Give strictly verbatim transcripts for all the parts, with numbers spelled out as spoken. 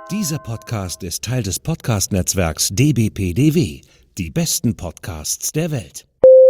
Dieser Podcast ist Teil des Podcast-Netzwerks D B P D W, die besten Podcasts der Welt.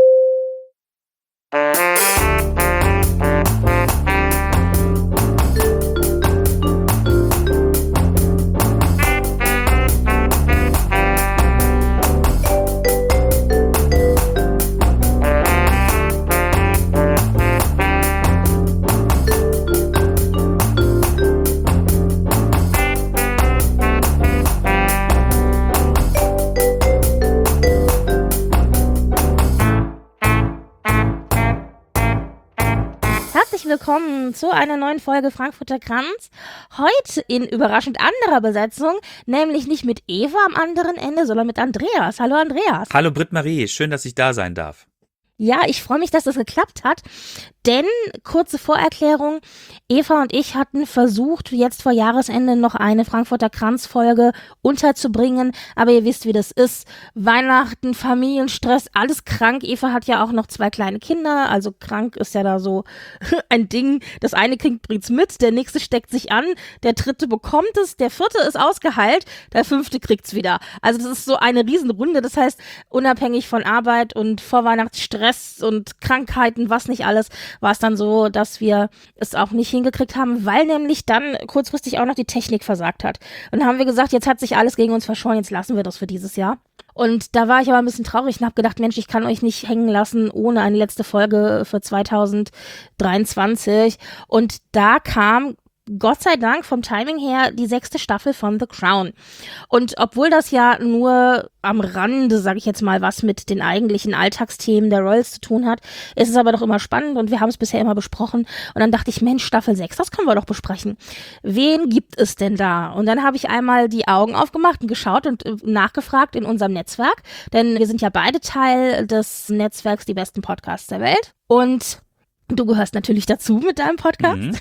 Willkommen zu einer neuen Folge Frankfurter Kranz. Heute in überraschend anderer Besetzung, nämlich nicht mit Eva am anderen Ende, sondern mit Andreas. Hallo Andreas. Hallo Britt-Marie, schön, dass ich da sein darf. Ja, ich freue mich, dass das geklappt hat, denn, kurze Vorerklärung, Eva und ich hatten versucht, jetzt vor Jahresende noch eine Frankfurter Kranz-Folge unterzubringen, aber ihr wisst, wie das ist. Weihnachten, Familienstress, alles krank. Eva hat ja auch noch zwei kleine Kinder, also krank ist ja da so ein Ding. Das eine Kind bringt's mit, der nächste steckt sich an, der dritte bekommt es, der vierte ist ausgeheilt, der fünfte kriegt's wieder. Also das ist so eine Riesenrunde, das heißt, unabhängig von Arbeit und Vorweihnachtsstress und Krankheiten, was nicht alles, war es dann so, dass wir es auch nicht hingekriegt haben, weil nämlich dann kurzfristig auch noch die Technik versagt hat. Und dann haben wir gesagt, jetzt hat sich alles gegen uns verschoren, jetzt lassen wir das für dieses Jahr. Und da war ich aber ein bisschen traurig und habe gedacht, Mensch, ich kann euch nicht hängen lassen ohne eine letzte Folge für zwanzig dreiundzwanzig. Und da kam Gott sei Dank vom Timing her die sechste Staffel von The Crown. Und obwohl das ja nur am Rande, sage ich jetzt mal, was mit den eigentlichen Alltagsthemen der Royals zu tun hat, ist es aber doch immer spannend und wir haben es bisher immer besprochen. Und dann dachte ich, Mensch, Staffel sechs, das können wir doch besprechen. Wen gibt es denn da? Und dann habe ich einmal die Augen aufgemacht und geschaut und äh, nachgefragt in unserem Netzwerk, denn wir sind ja beide Teil des Netzwerks Die besten Podcasts der Welt. Und du gehörst natürlich dazu mit deinem Podcast. Mhm.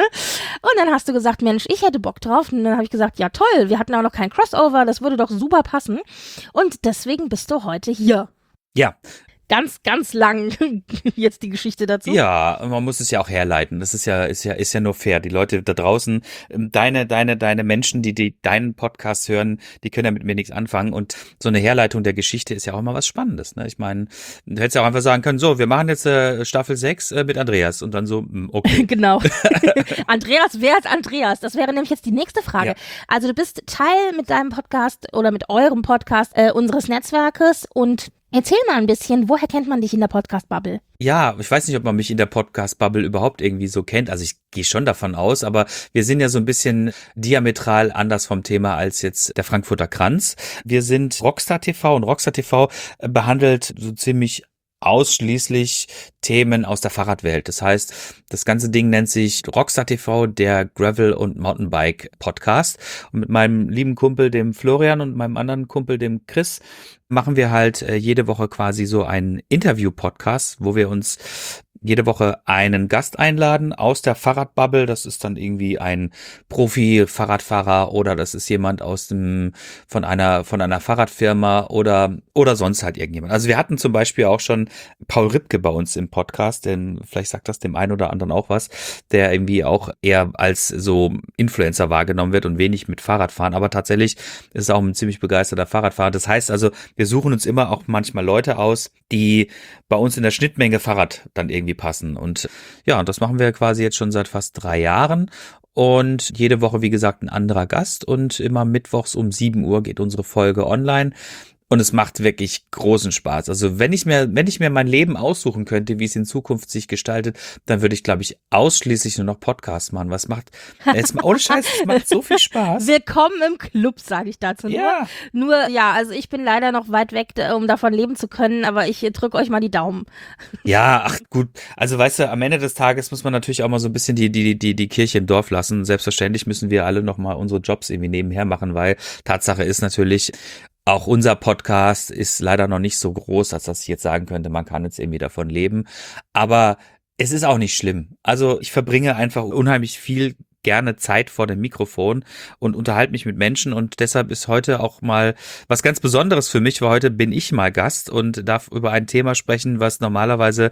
Und dann hast du gesagt, Mensch, ich hätte Bock drauf. Und dann habe ich gesagt, ja toll, wir hatten auch noch kein Crossover, das würde doch super passen. Und deswegen bist du heute hier. Ja. Ganz, ganz lang jetzt die Geschichte dazu. Ja, man muss es ja auch herleiten. Das ist ja, ist ja, ist ja nur fair. Die Leute da draußen, deine, deine, deine Menschen, die, die deinen Podcast hören, die können ja mit mir nichts anfangen. Und so eine Herleitung der Geschichte ist ja auch immer was Spannendes, ne? Ich meine, du hättest ja auch einfach sagen können, so, wir machen jetzt äh, Staffel sechs äh, mit Andreas und dann so, okay. Genau. Andreas, wer ist Andreas? Das wäre nämlich jetzt die nächste Frage. Ja. Also du bist Teil mit deinem Podcast oder mit eurem Podcast äh, unseres Netzwerkes und erzähl mal ein bisschen, woher kennt man dich in der Podcast-Bubble? Ja, ich weiß nicht, ob man mich in der Podcast-Bubble überhaupt irgendwie so kennt. Also ich gehe schon davon aus, aber wir sind ja so ein bisschen diametral anders vom Thema als jetzt der Frankfurter Kranz. Wir sind Rockstar T V und Rockstar T V behandelt so ziemlich ausschließlich Themen aus der Fahrradwelt. Das heißt, das ganze Ding nennt sich Rockstar T V, der Gravel- und Mountainbike-Podcast. Und mit meinem lieben Kumpel, dem Florian, und meinem anderen Kumpel, dem Chris, machen wir halt äh, jede Woche quasi so einen Interview-Podcast, wo wir uns jede Woche einen Gast einladen aus der Fahrradbubble. Das ist dann irgendwie ein Profi-Fahrradfahrer oder das ist jemand aus dem, von einer, von einer Fahrradfirma oder, oder sonst halt irgendjemand. Also wir hatten zum Beispiel auch schon Paul Ripke bei uns im Podcast, denn vielleicht sagt das dem einen oder anderen auch was, der irgendwie auch eher als so Influencer wahrgenommen wird und wenig mit Fahrradfahren, aber tatsächlich ist es auch ein ziemlich begeisterter Fahrradfahrer. Das heißt also, wir suchen uns immer auch manchmal Leute aus, die bei uns in der Schnittmenge Fahrrad dann irgendwie passen. Und ja, das machen wir quasi jetzt schon seit fast drei Jahren. Und jede Woche, wie gesagt, ein anderer Gast. Und immer mittwochs um sieben Uhr geht unsere Folge online. Und es macht wirklich großen Spaß. Also wenn ich mir, wenn ich mir mein Leben aussuchen könnte, wie es in Zukunft sich gestaltet, dann würde ich, glaube ich, ausschließlich nur noch Podcasts machen. Was macht, jetzt mal ohne Scheiß, es macht so viel Spaß. Willkommen im Club, sage ich dazu nur. Ja. Nur, ja, also ich bin leider noch weit weg, um davon leben zu können, aber ich drücke euch mal die Daumen. Ja, ach gut. Also weißt du, am Ende des Tages muss man natürlich auch mal so ein bisschen die, die, die, die Kirche im Dorf lassen. Selbstverständlich müssen wir alle noch mal unsere Jobs irgendwie nebenher machen, weil Tatsache ist natürlich, auch unser Podcast ist leider noch nicht so groß, als dass ich jetzt sagen könnte, man kann jetzt irgendwie davon leben. Aber es ist auch nicht schlimm. Also ich verbringe einfach unheimlich viel gerne Zeit vor dem Mikrofon und unterhalte mich mit Menschen und deshalb ist heute auch mal was ganz Besonderes für mich, weil heute bin ich mal Gast und darf über ein Thema sprechen, was normalerweise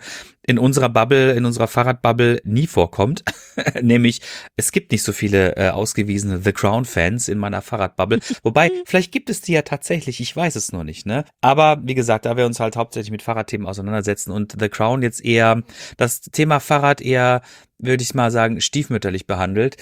in unserer Bubble, in unserer Fahrradbubble nie vorkommt. Nämlich, es gibt nicht so viele äh, ausgewiesene The Crown-Fans in meiner Fahrradbubble. Wobei, vielleicht gibt es die ja tatsächlich, ich weiß es nur nicht, ne? Aber wie gesagt, da wir uns halt hauptsächlich mit Fahrradthemen auseinandersetzen und The Crown jetzt eher, das Thema Fahrrad eher, würde ich mal sagen, stiefmütterlich behandelt,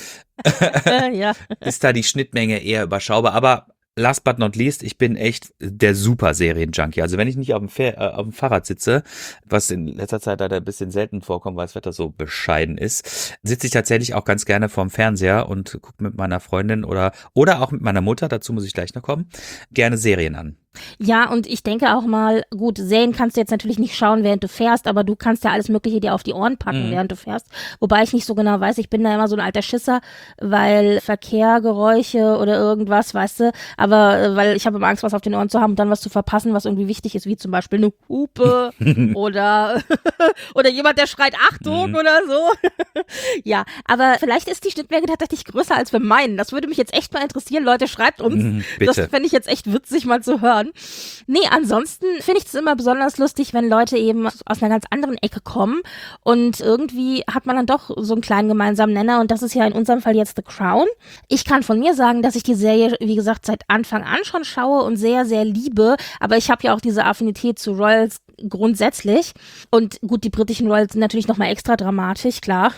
ja. ist da die Schnittmenge eher überschaubar. Aber last but not least, ich bin echt der super Serien-Junkie. Also wenn ich nicht auf dem, Fahr- äh, auf dem Fahrrad sitze, was in letzter Zeit leider ein bisschen selten vorkommt, weil das Wetter so bescheiden ist, sitze ich tatsächlich auch ganz gerne vorm Fernseher und gucke mit meiner Freundin oder, oder auch mit meiner Mutter, dazu muss ich gleich noch kommen, gerne Serien an. Ja, und ich denke auch mal, gut, Serien kannst du jetzt natürlich nicht schauen, während du fährst, aber du kannst ja alles Mögliche dir auf die Ohren packen, Mhm. während du fährst. Wobei ich nicht so genau weiß, ich bin da immer so ein alter Schisser, weil Verkehrgeräusche oder irgendwas, weißt du, aber äh, weil ich habe immer Angst, was auf den Ohren zu haben und dann was zu verpassen, was irgendwie wichtig ist, wie zum Beispiel eine Hupe oder, oder jemand, der schreit Achtung Mhm. oder so. Ja, aber vielleicht ist die Schnittmenge tatsächlich größer, als wir meinen. Das würde mich jetzt echt mal interessieren. Leute, schreibt uns. Mhm, Das bitte. fände ich jetzt echt witzig mal zu hören. Nee, ansonsten finde ich es immer besonders lustig, wenn Leute eben aus einer ganz anderen Ecke kommen und irgendwie hat man dann doch so einen kleinen gemeinsamen Nenner und das ist ja in unserem Fall jetzt The Crown. Ich kann von mir sagen, dass ich die Serie, wie gesagt, seit Anfang an schon schaue und sehr, sehr liebe, aber ich habe ja auch diese Affinität zu Royals grundsätzlich und gut, die britischen Royals sind natürlich nochmal extra dramatisch, klar.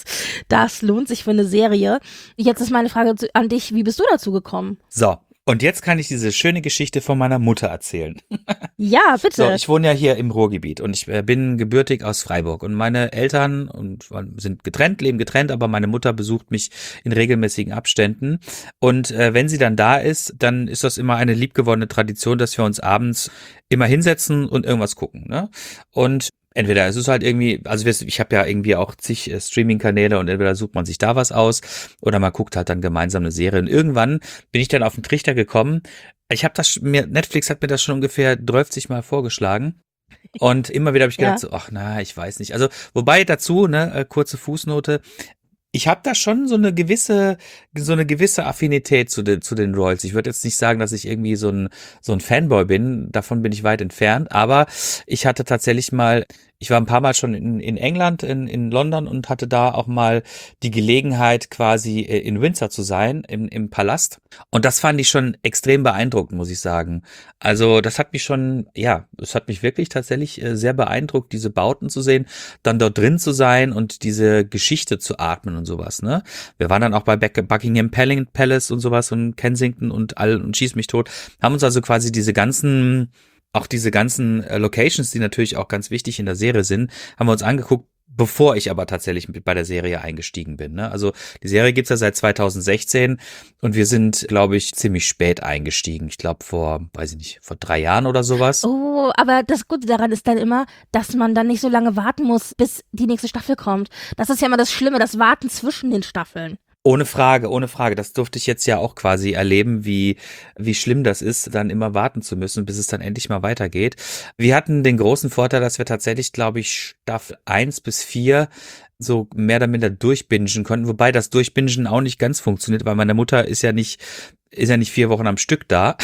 Das lohnt sich für eine Serie. Jetzt ist meine Frage zu- an dich, wie bist du dazu gekommen? So. Und jetzt kann ich diese schöne Geschichte von meiner Mutter erzählen. Ja, bitte. So, ich wohne ja hier im Ruhrgebiet und ich äh, bin gebürtig aus Freiburg und meine Eltern und sind getrennt, leben getrennt, aber meine Mutter besucht mich in regelmäßigen Abständen und äh, wenn sie dann da ist, dann ist das immer eine liebgewonnene Tradition, dass wir uns abends immer hinsetzen und irgendwas gucken, ne? Und entweder es ist halt irgendwie, also wir, ich habe ja irgendwie auch zig äh, Streaming-Kanäle und entweder sucht man sich da was aus oder man guckt halt dann gemeinsam eine Serie. Und irgendwann bin ich dann auf den Trichter gekommen. Ich habe das mir, Netflix hat mir das schon ungefähr dreißig Mal vorgeschlagen. Und immer wieder habe ich gedacht, Ja. so, ach na, ich weiß nicht. Also, wobei dazu, ne, äh, kurze Fußnote, ich habe da schon so eine gewisse, so eine gewisse Affinität zu den, zu den Royals. Ich würde jetzt nicht sagen, dass ich irgendwie so ein, so ein Fanboy bin. Davon bin ich weit entfernt. Aber ich hatte tatsächlich mal, ich war ein paar Mal schon in, in England, in, in London und hatte da auch mal die Gelegenheit, quasi äh, in Windsor zu sein, im, im Palast. Und das fand ich schon extrem beeindruckend, muss ich sagen. Also das hat mich schon, ja, es hat mich wirklich tatsächlich äh, sehr beeindruckt, diese Bauten zu sehen, dann dort drin zu sein und diese Geschichte zu atmen und sowas, ne? Wir waren dann auch bei Buck- Buckingham Palace und sowas und Kensington und all und schieß mich tot, haben uns also quasi diese ganzen, auch diese ganzen äh, Locations, die natürlich auch ganz wichtig in der Serie sind, haben wir uns angeguckt, bevor ich aber tatsächlich mit bei der Serie eingestiegen bin, ne? Also die Serie gibt's ja seit zweitausendsechzehn und wir sind, glaube ich, ziemlich spät eingestiegen. Ich glaube vor, weiß ich nicht, vor drei Jahren oder sowas. Oh, aber das Gute daran ist dann immer, dass man dann nicht so lange warten muss, bis die nächste Staffel kommt. Das ist ja immer das Schlimme, das Warten zwischen den Staffeln. Ohne Frage, ohne Frage. Das durfte ich jetzt ja auch quasi erleben, wie, wie schlimm das ist, dann immer warten zu müssen, bis es dann endlich mal weitergeht. Wir hatten den großen Vorteil, dass wir tatsächlich, glaube ich, Staffel eins bis vier so mehr oder minder durchbingen konnten, wobei das Durchbingen auch nicht ganz funktioniert, weil meine Mutter ist ja nicht, ist ja nicht vier Wochen am Stück da,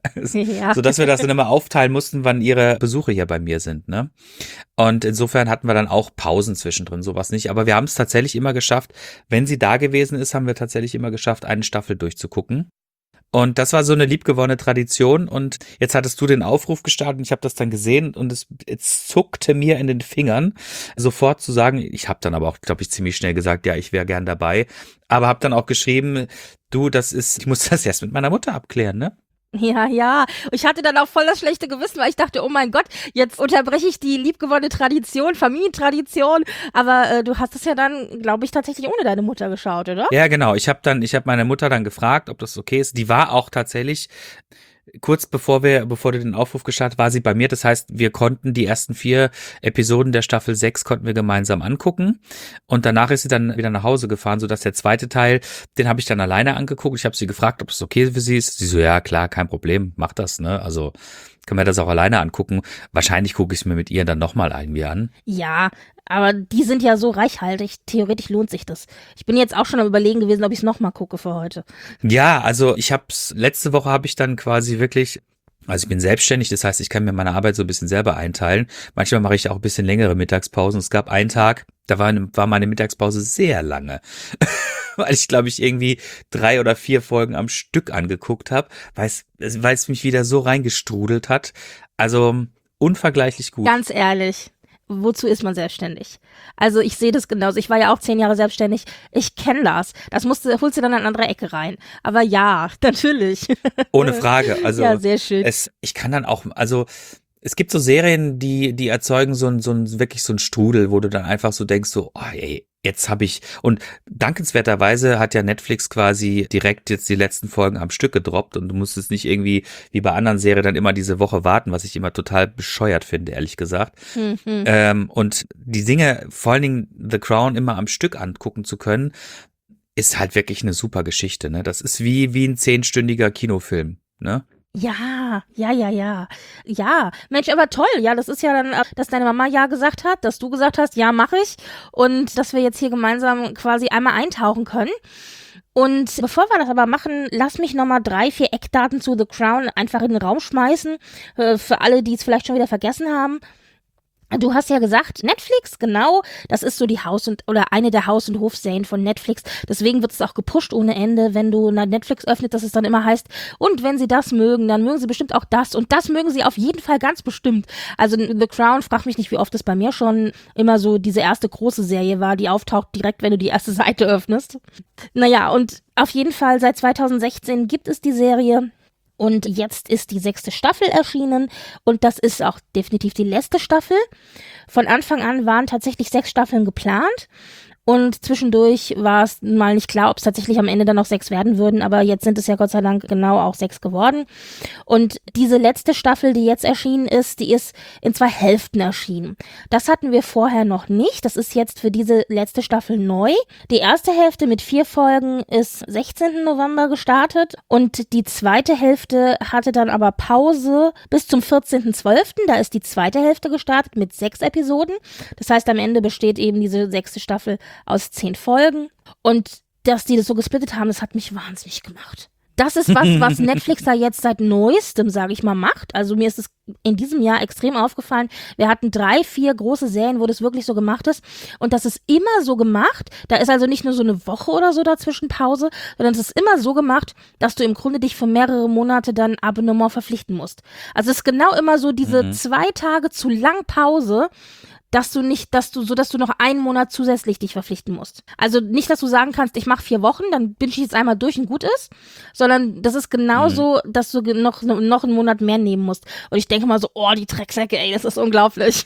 Ja. sodass wir das dann immer aufteilen mussten, wann ihre Besuche hier bei mir sind, ne? Und insofern hatten wir dann auch Pausen zwischendrin, sowas nicht. Aber wir haben es tatsächlich immer geschafft, wenn sie da gewesen ist, haben wir tatsächlich immer geschafft, eine Staffel durchzugucken. Und das war so eine liebgewonnene Tradition. Und jetzt hattest du den Aufruf gestartet und ich habe das dann gesehen und es, es zuckte mir in den Fingern, sofort zu sagen, ich habe dann aber auch, glaube ich, ziemlich schnell gesagt, ja, ich wäre gern dabei. Aber habe dann auch geschrieben, du, das ist, ich muss das erst mit meiner Mutter abklären, ne? Ja, ja. Ich hatte dann auch voll das schlechte Gewissen, weil ich dachte, oh mein Gott, jetzt unterbreche ich die liebgewonnene Tradition, Familientradition. Aber äh, du hast es ja dann, glaube ich, tatsächlich ohne deine Mutter geschaut, oder? Ja, genau. Ich habe dann, ich habe meine Mutter dann gefragt, ob das okay ist. Die war auch tatsächlich kurz bevor wir, bevor du den Aufruf gestartet, war sie bei mir. Das heißt, wir konnten die ersten vier Episoden der Staffel sechs konnten wir gemeinsam angucken. Und danach ist sie dann wieder nach Hause gefahren, sodass der zweite Teil, den habe ich dann alleine angeguckt. Ich habe sie gefragt, ob es okay für sie ist. Sie so, ja klar, kein Problem, mach das, ne? Also können wir das auch alleine angucken. Wahrscheinlich gucke ich es mir mit ihr dann nochmal irgendwie an. Ja, aber die sind ja so reichhaltig. Theoretisch lohnt sich das. Ich bin jetzt auch schon am Überlegen gewesen, ob ich es nochmal gucke für heute. Ja, also ich hab's, letzte Woche habe ich dann quasi wirklich Also ich bin selbstständig, das heißt, ich kann mir meine Arbeit so ein bisschen selber einteilen. Manchmal mache ich auch ein bisschen längere Mittagspausen. Es gab einen Tag, da war, eine, war meine Mittagspause sehr lange, weil ich, glaube ich, irgendwie drei oder vier Folgen am Stück angeguckt habe, weil es, weil es mich wieder so reingestrudelt hat. Also unvergleichlich gut. Ganz ehrlich. Wozu ist man selbstständig? Also ich sehe das genauso. Ich war ja auch zehn Jahre selbstständig. Ich kenne das. Das musst du, holst du dann in eine andere Ecke rein. Aber ja, natürlich. Ohne Frage. Also ja, sehr schön. Es, ich kann dann auch, also es gibt so Serien, die die erzeugen so ein, so ein wirklich so ein Strudel, wo du dann einfach so denkst, so, oh, ey, jetzt habe ich, und dankenswerterweise hat ja Netflix quasi direkt jetzt die letzten Folgen am Stück gedroppt und du musstest nicht irgendwie wie bei anderen Serien dann immer diese Woche warten, was ich immer total bescheuert finde, ehrlich gesagt. Mhm. Ähm, und die Dinge, vor allen Dingen The Crown immer am Stück angucken zu können, ist halt wirklich eine super Geschichte, ne? Das ist wie, wie ein zehnstündiger Kinofilm, ne? Ja, ja, ja, ja. Ja, Mensch, aber toll. Ja, das ist ja dann, dass deine Mama ja gesagt hat, dass du gesagt hast, ja, mache ich. Und dass wir jetzt hier gemeinsam quasi einmal eintauchen können. Und bevor wir das aber machen, lass mich nochmal drei, vier Eckdaten zu The Crown einfach in den Raum schmeißen. Für alle, die es vielleicht schon wieder vergessen haben. Du hast ja gesagt, Netflix, genau, das ist so die Haus- und, oder eine der Haus- und Hofserien von Netflix. Deswegen wird es auch gepusht ohne Ende, wenn du Netflix öffnet, dass es dann immer heißt, und wenn sie das mögen, dann mögen sie bestimmt auch das. Und das mögen sie auf jeden Fall ganz bestimmt. Also The Crown, frag mich nicht, wie oft es bei mir schon immer so diese erste große Serie war, die auftaucht direkt, wenn du die erste Seite öffnest. Naja, und auf jeden Fall seit zweitausendsechzehn gibt es die Serie. Und jetzt ist die sechste Staffel erschienen und das ist auch definitiv die letzte Staffel. Von Anfang an waren tatsächlich sechs Staffeln geplant und zwischendurch war es mal nicht klar, ob es tatsächlich am Ende dann noch sechs werden würden, aber jetzt sind es ja Gott sei Dank genau auch sechs geworden. Und diese letzte Staffel, die jetzt erschienen ist, die ist in zwei Hälften erschienen. Das hatten wir vorher noch nicht, das ist jetzt für diese letzte Staffel neu. Die erste Hälfte mit vier Folgen ist sechzehnten November gestartet und die zweite Hälfte hatte dann aber Pause bis zum vierzehnten zwölften Da ist die zweite Hälfte gestartet mit sechs Episoden. Das heißt, am Ende besteht eben diese sechste Staffel aus zehn Folgen. Und dass die das so gesplittet haben, das hat mich wahnsinnig gemacht. Das ist was, was Netflix da jetzt seit neuestem, sage ich mal, macht. Also mir ist es in diesem Jahr extrem aufgefallen. Wir hatten drei, vier große Serien, wo das wirklich so gemacht ist. Und das ist immer so gemacht. Da ist also nicht nur so eine Woche oder so dazwischen Pause, sondern es ist immer so gemacht, dass du im Grunde dich für mehrere Monate dann Abonnement verpflichten musst. Also es ist genau immer so diese mhm. zwei Tage zu lang Pause, dass du nicht, dass du, so dass du noch einen Monat zusätzlich dich verpflichten musst. Also nicht, dass du sagen kannst, ich mache vier Wochen, dann bin ich jetzt einmal durch und gut ist, sondern das ist genauso, mhm. dass du noch, noch einen Monat mehr nehmen musst. Und ich denke mal so, oh, die Drecksäcke, ey, das ist unglaublich.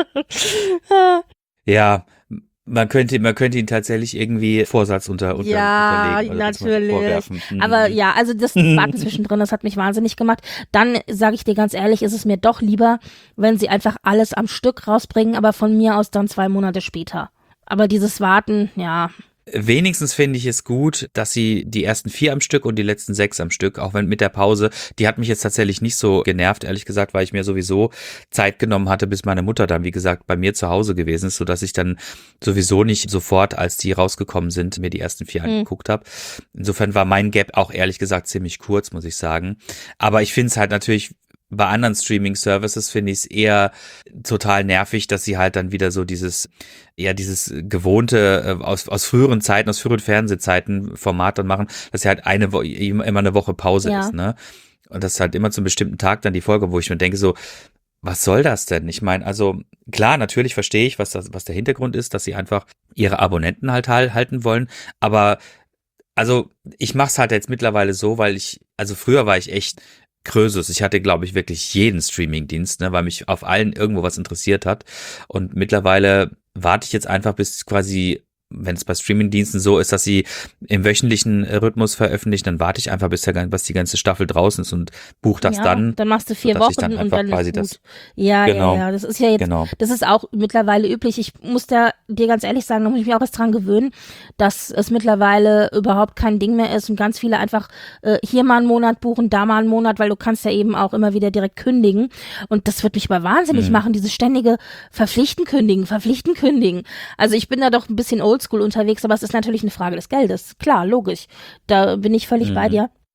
Ja, man könnte, man könnte ihn tatsächlich irgendwie Vorsatz unter, unter ja, unterlegen. Oder natürlich. Mhm. Aber ja, also das Warten zwischendrin, das hat mich wahnsinnig gemacht. Dann, sage ich dir ganz ehrlich, ist es mir doch lieber, wenn sie einfach alles am Stück rausbringen, aber von mir aus dann zwei Monate später. Aber dieses Warten, ja. Wenigstens finde ich es gut, dass sie die ersten vier am Stück und die letzten sechs am Stück, auch wenn mit der Pause, die hat mich jetzt tatsächlich nicht so genervt, ehrlich gesagt, weil ich mir sowieso Zeit genommen hatte, bis meine Mutter dann, wie gesagt, bei mir zu Hause gewesen ist, sodass ich dann sowieso nicht sofort, als die rausgekommen sind, mir die ersten vier mhm. angeguckt habe. Insofern war mein Gap auch ehrlich gesagt ziemlich kurz, muss ich sagen. Aber ich finde es halt natürlich, bei anderen Streaming-Services finde ich es eher total nervig, dass sie halt dann wieder so dieses, ja, dieses gewohnte, äh, aus, aus früheren Zeiten, aus früheren Fernsehzeiten Format dann machen, dass sie halt eine Woche, immer eine Woche Pause ja. ist, ne? Und das ist halt immer zum bestimmten Tag dann die Folge, wo ich mir denke so, was soll das denn? Ich meine, also klar, natürlich verstehe ich, was das, was der Hintergrund ist, dass sie einfach ihre Abonnenten halt halten wollen, aber also ich mache es halt jetzt mittlerweile so, weil ich, also früher war ich echt Krösus. Ich hatte, glaube ich, wirklich jeden Streamingdienst, ne, weil mich auf allen irgendwo was interessiert hat. Und mittlerweile warte ich jetzt einfach, bis quasi, wenn es bei Streamingdiensten so ist, dass sie im wöchentlichen Rhythmus veröffentlichen, dann warte ich einfach, bis, der, bis die ganze Staffel draußen ist und buche das ja, dann. Dann machst du vier Wochen dann und dann ist gut. Das, ja, genau, ja, ja, das ist ja jetzt, genau. das ist auch mittlerweile üblich. Ich muss da dir ganz ehrlich sagen, da muss ich mich auch erst dran gewöhnen, dass es mittlerweile überhaupt kein Ding mehr ist und ganz viele einfach äh, hier mal einen Monat buchen, da mal einen Monat, weil du kannst ja eben auch immer wieder direkt kündigen und das wird mich aber wahnsinnig mhm. machen, dieses ständige Verpflichten kündigen, Verpflichten kündigen. Also ich bin da doch ein bisschen oldschool unterwegs, aber es ist natürlich eine Frage des Geldes. Klar, logisch. Da bin ich völlig mhm. bei dir.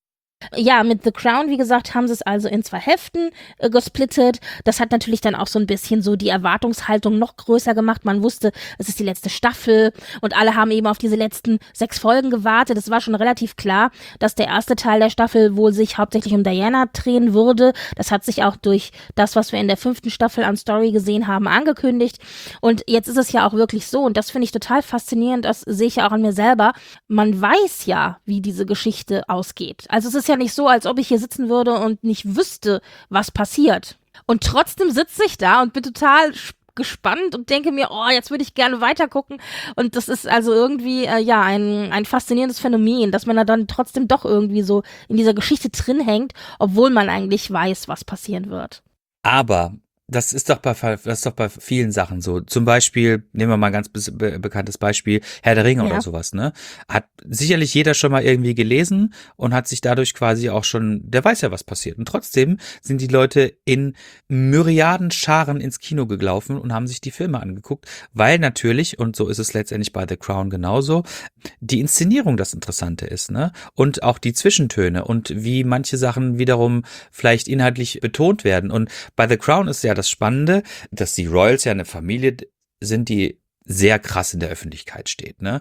Ja, mit The Crown, wie gesagt, haben sie es also in zwei Heften äh, gesplittet. Das hat natürlich dann auch so ein bisschen so die Erwartungshaltung noch größer gemacht. Man wusste, es ist die letzte Staffel und alle haben eben auf diese letzten sechs Folgen gewartet. Es war schon relativ klar, dass der erste Teil der Staffel wohl sich hauptsächlich um Diana drehen würde. Das hat sich auch durch das, was wir in der fünften Staffel an Story gesehen haben, angekündigt. Und jetzt ist es ja auch wirklich so, und das finde ich total faszinierend, das sehe ich ja auch an mir selber. Man weiß ja, wie diese Geschichte ausgeht. Also es ist ja nicht so, als ob ich hier sitzen würde und nicht wüsste, was passiert. Und trotzdem sitze ich da und bin total gespannt und denke mir, oh, jetzt würde ich gerne weitergucken. Und das ist also irgendwie, äh, ja, ein, ein faszinierendes Phänomen, dass man da dann trotzdem doch irgendwie so in dieser Geschichte drin hängt, obwohl man eigentlich weiß, was passieren wird. Aber das ist doch bei das ist doch bei vielen Sachen so. Zum Beispiel, nehmen wir mal ein ganz be- bekanntes Beispiel, Herr der Ringe Ja. oder sowas, ne? Hat sicherlich jeder schon mal irgendwie gelesen und hat sich dadurch quasi auch schon, der weiß ja, was passiert. Und trotzdem sind die Leute in Myriaden Scharen ins Kino gelaufen und haben sich die Filme angeguckt, weil natürlich, und so ist es letztendlich bei The Crown genauso, die Inszenierung das Interessante ist, ne? Und auch die Zwischentöne und wie manche Sachen wiederum vielleicht inhaltlich betont werden. Und bei The Crown ist ja das Spannende, dass die Royals ja eine Familie sind, die sehr krass in der Öffentlichkeit steht, ne?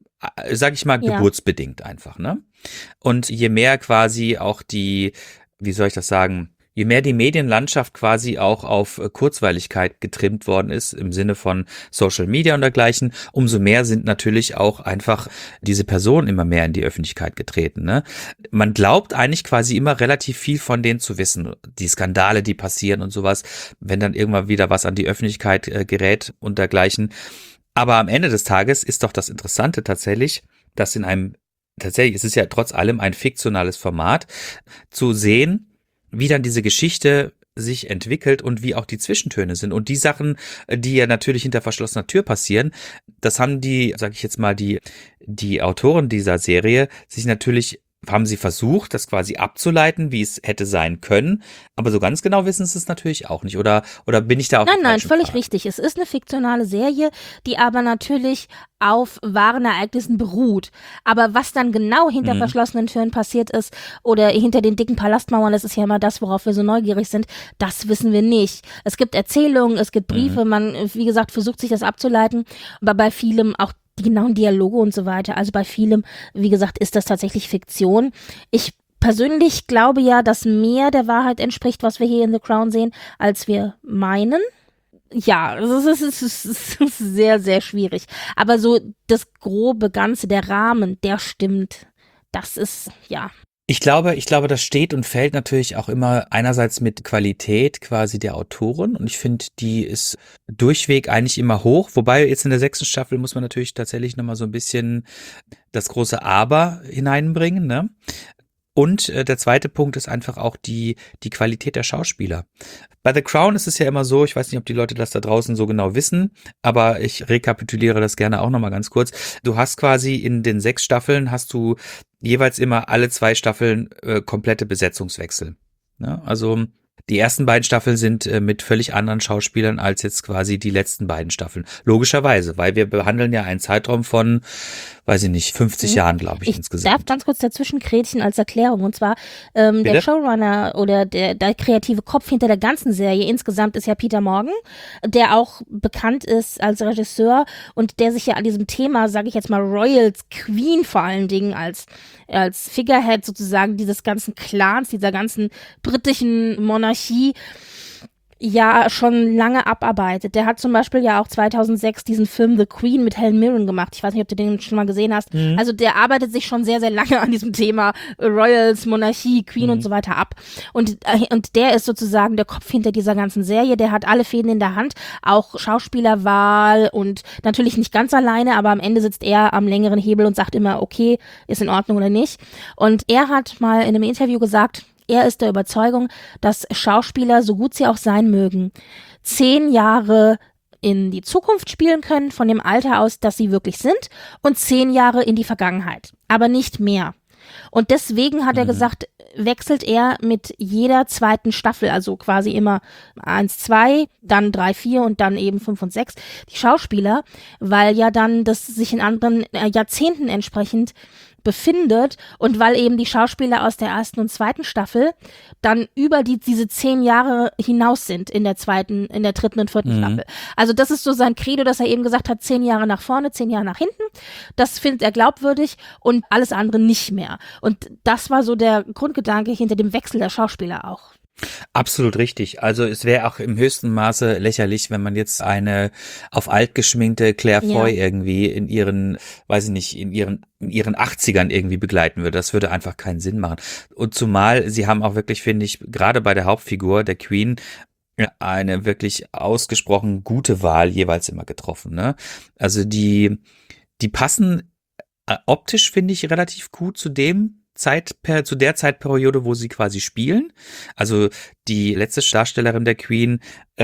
Sag ich mal, Ja. geburtsbedingt einfach, ne? Und je mehr quasi auch die, wie soll ich das sagen, je mehr die Medienlandschaft quasi auch auf Kurzweiligkeit getrimmt worden ist, im Sinne von Social Media und dergleichen, umso mehr sind natürlich auch einfach diese Personen immer mehr in die Öffentlichkeit getreten, ne? Man glaubt eigentlich quasi immer relativ viel von denen zu wissen, die Skandale, die passieren und sowas, wenn dann irgendwann wieder was an die Öffentlichkeit äh, gerät und dergleichen. Aber am Ende des Tages ist doch das Interessante tatsächlich, dass in einem, tatsächlich, es ist ja trotz allem ein fiktionales Format, zu sehen, wie dann diese Geschichte sich entwickelt und wie auch die Zwischentöne sind. Und die Sachen, die ja natürlich hinter verschlossener Tür passieren, das haben die, sag ich jetzt mal, die, die Autoren dieser Serie sich natürlich, haben sie versucht, das quasi abzuleiten, wie es hätte sein können. Aber so ganz genau wissen sie es natürlich auch nicht. Oder, oder bin ich da auf Nein, dem nein, falschen völlig Pfad? richtig. Es ist eine fiktionale Serie, die aber natürlich auf wahren Ereignissen beruht. Aber was dann genau hinter Mhm. verschlossenen Türen passiert ist oder hinter den dicken Palastmauern, das ist ja immer das, worauf wir so neugierig sind, das wissen wir nicht. Es gibt Erzählungen, es gibt Briefe, man, wie gesagt, versucht sich das abzuleiten, aber bei vielem auch die genauen Dialoge und so weiter. Also bei vielem, wie gesagt, ist das tatsächlich Fiktion. Ich persönlich glaube ja, dass mehr der Wahrheit entspricht, was wir hier in The Crown sehen, als wir meinen. Ja, es ist, es, ist, es ist sehr, sehr schwierig. Aber so das grobe Ganze, der Rahmen, der stimmt. Das ist, ja. Ich glaube, ich glaube, das steht und fällt natürlich auch immer einerseits mit Qualität quasi der Autoren und ich finde, die ist durchweg eigentlich immer hoch, wobei jetzt in der sechsten Staffel muss man natürlich tatsächlich nochmal so ein bisschen das große Aber hineinbringen, ne? Und äh, der zweite Punkt ist einfach auch die, die Qualität der Schauspieler. Bei The Crown ist es ja immer so, ich weiß nicht, ob die Leute das da draußen so genau wissen, aber ich rekapituliere das gerne auch nochmal ganz kurz. Du hast quasi in den sechs Staffeln, hast du jeweils immer alle zwei Staffeln äh, komplette Besetzungswechsel. Ja, also die ersten beiden Staffeln sind äh, mit völlig anderen Schauspielern als jetzt quasi die letzten beiden Staffeln. Logischerweise, weil wir behandeln ja einen Zeitraum von, weiß ich nicht, fünfzig Mhm. Jahren, glaube ich, Ich insgesamt. darf ganz kurz dazwischen krätschen als Erklärung. Und zwar ähm, der Bitte? Showrunner oder der, der kreative Kopf hinter der ganzen Serie insgesamt ist ja Peter Morgan, der auch bekannt ist als Regisseur und der sich ja an diesem Thema, sage ich jetzt mal, Royals Queen vor allen Dingen als, als Figurehead sozusagen dieses ganzen Clans, dieser ganzen britischen Monarchie ja schon lange abarbeitet. Der hat zum Beispiel ja auch zweitausendsechs diesen Film The Queen mit Helen Mirren gemacht. Ich weiß nicht, ob du den schon mal gesehen hast. Mhm. Also der arbeitet sich schon sehr, sehr lange an diesem Thema Royals, Monarchie, Queen Mhm. und so weiter ab. Und, äh, und der ist sozusagen der Kopf hinter dieser ganzen Serie. Der hat alle Fäden in der Hand, auch Schauspielerwahl und natürlich nicht ganz alleine, aber am Ende sitzt er am längeren Hebel und sagt immer, okay, ist in Ordnung oder nicht. Und er hat mal in einem Interview gesagt, er ist der Überzeugung, dass Schauspieler, so gut sie auch sein mögen, zehn Jahre in die Zukunft spielen können, von dem Alter aus, dass sie wirklich sind, und zehn Jahre in die Vergangenheit, aber nicht mehr. Und deswegen hat er Mhm. gesagt, wechselt er mit jeder zweiten Staffel, also quasi immer eins, zwei, dann drei, vier und dann eben fünf und sechs, die Schauspieler, weil ja dann das sich in anderen äh, Jahrzehnten entsprechend befindet und weil eben die Schauspieler aus der ersten und zweiten Staffel dann über die, diese zehn Jahre hinaus sind in der zweiten, in der dritten und vierten mhm. Staffel. Also das ist so sein Credo, dass er eben gesagt hat, zehn Jahre nach vorne, zehn Jahre nach hinten. Das findet er glaubwürdig und alles andere nicht mehr. Und das war so der Grundgedanke hinter dem Wechsel der Schauspieler auch. Absolut richtig. Also es wäre auch im höchsten Maße lächerlich, wenn man jetzt eine auf alt geschminkte Claire Foy ja. irgendwie in ihren, weiß ich nicht, in ihren in ihren achtzigern irgendwie begleiten würde. Das würde einfach keinen Sinn machen. Und zumal sie haben auch wirklich, finde ich, gerade bei der Hauptfigur, der Queen, eine wirklich ausgesprochen gute Wahl jeweils immer getroffen. Ne? Also die, die passen optisch, finde ich, relativ gut zu dem, Zeit per, zu der Zeitperiode, wo sie quasi spielen. Also die letzte Darstellerin der Queen,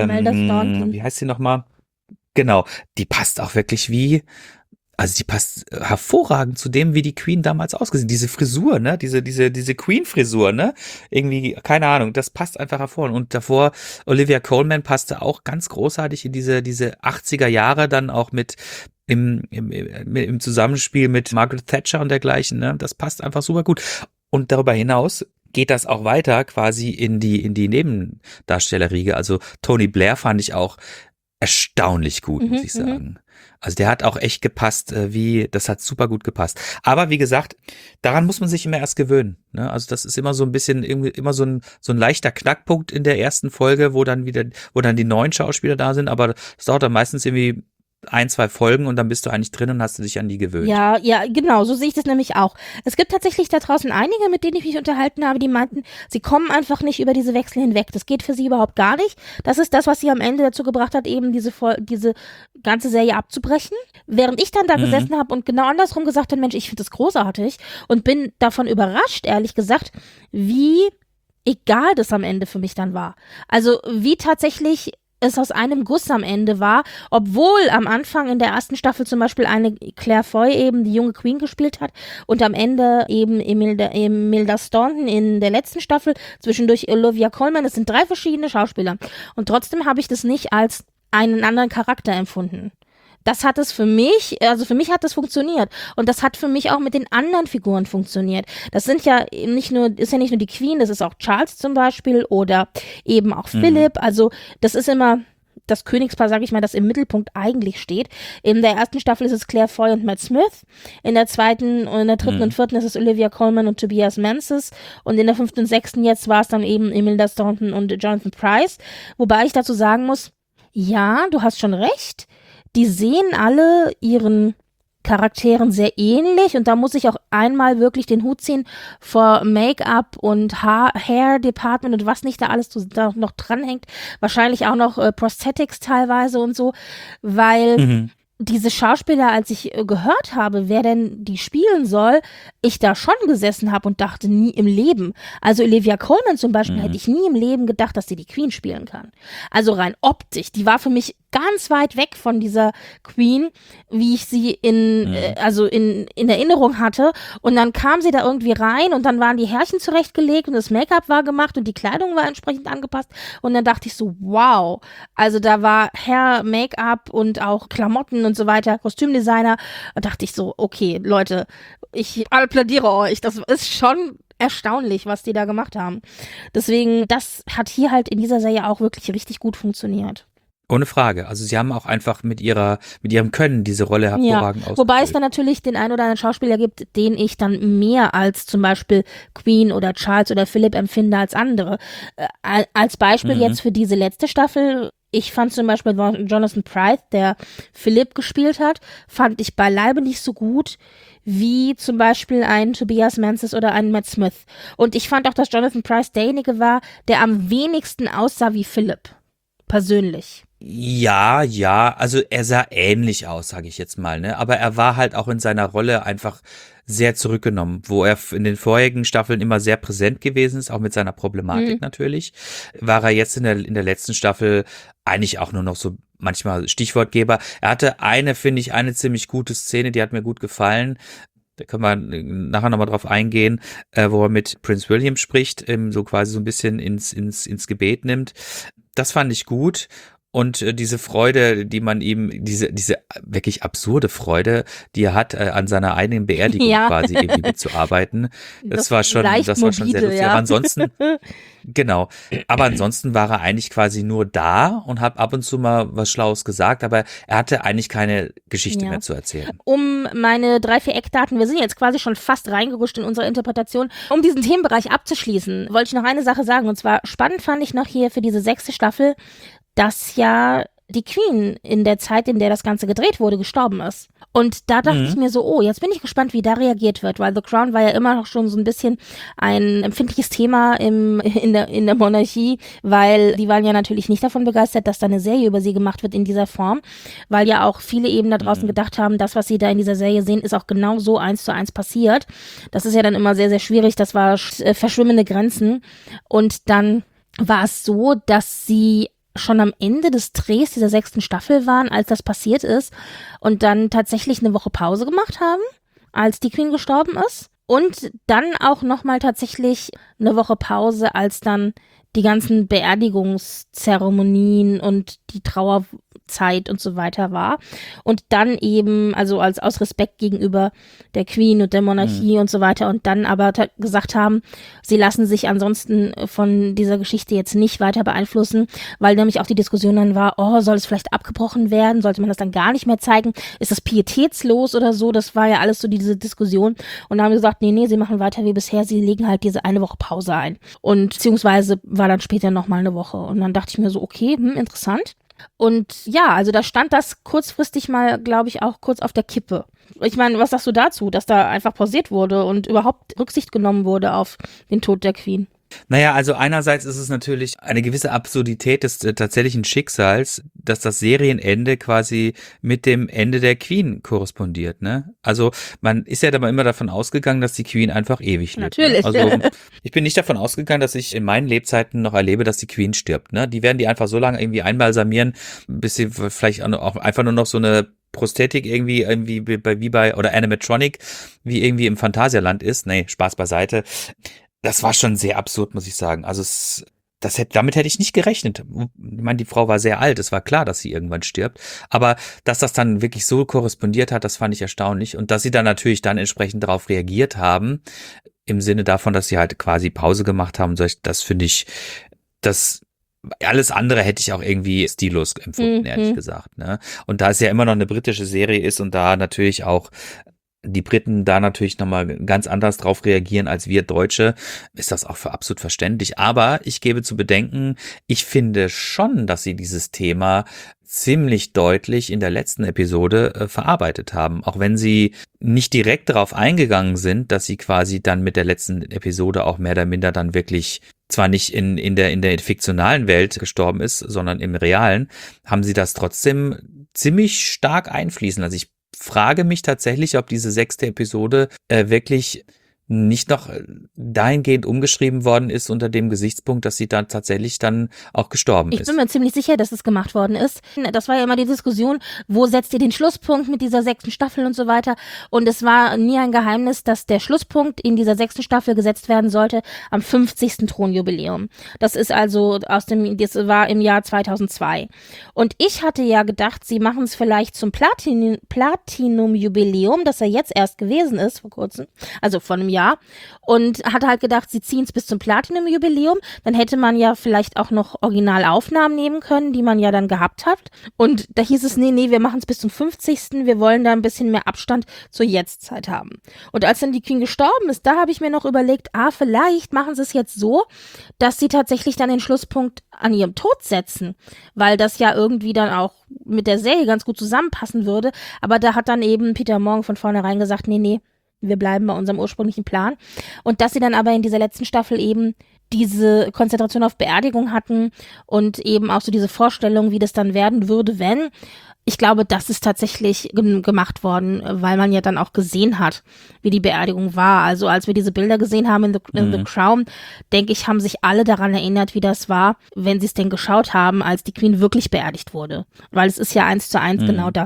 ähm, wie heißt sie nochmal? Genau, die passt auch wirklich wie, also die passt hervorragend zu dem, wie die Queen damals ausgesehen. Diese Frisur, ne, diese, diese, diese Queen-Frisur, ne, irgendwie, keine Ahnung, das passt einfach hervor. Und davor, Olivia Colman passte auch ganz großartig in diese, diese achtziger Jahre dann auch mit Im, im, im Zusammenspiel mit Margaret Thatcher und dergleichen, ne? Das passt einfach super gut. Und darüber hinaus geht das auch weiter quasi in die, in die Nebendarstellerriege. Also Tony Blair fand ich auch erstaunlich gut, muss Mhm, ich mhm. sagen. Also der hat auch echt gepasst, äh, wie, das hat super gut gepasst. Aber wie gesagt, daran muss man sich immer erst gewöhnen, ne? Also das ist immer so ein bisschen, irgendwie immer so ein, so ein leichter Knackpunkt in der ersten Folge, wo dann wieder, wo dann die neuen Schauspieler da sind, aber das dauert dann meistens irgendwie ein, zwei Folgen und dann bist du eigentlich drin und hast du dich an die gewöhnt. Ja, ja, genau, so sehe ich das nämlich auch. Es gibt tatsächlich da draußen einige, mit denen ich mich unterhalten habe, die meinten, sie kommen einfach nicht über diese Wechsel hinweg. Das geht für sie überhaupt gar nicht. Das ist das, was sie am Ende dazu gebracht hat, eben diese, Vol- diese ganze Serie abzubrechen. Während ich dann da Mhm. gesessen habe und genau andersrum gesagt habe, Mensch, ich finde das großartig und bin davon überrascht, ehrlich gesagt, wie egal das am Ende für mich dann war. Also wie tatsächlich es aus einem Guss am Ende war, obwohl am Anfang in der ersten Staffel zum Beispiel eine Claire Foy eben die junge Queen gespielt hat und am Ende eben Imelda, Imelda Staunton in der letzten Staffel, zwischendurch Olivia Colman. Es sind drei verschiedene Schauspieler und trotzdem habe ich das nicht als einen anderen Charakter empfunden. Das hat es für mich, also für mich hat das funktioniert. Und das hat für mich auch mit den anderen Figuren funktioniert. Das sind ja nicht nur, ist ja nicht nur die Queen, das ist auch Charles zum Beispiel oder eben auch Mhm. Philipp. Also das ist immer das Königspaar, sage ich mal, das im Mittelpunkt eigentlich steht. In der ersten Staffel ist es Claire Foy und Matt Smith. In der zweiten und in der dritten Mhm. und vierten ist es Olivia Colman und Tobias Menzies. Und in der fünften und sechsten jetzt war es dann eben Imelda Staunton und Jonathan Pryce. Wobei ich dazu sagen muss, ja, du hast schon recht. Die sehen alle ihren Charakteren sehr ähnlich und da muss ich auch einmal wirklich den Hut ziehen vor Make-up und Haar, Hair Department und was nicht da alles da noch dranhängt. Wahrscheinlich auch noch äh, Prosthetics teilweise und so, weil Mhm. diese Schauspieler, als ich äh, gehört habe, wer denn die spielen soll, ich da schon gesessen habe und dachte, nie im Leben. Also Olivia Colman zum Beispiel, Mhm. hätte ich nie im Leben gedacht, dass sie die Queen spielen kann. Also rein optisch, die war für mich ganz weit weg von dieser Queen, wie ich sie in, Mhm. äh, also in, in Erinnerung hatte. Und dann kam sie da irgendwie rein und dann waren die Härchen zurechtgelegt und das Make-up war gemacht und die Kleidung war entsprechend angepasst. Und dann dachte ich so, wow. Also da war Hair, Make-up und auch Klamotten und so weiter, Kostümdesigner. Da dachte ich so, okay, Leute, ich applaudiere euch. Das ist schon erstaunlich, was die da gemacht haben. Deswegen, das hat hier halt in dieser Serie auch wirklich richtig gut funktioniert. Ohne Frage. Also sie haben auch einfach mit ihrer, mit ihrem Können diese Rolle hervorragend ausgefüllt. Wobei es dann natürlich den einen oder anderen Schauspieler gibt, den ich dann mehr als zum Beispiel Queen oder Charles oder Philipp empfinde als andere. Äh, als Beispiel Mhm. jetzt für diese letzte Staffel, ich fand zum Beispiel Jonathan Pryce, der Philipp gespielt hat, fand ich beileibe nicht so gut wie zum Beispiel ein Tobias Menzies oder ein Matt Smith. Und ich fand auch, dass Jonathan Pryce derjenige war, der am wenigsten aussah wie Philipp. Persönlich. Ja, ja, also er sah ähnlich aus, sage ich jetzt mal, ne? Aber er war halt auch in seiner Rolle einfach sehr zurückgenommen, wo er in den vorherigen Staffeln immer sehr präsent gewesen ist, auch mit seiner Problematik Mhm. natürlich, war er jetzt in der in der letzten Staffel eigentlich auch nur noch so manchmal Stichwortgeber. Er hatte eine, finde ich, eine ziemlich gute Szene, die hat mir gut gefallen. Da können wir nachher nochmal drauf eingehen, äh, wo er mit Prince William spricht, ähm, so quasi so ein bisschen ins ins ins Gebet nimmt. Das fand ich gut. Und äh, diese Freude, die man ihm, diese diese wirklich absurde Freude, die er hat, äh, an seiner eigenen Beerdigung Ja. quasi irgendwie mitzuarbeiten, das, Das war schon, leicht das war schon sehr morbide, lustig. ja. Aber ansonsten, genau. Aber ansonsten war er eigentlich quasi nur da und hat ab und zu mal was Schlaues gesagt, aber er hatte eigentlich keine Geschichte Ja. mehr zu erzählen. Um meine drei, vier Eckdaten, wir sind jetzt quasi schon fast reingerutscht in unsere Interpretation, um diesen Themenbereich abzuschließen, wollte ich noch eine Sache sagen. Und zwar spannend fand ich noch hier für diese sechste Staffel, dass ja die Queen in der Zeit, in der das Ganze gedreht wurde, gestorben ist. Und da dachte Mhm. ich mir so, oh, jetzt bin ich gespannt, wie da reagiert wird, weil The Crown war ja immer noch schon so ein bisschen ein empfindliches Thema im, in, der, in der Monarchie, weil die waren ja natürlich nicht davon begeistert, dass da eine Serie über sie gemacht wird in dieser Form, weil ja auch viele eben da draußen Mhm. gedacht haben, das, was sie da in dieser Serie sehen, ist auch genau so eins zu eins passiert. Das ist ja dann immer sehr, sehr schwierig, das war äh, verschwimmende Grenzen. Und dann war es so, dass sie schon am Ende des Drehs dieser sechsten Staffel waren, als das passiert ist und dann tatsächlich eine Woche Pause gemacht haben, als die Queen gestorben ist und dann auch nochmal tatsächlich eine Woche Pause, als dann die ganzen Beerdigungszeremonien und die Trauerzeit und so weiter war und dann eben, also als aus Respekt gegenüber der Queen und der Monarchie mhm. und so weiter und dann aber ta- gesagt haben, sie lassen sich ansonsten von dieser Geschichte jetzt nicht weiter beeinflussen, weil nämlich auch die Diskussion dann war, oh, soll es vielleicht abgebrochen werden, sollte man das dann gar nicht mehr zeigen, ist das pietätslos oder so, das war ja alles so diese Diskussion und da haben wir gesagt, nee, nee, sie machen weiter wie bisher, sie legen halt diese eine Woche Pause ein und beziehungsweise war dann später nochmal eine Woche und dann dachte ich mir so, okay, hm, interessant. Und ja, also da stand das kurzfristig mal, glaube ich, auch kurz auf der Kippe. Ich meine, was sagst du dazu, dass da einfach pausiert wurde und überhaupt Rücksicht genommen wurde auf den Tod der Queen? Naja, also einerseits ist es natürlich eine gewisse Absurdität des äh, tatsächlichen Schicksals, dass das Serienende quasi mit dem Ende der Queen korrespondiert, ne? Also man ist ja aber immer davon ausgegangen, dass die Queen einfach ewig lebt. Natürlich. Ne? Also ich bin nicht davon ausgegangen, dass ich in meinen Lebzeiten noch erlebe, dass die Queen stirbt, ne? Die werden die einfach so lange irgendwie einbalsamieren, bis sie vielleicht auch einfach nur noch so eine Prosthetik irgendwie, irgendwie wie bei, wie bei, oder Animatronic, wie irgendwie im Phantasialand ist. Nee, Spaß beiseite. Das war schon sehr absurd, muss ich sagen. Also es, das hätte, damit hätte ich nicht gerechnet. Ich meine, die Frau war sehr alt. Es war klar, dass sie irgendwann stirbt. Aber dass das dann wirklich so korrespondiert hat, das fand ich erstaunlich. Und dass sie dann natürlich dann entsprechend darauf reagiert haben, im Sinne davon, dass sie halt quasi Pause gemacht haben. Das finde ich, das alles andere hätte ich auch irgendwie stillos empfunden, Mhm. ehrlich gesagt. Ne? Und da es ja immer noch eine britische Serie ist und da natürlich auch die Briten da natürlich nochmal ganz anders drauf reagieren als wir Deutsche, ist das auch für absolut verständlich. Aber ich gebe zu bedenken, ich finde schon, dass sie dieses Thema ziemlich deutlich in der letzten Episode äh, verarbeitet haben. Auch wenn sie nicht direkt darauf eingegangen sind, dass sie quasi dann mit der letzten Episode auch mehr oder minder dann wirklich zwar nicht in, in der, in der fiktionalen Welt gestorben ist, sondern im realen, haben sie das trotzdem ziemlich stark einfließen. Also ich frage mich tatsächlich, ob diese sechste Episode äh, wirklich nicht noch dahingehend umgeschrieben worden ist unter dem Gesichtspunkt, dass sie dann tatsächlich dann auch gestorben Ich ist. bin mir ziemlich sicher, dass es gemacht worden ist. Das war ja immer die Diskussion, wo setzt ihr den Schlusspunkt mit dieser sechsten Staffel und so weiter. Und es war nie ein Geheimnis, dass der Schlusspunkt in dieser sechsten Staffel gesetzt werden sollte am fünfzigsten Thronjubiläum. Das ist also aus dem, das war im Jahr zweitausendzwei. Und ich hatte ja gedacht, sie machen es vielleicht zum Platin, Platinum-Jubiläum, das ja jetzt erst gewesen ist, vor kurzem, also vor einem Jahr. Und hatte halt gedacht, sie ziehen es bis zum Platinum-Jubiläum. Dann hätte man ja vielleicht auch noch Originalaufnahmen nehmen können, die man ja dann gehabt hat. Und da hieß es, nee, nee, wir machen es bis zum fünfzigsten Wir wollen da ein bisschen mehr Abstand zur Jetztzeit haben. Und als dann die Queen gestorben ist, da habe ich mir noch überlegt, ah, vielleicht machen sie es jetzt so, dass sie tatsächlich dann den Schlusspunkt an ihrem Tod setzen. Weil das ja irgendwie dann auch mit der Serie ganz gut zusammenpassen würde. Aber da hat dann eben Peter Morgan von vornherein gesagt, nee, nee, wir bleiben bei unserem ursprünglichen Plan. Und dass sie dann aber in dieser letzten Staffel eben diese Konzentration auf Beerdigung hatten und eben auch so diese Vorstellung, wie das dann werden würde, wenn. Ich glaube, das ist tatsächlich g- gemacht worden, weil man ja dann auch gesehen hat, wie die Beerdigung war. Also als wir diese Bilder gesehen haben in The, in Mhm. The Crown, denke ich, haben sich alle daran erinnert, wie das war, wenn sie es denn geschaut haben, als die Queen wirklich beerdigt wurde. Weil es ist ja eins zu eins Mhm. genau das.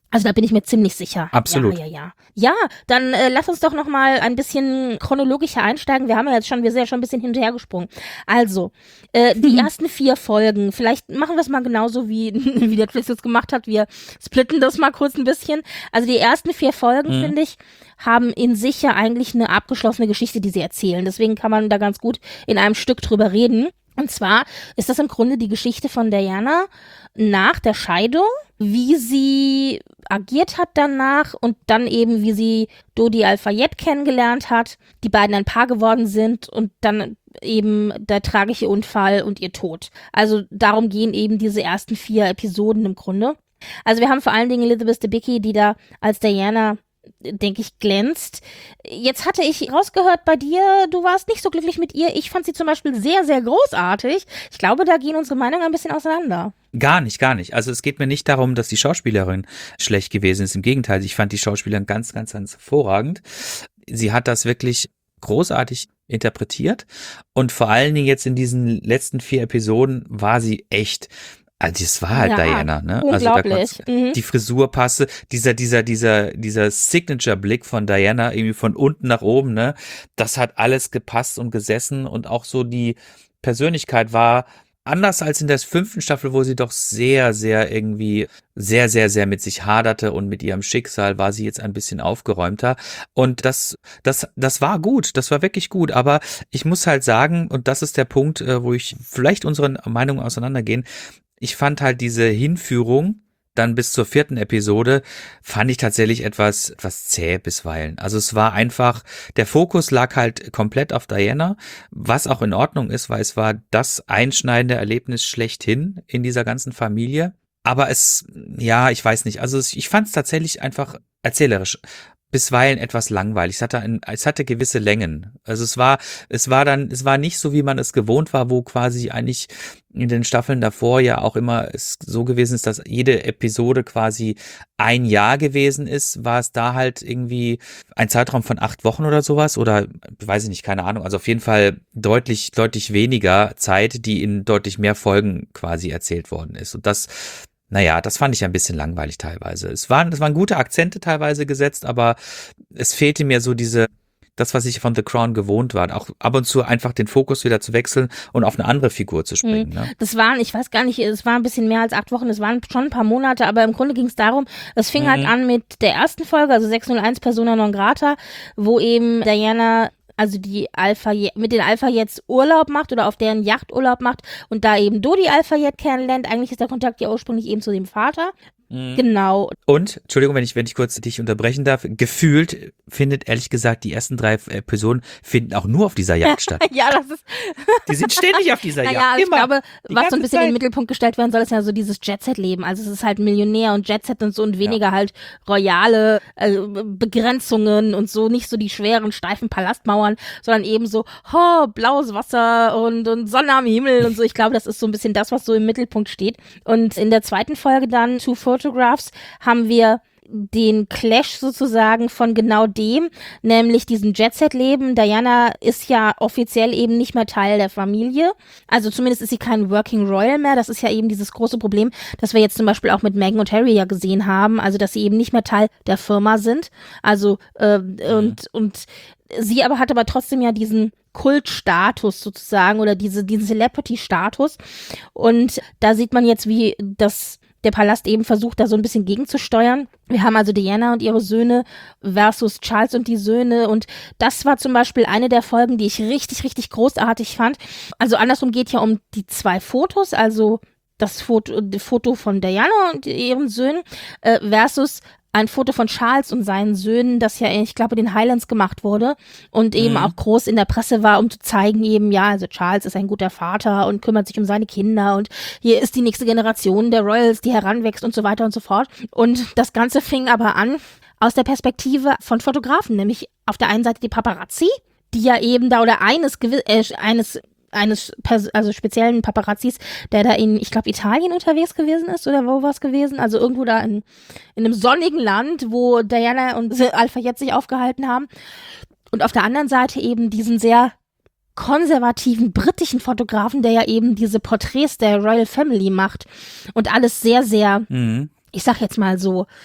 Also da bin ich mir ziemlich sicher. Absolut. Ja, ja, ja. Ja, dann äh, lass uns doch noch mal ein bisschen chronologischer einsteigen. Wir haben ja jetzt schon, wir sind ja schon ein bisschen hinterher gesprungen. Also, äh, die mhm. ersten vier Folgen, vielleicht machen wir es mal genauso, wie, wie Netflix es gemacht hat. Wir splitten das mal kurz ein bisschen. Also die ersten vier Folgen, mhm. finde ich, haben in sich ja eigentlich eine abgeschlossene Geschichte, die sie erzählen. Deswegen kann man da ganz gut in einem Stück drüber reden. Und zwar ist das im Grunde die Geschichte von Diana nach der Scheidung, wie sie agiert hat danach und dann eben, wie sie Dodi Al-Fayed kennengelernt hat, die beiden ein Paar geworden sind und dann eben der tragische Unfall und ihr Tod. Also darum gehen eben diese ersten vier Episoden im Grunde. Also wir haben vor allen Dingen Elizabeth Debicki, die da als Diana, denke ich, glänzt. Jetzt hatte ich rausgehört bei dir, du warst nicht so glücklich mit ihr. Ich fand sie zum Beispiel sehr, sehr großartig. Ich glaube, da gehen unsere Meinungen ein bisschen auseinander. Gar nicht, gar nicht. Also es geht mir nicht darum, dass die Schauspielerin schlecht gewesen ist. Im Gegenteil, ich fand die Schauspielerin ganz, ganz, ganz hervorragend. Sie hat das wirklich großartig interpretiert und vor allen Dingen jetzt in diesen letzten vier Episoden war sie echt. Also das war halt ja, Diana, ne? Unglaublich. Also da mhm. die Frisur passte, dieser, dieser, dieser, dieser Signature-Blick von Diana, irgendwie von unten nach oben, ne? Das hat alles gepasst und gesessen und auch so die Persönlichkeit war anders als in der fünften Staffel, wo sie doch sehr, sehr irgendwie sehr, sehr, sehr mit sich haderte und mit ihrem Schicksal war sie jetzt ein bisschen aufgeräumter. Und das, das, das war gut. Das war wirklich gut. Aber ich muss halt sagen, und das ist der Punkt, wo ich vielleicht unseren Meinungen auseinandergehen, ich fand halt diese Hinführung dann bis zur vierten Episode, fand ich tatsächlich etwas, etwas zäh bisweilen. Also es war einfach, der Fokus lag halt komplett auf Diana, was auch in Ordnung ist, weil es war das einschneidende Erlebnis schlechthin in dieser ganzen Familie. Aber es, ja, ich weiß nicht, also ich fand es tatsächlich einfach erzählerisch bisweilen etwas langweilig. Es hatte, ein, es hatte gewisse Längen. Also es war, es war dann, es war nicht so, wie man es gewohnt war, wo quasi eigentlich in den Staffeln davor ja auch immer es so gewesen ist, dass jede Episode quasi ein Jahr gewesen ist, war es da halt irgendwie ein Zeitraum von acht Wochen oder sowas oder weiß ich nicht, keine Ahnung. Also auf jeden Fall deutlich, deutlich weniger Zeit, die in deutlich mehr Folgen quasi erzählt worden ist. Und das Naja, das fand ich ein bisschen langweilig teilweise. Es waren, es waren gute Akzente teilweise gesetzt, aber es fehlte mir so diese, das, was ich von The Crown gewohnt war, auch ab und zu einfach den Fokus wieder zu wechseln und auf eine andere Figur zu springen. Ne? Das waren, ich weiß gar nicht, es war ein bisschen mehr als acht Wochen, es waren schon ein paar Monate, aber im Grunde ging es darum, es fing mhm. halt an mit der ersten Folge, also sechshunderteins Persona non grata, wo eben Diana also die Al-Fayed, mit den Al-Fayeds Urlaub macht oder auf deren Yacht Urlaub macht und da eben Dodi Al-Fayed kennenlernt. Eigentlich ist der Kontakt ja ursprünglich eben zu dem Vater. Mhm. Genau. Und, Entschuldigung, wenn ich, wenn ich kurz dich unterbrechen darf, gefühlt findet, ehrlich gesagt, die ersten drei Episoden finden auch nur auf dieser Yacht statt. Ja, das ist... Die sind ständig auf dieser naja, Yacht. Ich Immer. glaube, was so ein bisschen Zeit. in den Mittelpunkt gestellt werden soll, ist ja so dieses Jet-Set-Leben. Also es ist halt Millionär und Jet-Set und so und weniger ja. halt royale äh, Begrenzungen und so, nicht so die schweren, steifen Palastmauern, sondern eben so, oh, blaues Wasser und, und Sonne am Himmel und so. Ich glaube, das ist so ein bisschen das, was so im Mittelpunkt steht. Und in der zweiten Folge dann, Two Photographs, haben wir den Clash sozusagen von genau dem, nämlich diesem Jet-Set-Leben. Diana ist ja offiziell eben nicht mehr Teil der Familie. Also zumindest ist sie kein Working Royal mehr. Das ist ja eben dieses große Problem, das wir jetzt zum Beispiel auch mit Meghan und Harry ja gesehen haben. Also dass sie eben nicht mehr Teil der Firma sind. Also äh, mhm. und und sie aber hat aber trotzdem ja diesen Kultstatus sozusagen oder diese diesen Celebrity-Status. Und da sieht man jetzt, wie das der Palast eben versucht, da so ein bisschen gegenzusteuern. Wir haben also Diana und ihre Söhne versus Charles und die Söhne und das war zum Beispiel eine der Folgen, die ich richtig, richtig großartig fand. Also andersrum geht ja um die zwei Fotos, also das Foto, das Foto von Diana und ihren Söhnen äh, versus ein Foto von Charles und seinen Söhnen, das ja, ich glaube, in den Highlands gemacht wurde und eben mhm. auch groß in der Presse war, um zu zeigen eben, ja, also Charles ist ein guter Vater und kümmert sich um seine Kinder und hier ist die nächste Generation der Royals, die heranwächst und so weiter und so fort. Und das Ganze fing aber an aus der Perspektive von Fotografen, nämlich auf der einen Seite die Paparazzi, die ja eben da oder eines, äh, eines eines Pers- also speziellen Paparazzis, der da in, ich glaube, Italien unterwegs gewesen ist oder wo war es gewesen? Also irgendwo da in, in einem sonnigen Land, wo Diana und Al-Fayed sich aufgehalten haben. Und auf der anderen Seite eben diesen sehr konservativen britischen Fotografen, der ja eben diese Porträts der Royal Family macht und alles sehr, sehr, mhm. ich sag jetzt mal so,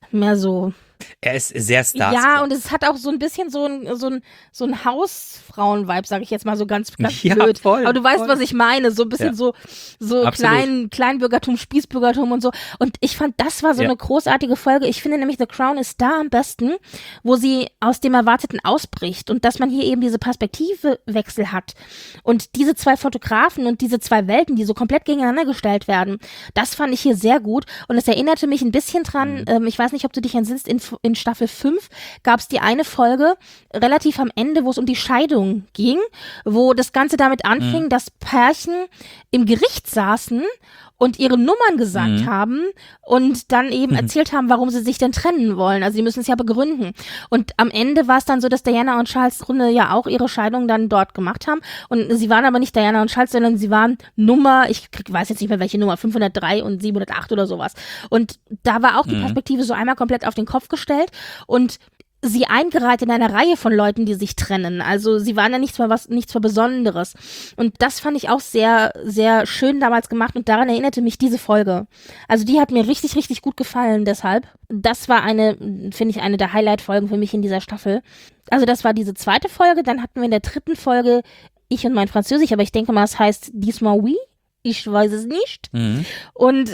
mehr so. Er ist sehr Starsky. Ja, und es hat auch so ein bisschen so ein, so ein, so ein Hausfrauen-Vibe, sage ich jetzt mal so ganz, ganz Ja, blöd. voll, Aber du weißt, voll. was ich meine. So ein bisschen Ja. so, so Absolut. klein, Kleinbürgertum, Spießbürgertum und so. Und ich fand, das war so Ja. eine großartige Folge. Ich finde nämlich, The Crown ist da am besten, wo sie aus dem Erwarteten ausbricht und dass man hier eben diese Perspektivewechsel hat. Und diese zwei Fotografen und diese zwei Welten, die so komplett gegeneinander gestellt werden, das fand ich hier sehr gut. Und es erinnerte mich ein bisschen dran, Mhm. ähm, ich weiß nicht, ob du dich entsinnst, in, in Staffel fünf gab es die eine Folge relativ am Ende, wo es um die Scheidung ging, wo das Ganze damit anfing, Mhm. dass Pärchen im Gericht saßen und ihre Nummern gesagt Mhm. haben und dann eben Mhm. erzählt haben, warum sie sich denn trennen wollen. Also sie müssen es ja begründen. Und am Ende war es dann so, dass Diana und Charles im Grunde ja auch ihre Scheidung dann dort gemacht haben. Und sie waren aber nicht Diana und Charles, sondern sie waren Nummer, ich krieg, weiß jetzt nicht mehr welche Nummer, fünfhundertdrei und siebenhundertacht oder sowas. Und da war auch die Mhm. Perspektive so einmal komplett auf den Kopf gestellt und sie eingereiht in einer Reihe von Leuten, die sich trennen. Also sie waren ja nichts mehr was, nichts mehr Besonderes. Und das fand ich auch sehr, sehr schön damals gemacht und daran erinnerte mich diese Folge. Also die hat mir richtig, richtig gut gefallen deshalb. Das war eine, finde ich, eine der Highlight-Folgen für mich in dieser Staffel. Also das war diese zweite Folge. Dann hatten wir in der dritten Folge Ich und mein Französisch, aber ich denke mal, es heißt diesmal oui. Ich weiß es nicht. Mhm. Und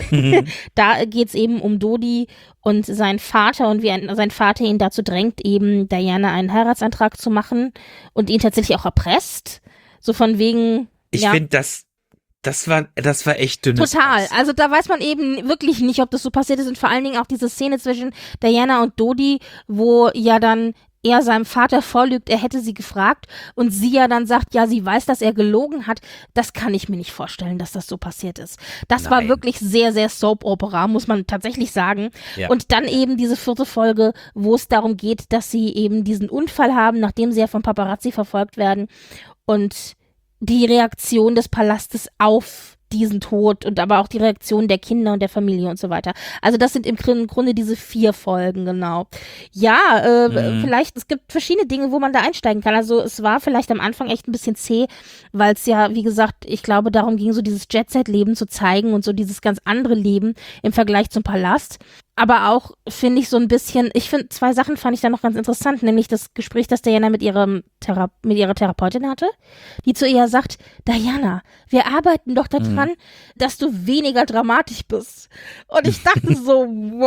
da geht's eben um Dodi und seinen Vater und wie ein, sein Vater ihn dazu drängt, eben Diana einen Heiratsantrag zu machen und ihn tatsächlich auch erpresst. So von wegen, Ich ja. finde, das, das war, das war echt dünnes Total. Eis. Also da weiß man eben wirklich nicht, ob das so passiert ist und vor allen Dingen auch diese Szene zwischen Diana und Dodi, wo ja dann er seinem Vater vorlügt, er hätte sie gefragt und sie ja dann sagt, ja, sie weiß, dass er gelogen hat. Das kann ich mir nicht vorstellen, dass das so passiert ist. Das war Nein. wirklich sehr, sehr Soap-Opera, muss man tatsächlich sagen. Ja. Und dann eben diese vierte Folge, wo es darum geht, dass sie eben diesen Unfall haben, nachdem sie ja von Paparazzi verfolgt werden und die Reaktion des Palastes auf diesen Tod und aber auch die Reaktion der Kinder und der Familie und so weiter. Also das sind im Grunde diese vier Folgen, genau. Ja, äh, Mhm. vielleicht, es gibt verschiedene Dinge, wo man da einsteigen kann. Also es war vielleicht am Anfang echt ein bisschen zäh, weil es ja, wie gesagt, ich glaube, darum ging, so dieses Jet-Set-Leben zu zeigen und so dieses ganz andere Leben im Vergleich zum Palast. Aber auch, finde ich, so ein bisschen, ich finde, zwei Sachen fand ich da noch ganz interessant, nämlich das Gespräch, das Diana mit ihrem Thera- mit ihrer Therapeutin hatte, die zu ihr sagt, Diana, wir arbeiten doch daran, mhm. dass du weniger dramatisch bist. Und ich dachte so,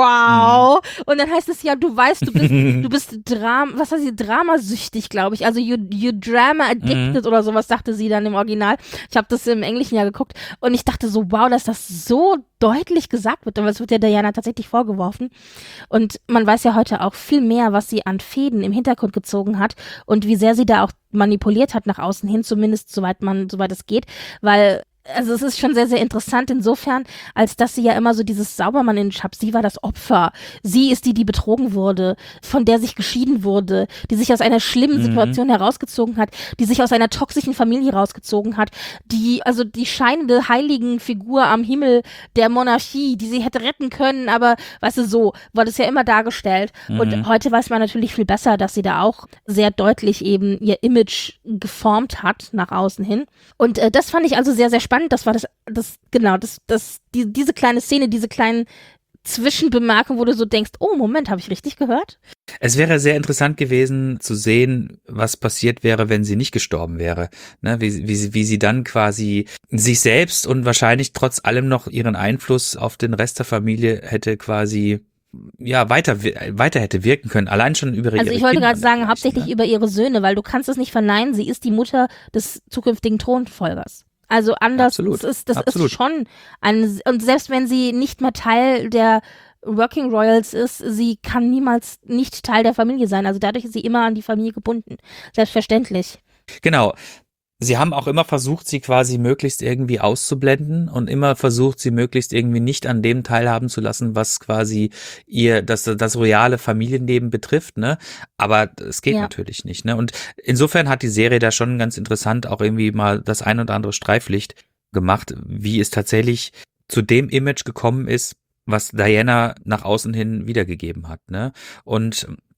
wow. Und dann heißt es ja, du weißt, du bist, du bist Dram, was heißt sie, dramasüchtig, glaube ich. Also you, you drama addicted mhm. oder sowas, sagte sie dann im Original. Ich habe das im Englischen ja geguckt und ich dachte so, wow, dass das so deutlich gesagt wird, aber es wird ja Diana tatsächlich vorgeworfen. Und man weiß ja heute auch viel mehr, was sie an Fäden im Hintergrund gezogen hat und wie sehr sie da auch manipuliert hat nach außen hin, zumindest soweit man, soweit es geht, weil also es ist schon sehr, sehr interessant insofern, als dass sie ja immer so dieses Saubermann-Image hat. Sie war das Opfer. Sie ist die, die betrogen wurde, von der sich geschieden wurde, die sich aus einer schlimmen Situation mhm. herausgezogen hat, die sich aus einer toxischen Familie rausgezogen hat, die, also die scheinende Heiligenfigur am Himmel der Monarchie, die sie hätte retten können, aber weißt du, so war das ja immer dargestellt. Mhm. Und heute weiß man natürlich viel besser, dass sie da auch sehr deutlich eben ihr Image geformt hat nach außen hin. Und äh, das fand ich also sehr, sehr spannend. Das war das, das, genau, das, das, die, diese kleine Szene, diese kleinen Zwischenbemerkungen, wo du so denkst, oh, Moment, habe ich richtig gehört? Es wäre sehr interessant gewesen zu sehen, was passiert wäre, wenn sie nicht gestorben wäre. Ne, wie, wie, sie, wie sie dann quasi sich selbst und wahrscheinlich trotz allem noch ihren Einfluss auf den Rest der Familie hätte quasi ja, weiter, weiter hätte wirken können, allein schon über ihre Also ich wollte Kinder gerade sagen, hauptsächlich ne? über ihre Söhne, weil du kannst es nicht verneinen, sie ist die Mutter des zukünftigen Thronfolgers. Also anders, Absolut, das ist, das absolut. ist schon ein, und selbst wenn sie nicht mehr Teil der Working Royals ist, sie kann niemals nicht Teil der Familie sein. Also dadurch ist sie immer an die Familie gebunden. Selbstverständlich. Genau. Sie haben auch immer versucht, sie quasi möglichst irgendwie auszublenden und immer versucht, sie möglichst irgendwie nicht an dem teilhaben zu lassen, was quasi ihr, das, das royale Familienleben betrifft, ne? Aber es geht ja. natürlich nicht, ne? Und insofern hat die Serie da schon ganz interessant auch irgendwie mal das ein oder andere Streiflicht gemacht, wie es tatsächlich zu dem Image gekommen ist, was Diana nach außen hin wiedergegeben hat, ne? Und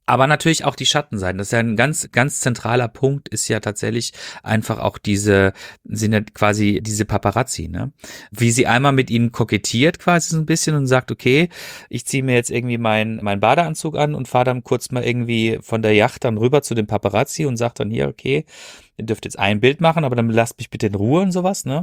Aber natürlich auch die Schattenseiten. Das ist ja ein ganz, ganz zentraler Punkt, ist ja tatsächlich einfach auch diese, sind ja quasi diese Paparazzi, ne? Wie sie einmal mit ihnen kokettiert quasi so ein bisschen und sagt, okay, ich ziehe mir jetzt irgendwie meinen mein Badeanzug an und fahre dann kurz mal irgendwie von der Yacht dann rüber zu dem Paparazzi und sagt dann hier, okay, ihr dürft jetzt ein Bild machen, aber dann lasst mich bitte in Ruhe und sowas, ne?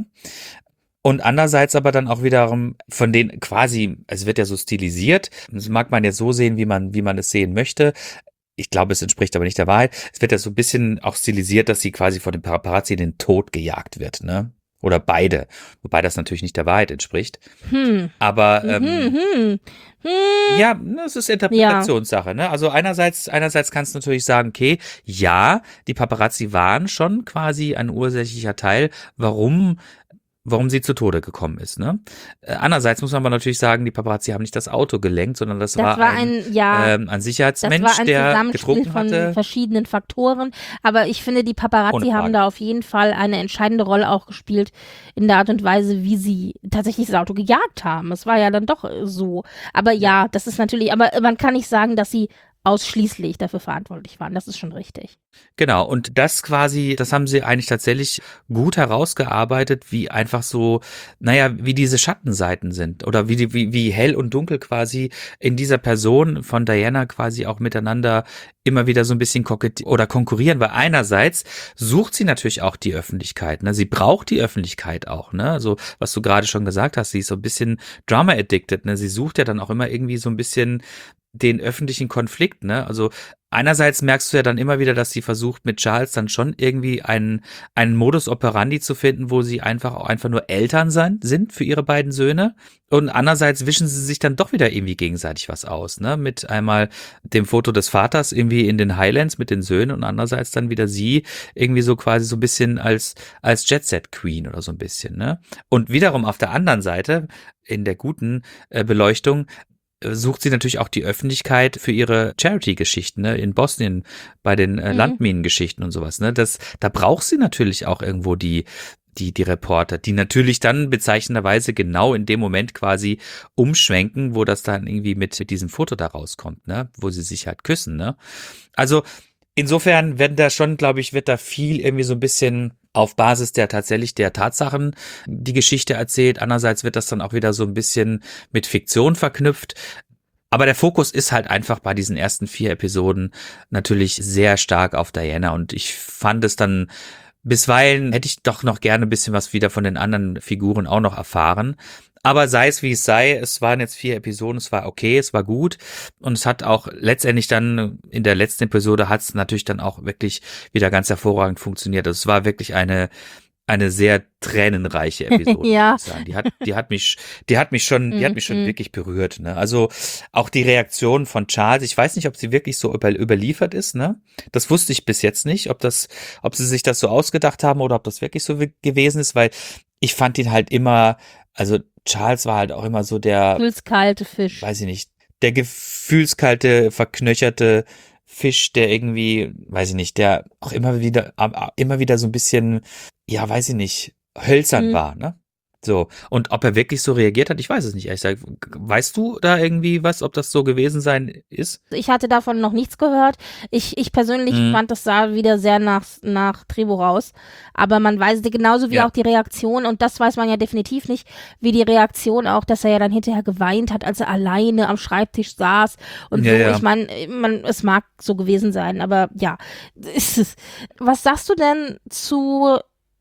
Und andererseits aber dann auch wiederum von denen quasi, es wird ja so stilisiert, das mag man jetzt so sehen, wie man, wie man es sehen möchte. Ich glaube, es entspricht aber nicht der Wahrheit. Es wird ja so ein bisschen auch stilisiert, dass sie quasi von dem Paparazzi in den Tod gejagt wird, ne? Oder beide. Wobei das natürlich nicht der Wahrheit entspricht. Hm. Aber ähm, Hm, hm, hm. ja, das ist Interpretationssache, ne? Also einerseits, einerseits kannst du natürlich sagen, okay, ja, die Paparazzi waren schon quasi ein ursächlicher Teil, warum warum sie zu Tode gekommen ist, ne? Äh, andererseits muss man aber natürlich sagen, die Paparazzi haben nicht das Auto gelenkt, sondern das, Das war, war ein, ein, ja, ähm, ein das Sicherheitsmensch, war ein der Zusammenspiel getrunken von hatte. verschiedenen Faktoren. Aber ich finde, die Paparazzi Ohne Frage. haben da auf jeden Fall eine entscheidende Rolle auch gespielt in der Art und Weise, wie sie tatsächlich das Auto gejagt haben. Es war ja dann doch äh, so. Aber ja, das ist natürlich, aber man kann nicht sagen, dass sie ausschließlich dafür verantwortlich waren. Das ist schon richtig. Genau, und das quasi, das haben sie eigentlich tatsächlich gut herausgearbeitet, wie einfach so, naja, wie diese Schattenseiten sind oder wie, die, wie, wie hell und dunkel quasi in dieser Person von Diana quasi auch miteinander immer wieder so ein bisschen kokettieren oder konkurrieren, weil einerseits sucht sie natürlich auch die Öffentlichkeit, ne? Sie braucht die Öffentlichkeit auch, ne? Also, was du gerade schon gesagt hast, sie ist so ein bisschen Drama-addicted, ne? Sie sucht ja dann auch immer irgendwie so ein bisschen den öffentlichen Konflikt, ne? Also einerseits merkst du ja dann immer wieder, dass sie versucht, mit Charles dann schon irgendwie einen, einen Modus operandi zu finden, wo sie einfach auch einfach nur Eltern sein, sind für ihre beiden Söhne. Und andererseits wischen sie sich dann doch wieder irgendwie gegenseitig was aus, ne? Mit einmal dem Foto des Vaters irgendwie in den Highlands mit den Söhnen und andererseits dann wieder sie irgendwie so quasi so ein bisschen als, als Jet-Set-Queen oder so ein bisschen, ne? Und wiederum auf der anderen Seite, in der guten äh, Beleuchtung, sucht sie natürlich auch die Öffentlichkeit für ihre Charity-Geschichten, ne, in Bosnien bei den äh, Mhm. Landminengeschichten und sowas, ne, das, da braucht sie natürlich auch irgendwo die, die, die Reporter, die natürlich dann bezeichnenderweise genau in dem Moment quasi umschwenken, wo das dann irgendwie mit, mit diesem Foto da rauskommt, ne, wo sie sich halt küssen, ne. Also, insofern werden da schon, glaube ich, wird da viel irgendwie so ein bisschen auf Basis der tatsächlich der Tatsachen die Geschichte erzählt. Andererseits wird das dann auch wieder so ein bisschen mit Fiktion verknüpft. Aber der Fokus ist halt einfach bei diesen ersten vier Episoden natürlich sehr stark auf Diana und ich fand es dann bisweilen hätte ich doch noch gerne ein bisschen was wieder von den anderen Figuren auch noch erfahren. Aber sei es wie es sei, es waren jetzt vier Episoden, es war okay, es war gut und es hat auch letztendlich dann in der letzten Episode hat es natürlich dann auch wirklich wieder ganz hervorragend funktioniert. Also es war wirklich eine eine sehr tränenreiche Episode, Ja. muss ich sagen. Die hat die hat mich die hat mich schon die hat mich schon Mhm. wirklich berührt, ne? Also auch die Reaktion von Charles, ich weiß nicht, ob sie wirklich so über, überliefert ist, ne? Das wusste ich bis jetzt nicht, ob das ob sie sich das so ausgedacht haben oder ob das wirklich so wi- gewesen ist, weil ich fand ihn halt immer, also Charles war halt auch immer so der, Kalte Fisch. weiß ich nicht, der gefühlskalte, verknöcherte Fisch, der irgendwie, weiß ich nicht, der auch immer wieder, immer wieder so ein bisschen, ja, weiß ich nicht, hölzern Mhm. war, ne? So. Und ob er wirklich so reagiert hat, ich weiß es nicht, ehrlich gesagt. Weißt du da irgendwie was, ob das so gewesen sein ist? Ich hatte davon noch nichts gehört. Ich, ich persönlich Mhm. fand, das sah wieder sehr nach, nach Drehbuch aus. Aber man weiß genauso wie Ja. auch die Reaktion, und das weiß man ja definitiv nicht, wie die Reaktion auch, dass er ja dann hinterher geweint hat, als er alleine am Schreibtisch saß und Ja, so. ja. Ich meine, man, es mag so gewesen sein, aber ja. Ist es- Was sagst du denn zu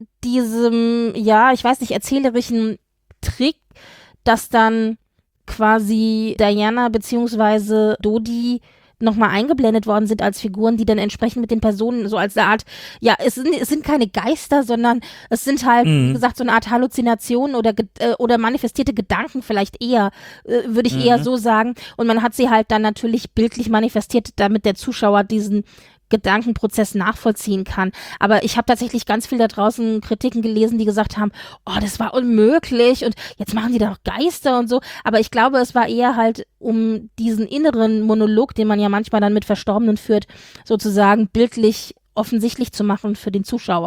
diesem, ja, ich weiß nicht, erzählerischen Trick, dass dann quasi Diana beziehungsweise Dodi nochmal eingeblendet worden sind als Figuren, die dann entsprechend mit den Personen so als eine Art, ja, es sind, es sind keine Geister, sondern es sind halt, Mhm. wie gesagt, so eine Art Halluzinationen oder, ge- äh, oder manifestierte Gedanken vielleicht eher, äh, würde ich Mhm. eher so sagen. Und man hat sie halt dann natürlich bildlich manifestiert, damit der Zuschauer diesen Gedankenprozess nachvollziehen kann. Aber ich habe tatsächlich ganz viel da draußen Kritiken gelesen, die gesagt haben, oh, das war unmöglich und jetzt machen die da doch Geister und so. Aber ich glaube, es war eher halt um diesen inneren Monolog, den man ja manchmal dann mit Verstorbenen führt, sozusagen bildlich offensichtlich zu machen für den Zuschauer.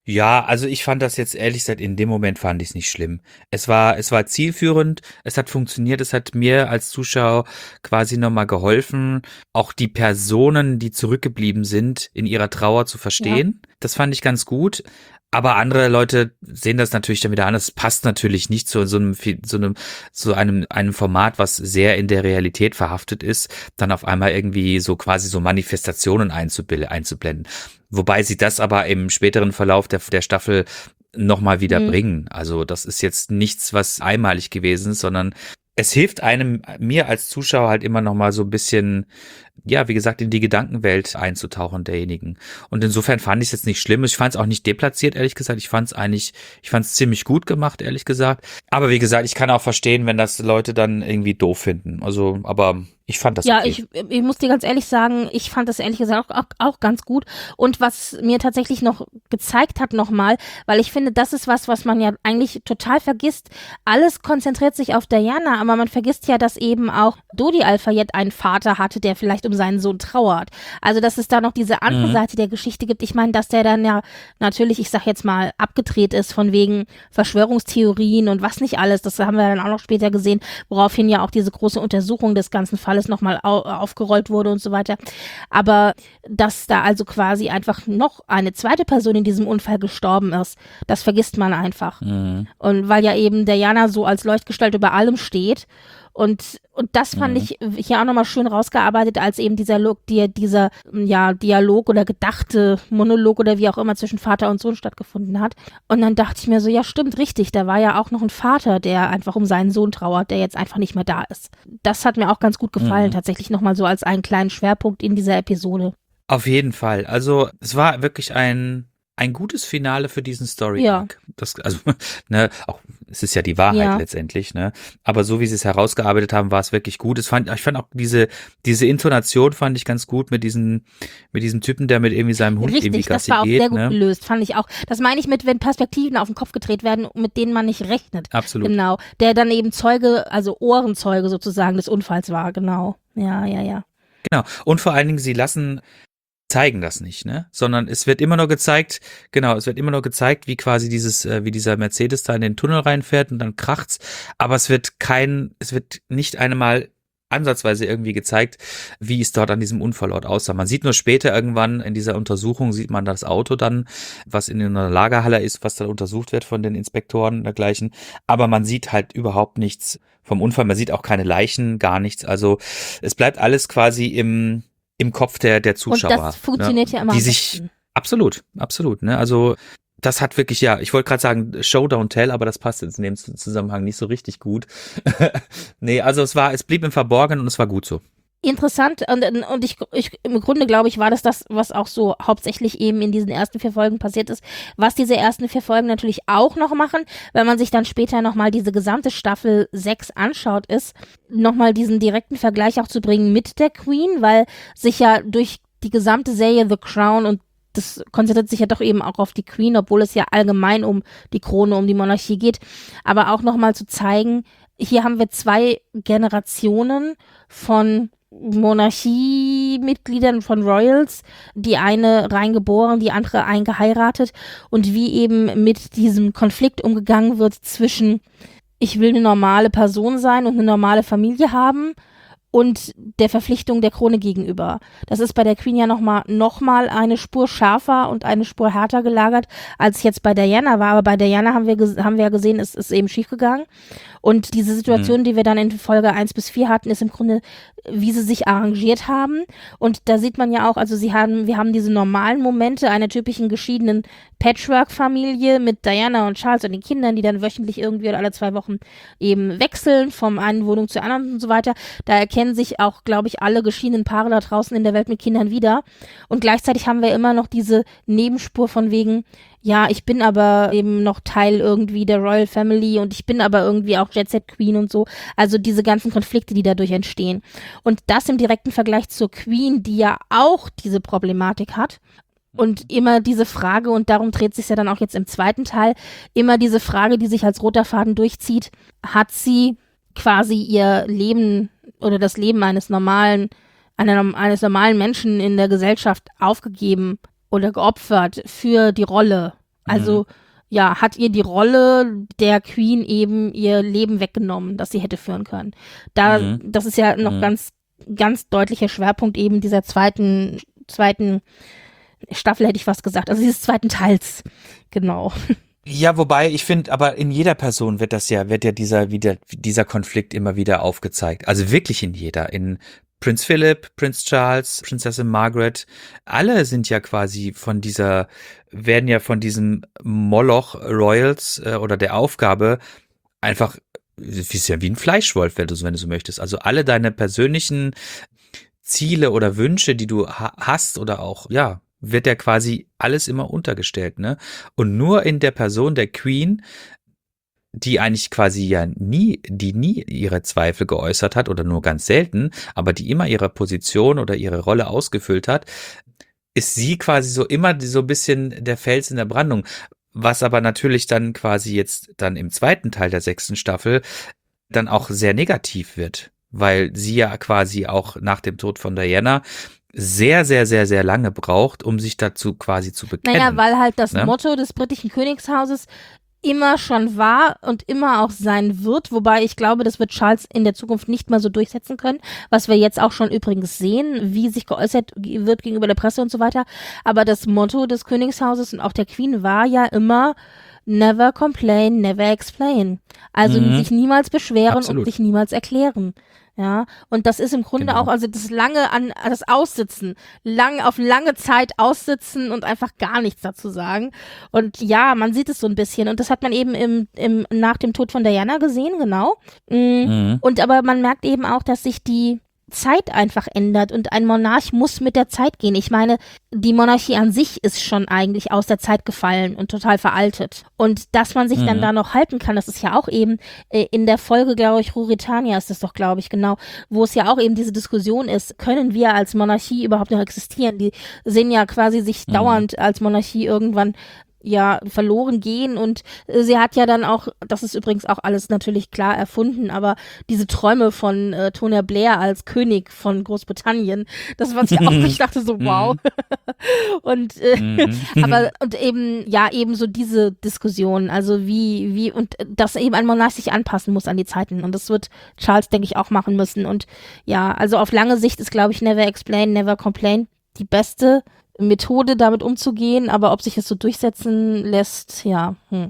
Ja, also ich fand das jetzt ehrlich gesagt, in dem Moment fand ich es nicht schlimm. Es war, es war zielführend, es hat funktioniert, es hat mir als Zuschauer quasi nochmal geholfen, auch die Personen, die zurückgeblieben sind, in ihrer Trauer zu verstehen. Ja. Das fand ich ganz gut. Aber andere Leute sehen das natürlich dann wieder anders. Es passt natürlich nicht zu so einem, so einem, so einem, einem Format, was sehr in der Realität verhaftet ist, dann auf einmal irgendwie so quasi so Manifestationen einzublenden. Wobei sie das aber im späteren Verlauf der, der Staffel nochmal wieder mhm. bringen. Also das ist jetzt nichts, was einmalig gewesen ist, sondern es hilft einem, mir als Zuschauer halt immer noch mal so ein bisschen, ja, wie gesagt, in die Gedankenwelt einzutauchen derjenigen. Und insofern fand ich es jetzt nicht schlimm. Ich fand es auch nicht deplatziert, ehrlich gesagt. Ich fand es eigentlich, ich fand es ziemlich gut gemacht, ehrlich gesagt. Aber wie gesagt, ich kann auch verstehen, wenn das Leute dann irgendwie doof finden. Also, aber ich fand das Ja, okay. ich, ich muss dir ganz ehrlich sagen, ich fand das ehrlich gesagt auch, auch, auch ganz gut. Und was mir tatsächlich noch gezeigt hat nochmal, weil ich finde, das ist was, was man ja eigentlich total vergisst. Alles konzentriert sich auf Diana, aber man vergisst ja, dass eben auch Dodi Al-Fayed einen Vater hatte, der vielleicht um seinen Sohn trauert. Also, dass es da noch diese andere mhm. Seite der Geschichte gibt. Ich meine, dass der dann ja natürlich, ich sag jetzt mal, abgedreht ist von wegen Verschwörungstheorien und was nicht alles. Das haben wir dann auch noch später gesehen, woraufhin ja auch diese große Untersuchung des ganzen Falles alles nochmal au- aufgerollt wurde und so weiter. Aber dass da also quasi einfach noch eine zweite Person in diesem Unfall gestorben ist, das vergisst man einfach. Mhm. Und weil ja eben Diana so als Leuchtgestalt über allem steht. Und, und das fand mhm. ich hier auch nochmal schön rausgearbeitet, als eben dieser, die, dieser ja, Dialog oder gedachte Monolog oder wie auch immer zwischen Vater und Sohn stattgefunden hat. Und dann dachte ich mir so, ja stimmt, richtig, da war ja auch noch ein Vater, der einfach um seinen Sohn trauert, der jetzt einfach nicht mehr da ist. Das hat mir auch ganz gut gefallen, mhm. tatsächlich nochmal so als einen kleinen Schwerpunkt in dieser Episode. Auf jeden Fall. Also es war wirklich ein ein gutes Finale für diesen Story Arc. Ja. Das, also, ne, auch, es ist ja die Wahrheit ja. letztendlich, ne. Aber so wie sie es herausgearbeitet haben, war es wirklich gut. Es fand, ich fand auch diese, diese Intonation fand ich ganz gut mit diesem, mit diesem Typen, der mit irgendwie seinem Hund Richtig, irgendwie Gassi das war auch geht, sehr gut ne? gelöst, fand ich auch. Das meine ich mit, wenn Perspektiven auf den Kopf gedreht werden, mit denen man nicht rechnet. Absolut. Genau. Der dann eben Zeuge, also Ohrenzeuge sozusagen des Unfalls war, genau. Ja, ja, ja. Genau. Und vor allen Dingen, sie lassen zeigen das nicht, ne? Sondern es wird immer nur gezeigt, genau, es wird immer nur gezeigt, wie quasi dieses, äh, wie dieser Mercedes da in den Tunnel reinfährt und dann kracht's, aber es wird kein, es wird nicht einmal ansatzweise irgendwie gezeigt, wie es dort an diesem Unfallort aussah. Man sieht nur später irgendwann in dieser Untersuchung, sieht man das Auto dann, was in einer Lagerhalle ist, was dann untersucht wird von den Inspektoren und dergleichen, aber man sieht halt überhaupt nichts vom Unfall, man sieht auch keine Leichen, gar nichts, also es bleibt alles quasi im im Kopf der, der Zuschauer. Und das funktioniert ne? ja immer die sich absolut, absolut, ne? Also das hat wirklich, ja, ich wollte gerade sagen, Show, don't tell, aber das passt jetzt in dem Zusammenhang nicht so richtig gut. Nee, also es war, es blieb im Verborgenen und es war gut so. Interessant und, und ich, ich im Grunde glaube ich, war das das, was auch so hauptsächlich eben in diesen ersten vier Folgen passiert ist. Was diese ersten vier Folgen natürlich auch noch machen, wenn man sich dann später nochmal diese gesamte Staffel sechs anschaut, ist, nochmal diesen direkten Vergleich auch zu bringen mit der Queen, weil sich ja durch die gesamte Serie The Crown und das konzentriert sich ja doch eben auch auf die Queen, obwohl es ja allgemein um die Krone, um die Monarchie geht, aber auch nochmal zu zeigen, hier haben wir zwei Generationen von Monarchiemitgliedern von Royals, die eine reingeboren, die andere eingeheiratet und wie eben mit diesem Konflikt umgegangen wird zwischen ich will eine normale Person sein und eine normale Familie haben und der Verpflichtung der Krone gegenüber. Das ist bei der Queen ja nochmal noch mal eine Spur schärfer und eine Spur härter gelagert, als es jetzt bei Diana war. Aber bei Diana haben wir, haben wir ja gesehen, es ist eben schiefgegangen. Und diese Situation, mhm. die wir dann in Folge eins bis vier hatten, ist im Grunde, wie sie sich arrangiert haben. Und da sieht man ja auch, also sie haben, wir haben diese normalen Momente einer typischen geschiedenen Patchwork-Familie mit Diana und Charles und den Kindern, die dann wöchentlich irgendwie oder alle zwei Wochen eben wechseln von einer Wohnung zur anderen und so weiter. Da erkennen sich auch, glaube ich, alle geschiedenen Paare da draußen in der Welt mit Kindern wieder. Und gleichzeitig haben wir immer noch diese Nebenspur von wegen, ja, ich bin aber eben noch Teil irgendwie der Royal Family und ich bin aber irgendwie auch Jet Set Queen und so. Also diese ganzen Konflikte, die dadurch entstehen. Und das im direkten Vergleich zur Queen, die ja auch diese Problematik hat. Und immer diese Frage, und darum dreht sich ja dann auch jetzt im zweiten Teil, immer diese Frage, die sich als roter Faden durchzieht, hat sie quasi ihr Leben oder das Leben eines normalen, einer, eines normalen Menschen in der Gesellschaft aufgegeben oder geopfert für die Rolle Also Mhm. ja, hat ihr die Rolle der Queen eben ihr Leben weggenommen, das sie hätte führen können. Da, Mhm. das ist ja noch Mhm. ganz, ganz deutlicher Schwerpunkt eben dieser zweiten, zweiten Staffel, hätte ich fast gesagt, also dieses zweiten Teils. Genau. Ja, wobei ich finde, aber in jeder Person wird das ja, wird ja dieser wieder dieser Konflikt immer wieder aufgezeigt. Also wirklich in jeder. In Prinz Philip, Prinz Charles, Prinzessin Margaret, alle sind ja quasi von dieser, werden ja von diesem Moloch Royals äh, oder der Aufgabe einfach, wie ist ja wie ein Fleischwolf, wenn du, so- wenn du so möchtest. Also alle deine persönlichen Ziele oder Wünsche, die du ha hast oder auch, ja, wird ja quasi alles immer untergestellt, ne? Und nur in der Person der Queen, die eigentlich quasi ja nie, die nie ihre Zweifel geäußert hat oder nur ganz selten, aber die immer ihre Position oder ihre Rolle ausgefüllt hat, ist sie quasi so immer so ein bisschen der Fels in der Brandung. Was aber natürlich dann quasi jetzt dann im zweiten Teil der sechsten Staffel dann auch sehr negativ wird, weil sie ja quasi auch nach dem Tod von Diana sehr, sehr, sehr, sehr lange braucht, um sich dazu quasi zu bekennen. Naja, weil halt das ne? Motto des britischen Königshauses immer schon war und immer auch sein wird, wobei ich glaube, das wird Charles in der Zukunft nicht mal so durchsetzen können, was wir jetzt auch schon übrigens sehen, wie sich geäußert wird gegenüber der Presse und so weiter. Aber das Motto des Königshauses und auch der Queen war ja immer never complain, never explain. Also Mhm. sich niemals beschweren Absolut. und sich niemals erklären. Ja, und das ist im Grunde Genau. auch, also das lange an, das Aussitzen, lang, auf lange Zeit aussitzen und einfach gar nichts dazu sagen. Und ja, man sieht es so ein bisschen und das hat man eben im, im, nach dem Tod von Diana gesehen, genau. Mm. Mhm. Und aber man merkt eben auch, dass sich die Zeit einfach ändert und ein Monarch muss mit der Zeit gehen. Ich meine, die Monarchie an sich ist schon eigentlich aus der Zeit gefallen und total veraltet. Und dass man sich Mhm. dann da noch halten kann, das ist ja auch eben äh, in der Folge, glaube ich, Ruritania ist das doch, glaube ich, genau, wo es ja auch eben diese Diskussion ist, können wir als Monarchie überhaupt noch existieren? Die sehen ja quasi sich Mhm. dauernd als Monarchie irgendwann ja verloren gehen und äh, sie hat ja dann auch, das ist übrigens auch alles natürlich klar erfunden, aber diese Träume von äh, Tony Blair als König von Großbritannien, das was ich auch, ich dachte so, wow. und äh, Mhm. aber und eben, ja, eben so diese Diskussion, also wie, wie, und äh, dass eben ein Monarch sich anpassen muss an die Zeiten und das wird Charles, denke ich, auch machen müssen und ja, also auf lange Sicht ist, glaube ich, never explain, never complain die beste Methode, damit umzugehen, aber ob sich das so durchsetzen lässt, ja. Hm.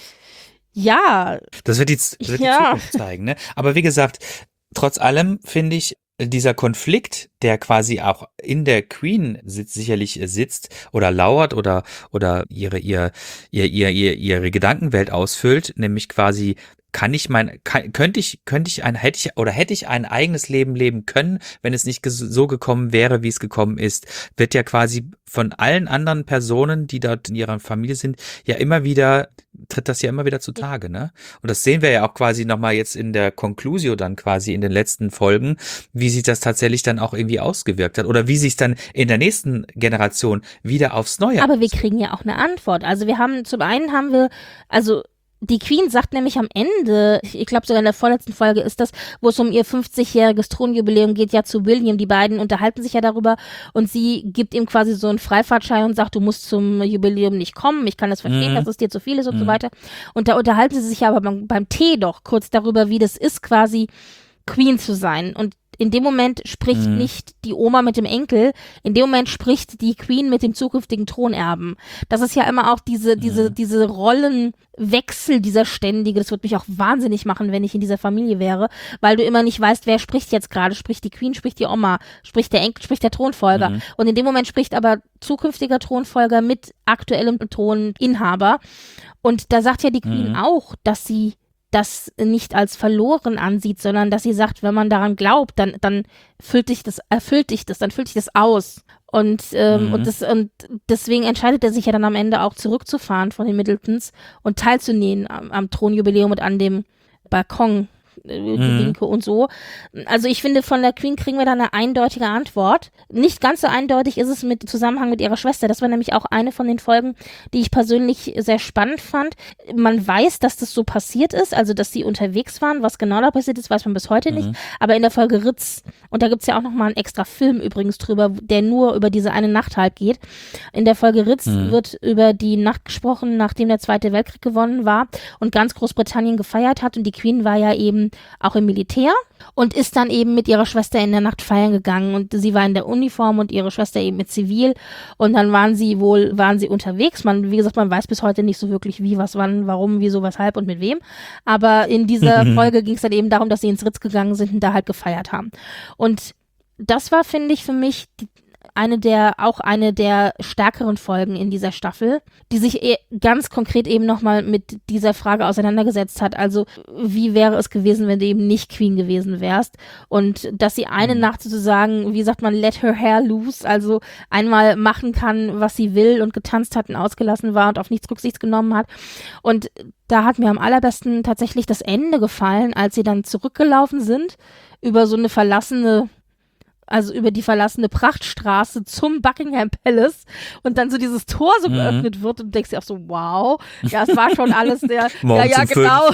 Ja. Das wird die, das wird Ja. die Zukunft zeigen, ne? Aber wie gesagt, trotz allem finde ich, dieser Konflikt, der quasi auch in der Queen sitzt, sicherlich sitzt oder lauert oder oder ihre ihr ihr ihr, ihr ihre Gedankenwelt ausfüllt, nämlich quasi kann ich mein kann, könnte ich könnte ich ein hätte ich oder hätte ich ein eigenes Leben leben können, wenn es nicht ges- so gekommen wäre, wie es gekommen ist, wird ja quasi von allen anderen Personen, die dort in ihrer Familie sind, ja immer wieder tritt das ja immer wieder zutage, ne? Und das sehen wir ja auch quasi nochmal jetzt in der Conclusio dann quasi in den letzten Folgen, wie sich das tatsächlich dann auch irgendwie ausgewirkt hat oder wie sich dann in der nächsten Generation wieder aufs Neue. Aber wir kriegen ja auch eine Antwort. Also wir haben, zum einen haben wir, also die Queen sagt nämlich am Ende, ich glaube sogar in der vorletzten Folge ist das, wo es um ihr fünfzigjähriges Thronjubiläum geht, ja zu William, die beiden unterhalten sich ja darüber und sie gibt ihm quasi so einen Freifahrtschein und sagt, du musst zum Jubiläum nicht kommen, ich kann das verstehen, Mhm. dass es dir zu viel ist und Mhm. so weiter. Und da unterhalten sie sich ja aber beim, beim Tee doch kurz darüber, wie das ist, quasi Queen zu sein. Und in dem Moment spricht Mhm. nicht die Oma mit dem Enkel, in dem Moment spricht die Queen mit dem zukünftigen Thronerben. Das ist ja immer auch diese, diese, diese Rollenwechsel, dieser ständige, das würde mich auch wahnsinnig machen, wenn ich in dieser Familie wäre, weil du immer nicht weißt, wer spricht jetzt gerade, spricht die Queen, spricht die Oma, spricht der Enkel, spricht der Thronfolger. Mhm. Und in dem Moment spricht aber zukünftiger Thronfolger mit aktuellem Throninhaber. Und da sagt ja die Queen Mhm. auch, dass sie das nicht als verloren ansieht, sondern dass sie sagt, wenn man daran glaubt, dann, dann füllt dich das, erfüllt dich das, dann füllt dich das aus. Und, ähm, Mhm. und, das, und deswegen entscheidet er sich ja dann am Ende auch zurückzufahren von den Middletons und teilzunehmen am, am Thronjubiläum und an dem Balkon äh, die mhm. Linke und so. Also ich finde, von der Queen kriegen wir da eine eindeutige Antwort. Nicht ganz so eindeutig ist es mit Zusammenhang mit ihrer Schwester. Das war nämlich auch eine von den Folgen, die ich persönlich sehr spannend fand. Man weiß, dass das so passiert ist, also dass sie unterwegs waren. Was genau da passiert ist, weiß man bis heute mhm. nicht. Aber in der Folge Ritz, und da gibt's ja auch nochmal einen extra Film übrigens drüber, der nur über diese eine Nacht halt geht. In der Folge Ritz mhm. wird über die Nacht gesprochen, nachdem der Zweite Weltkrieg gewonnen war und ganz Großbritannien gefeiert hat. Und die Queen war ja eben auch im Militär und ist dann eben mit ihrer Schwester in der Nacht feiern gegangen. Und sie war in der Uniform und ihre Schwester eben mit Zivil. Und dann waren sie wohl, waren sie unterwegs. Man, wie gesagt, man weiß bis heute nicht so wirklich wie, was, wann, warum, wieso, weshalb und mit wem. Aber in dieser mhm. Folge ging es dann eben darum, dass sie ins Ritz gegangen sind und da halt gefeiert haben. Und das war, finde ich, für mich die, eine der, auch eine der stärkeren Folgen in dieser Staffel, die sich e- ganz konkret eben nochmal mit dieser Frage auseinandergesetzt hat. Also, wie wäre es gewesen, wenn du eben nicht Queen gewesen wärst? Und dass sie eine mhm. Nacht sozusagen, wie sagt man, let her hair loose, also einmal machen kann, was sie will und getanzt hat und ausgelassen war und auf nichts Rücksicht genommen hat. Und da hat mir am allerbesten tatsächlich das Ende gefallen, als sie dann zurückgelaufen sind über so eine verlassene also über die verlassene Prachtstraße zum Buckingham Palace und dann so dieses Tor so mhm. geöffnet wird und du denkst dir auch so, wow, ja, es war schon alles sehr, ja, ja, genau.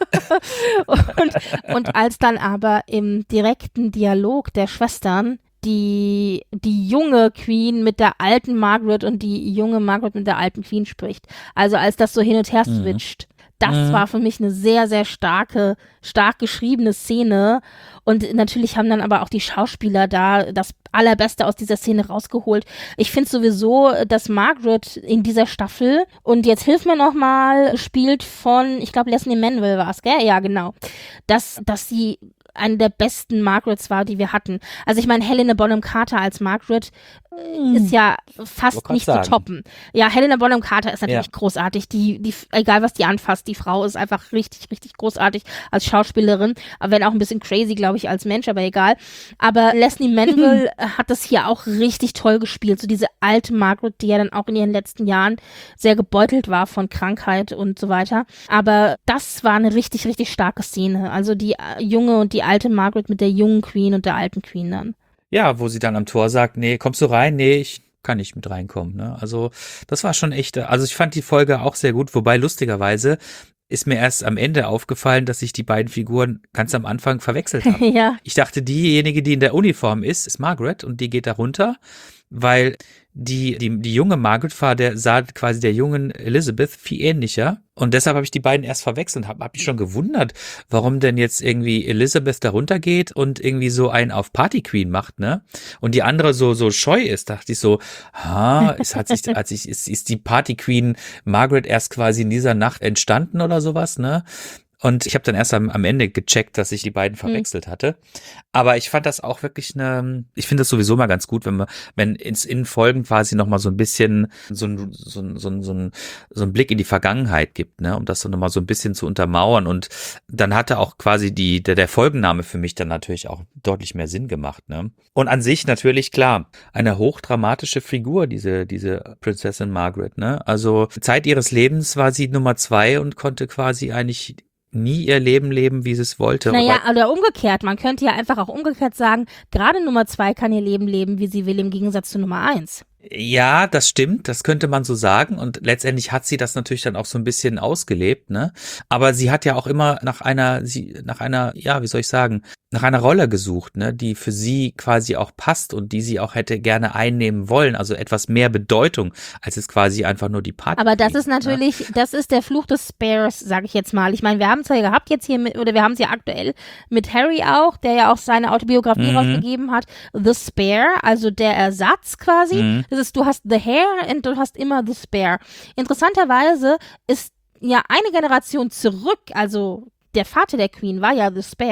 und, und als dann aber im direkten Dialog der Schwestern die, die junge Queen mit der alten Margaret und die junge Margaret mit der alten Queen spricht, also als das so hin und her switcht, mhm. das mhm. war für mich eine sehr, sehr starke, stark geschriebene Szene. Und natürlich haben dann aber auch die Schauspieler da das Allerbeste aus dieser Szene rausgeholt. Ich finde sowieso, dass Margaret in dieser Staffel, und jetzt hilf mir nochmal, spielt von, ich glaube, Leslie Manville war es, gell? Ja, genau. Dass, dass sie eine der besten Margarets war, die wir hatten. Also ich meine, Helena Bonham Carter als Margaret mm. ist ja fast nicht sagen. zu toppen. Ja, Helena Bonham Carter ist natürlich ja. großartig. Die, die, egal was die anfasst, die Frau ist einfach richtig, richtig großartig als Schauspielerin. Wenn auch ein bisschen crazy, glaube ich, als Mensch, aber egal. Aber Leslie Manville hat das hier auch richtig toll gespielt. So diese alte Margaret, die ja dann auch in ihren letzten Jahren sehr gebeutelt war von Krankheit und so weiter. Aber das war eine richtig, richtig starke Szene. Also die junge und die alte Margaret mit der jungen Queen und der alten Queen dann. Ja, wo sie dann am Tor sagt, nee, kommst du rein? Nee, ich kann nicht mit reinkommen. Ne? Also das war schon echt, also ich fand die Folge auch sehr gut, wobei lustigerweise ist mir erst am Ende aufgefallen, dass ich die beiden Figuren ganz am Anfang verwechselt habe. ja. Ich dachte, diejenige, die in der Uniform ist, ist Margaret und die geht da runter, weil die, die, die junge Margaret war der, sah quasi der jungen Elizabeth viel ähnlicher. Und deshalb habe ich die beiden erst verwechselt und habe hab mich schon gewundert, warum denn jetzt irgendwie Elizabeth da runtergeht und irgendwie so einen auf Party Queen macht, ne? Und die andere so, so scheu ist, dachte ich so, ha, es hat sich, hat sich, ist, ist die Party Queen Margaret erst quasi in dieser Nacht entstanden oder sowas, ne? Und ich habe dann erst am, am Ende gecheckt, dass ich die beiden verwechselt hatte. Aber ich fand das auch wirklich eine, ich finde das sowieso mal ganz gut, wenn man, wenn ins in Folgen quasi nochmal so ein bisschen so ein, so ein, so ein, so ein, so ein Blick in die Vergangenheit gibt, ne, um das so nochmal so ein bisschen zu untermauern. Und dann hatte auch quasi die, der, der Folgenname für mich dann natürlich auch deutlich mehr Sinn gemacht, ne. Und an sich natürlich, klar, eine hochdramatische Figur, diese, diese Prinzessin Margaret, ne. Also Zeit ihres Lebens war sie Nummer zwei und konnte quasi eigentlich nie ihr Leben leben, wie sie es wollte. Naja, oder umgekehrt. Man könnte ja einfach auch umgekehrt sagen, gerade Nummer zwei kann ihr Leben leben, wie sie will, im Gegensatz zu Nummer eins. Ja, das stimmt, das könnte man so sagen und letztendlich hat sie das natürlich dann auch so ein bisschen ausgelebt, ne? Aber sie hat ja auch immer nach einer, sie, nach einer, ja, wie soll ich sagen, nach einer Rolle gesucht, ne, die für sie quasi auch passt und die sie auch hätte gerne einnehmen wollen, also etwas mehr Bedeutung, als es quasi einfach nur die Party. Aber das ist natürlich, ne? Das ist der Fluch des Spares, sage ich jetzt mal. Ich meine, wir haben es ja gehabt jetzt hier mit, oder wir haben es ja aktuell mit Harry auch, der ja auch seine Autobiografie mhm. rausgegeben hat, The Spare, also der Ersatz quasi. Mhm. Das ist, du hast The Hair und du hast immer The Spare. Interessanterweise ist ja eine Generation zurück, also der Vater der Queen war ja The Spare.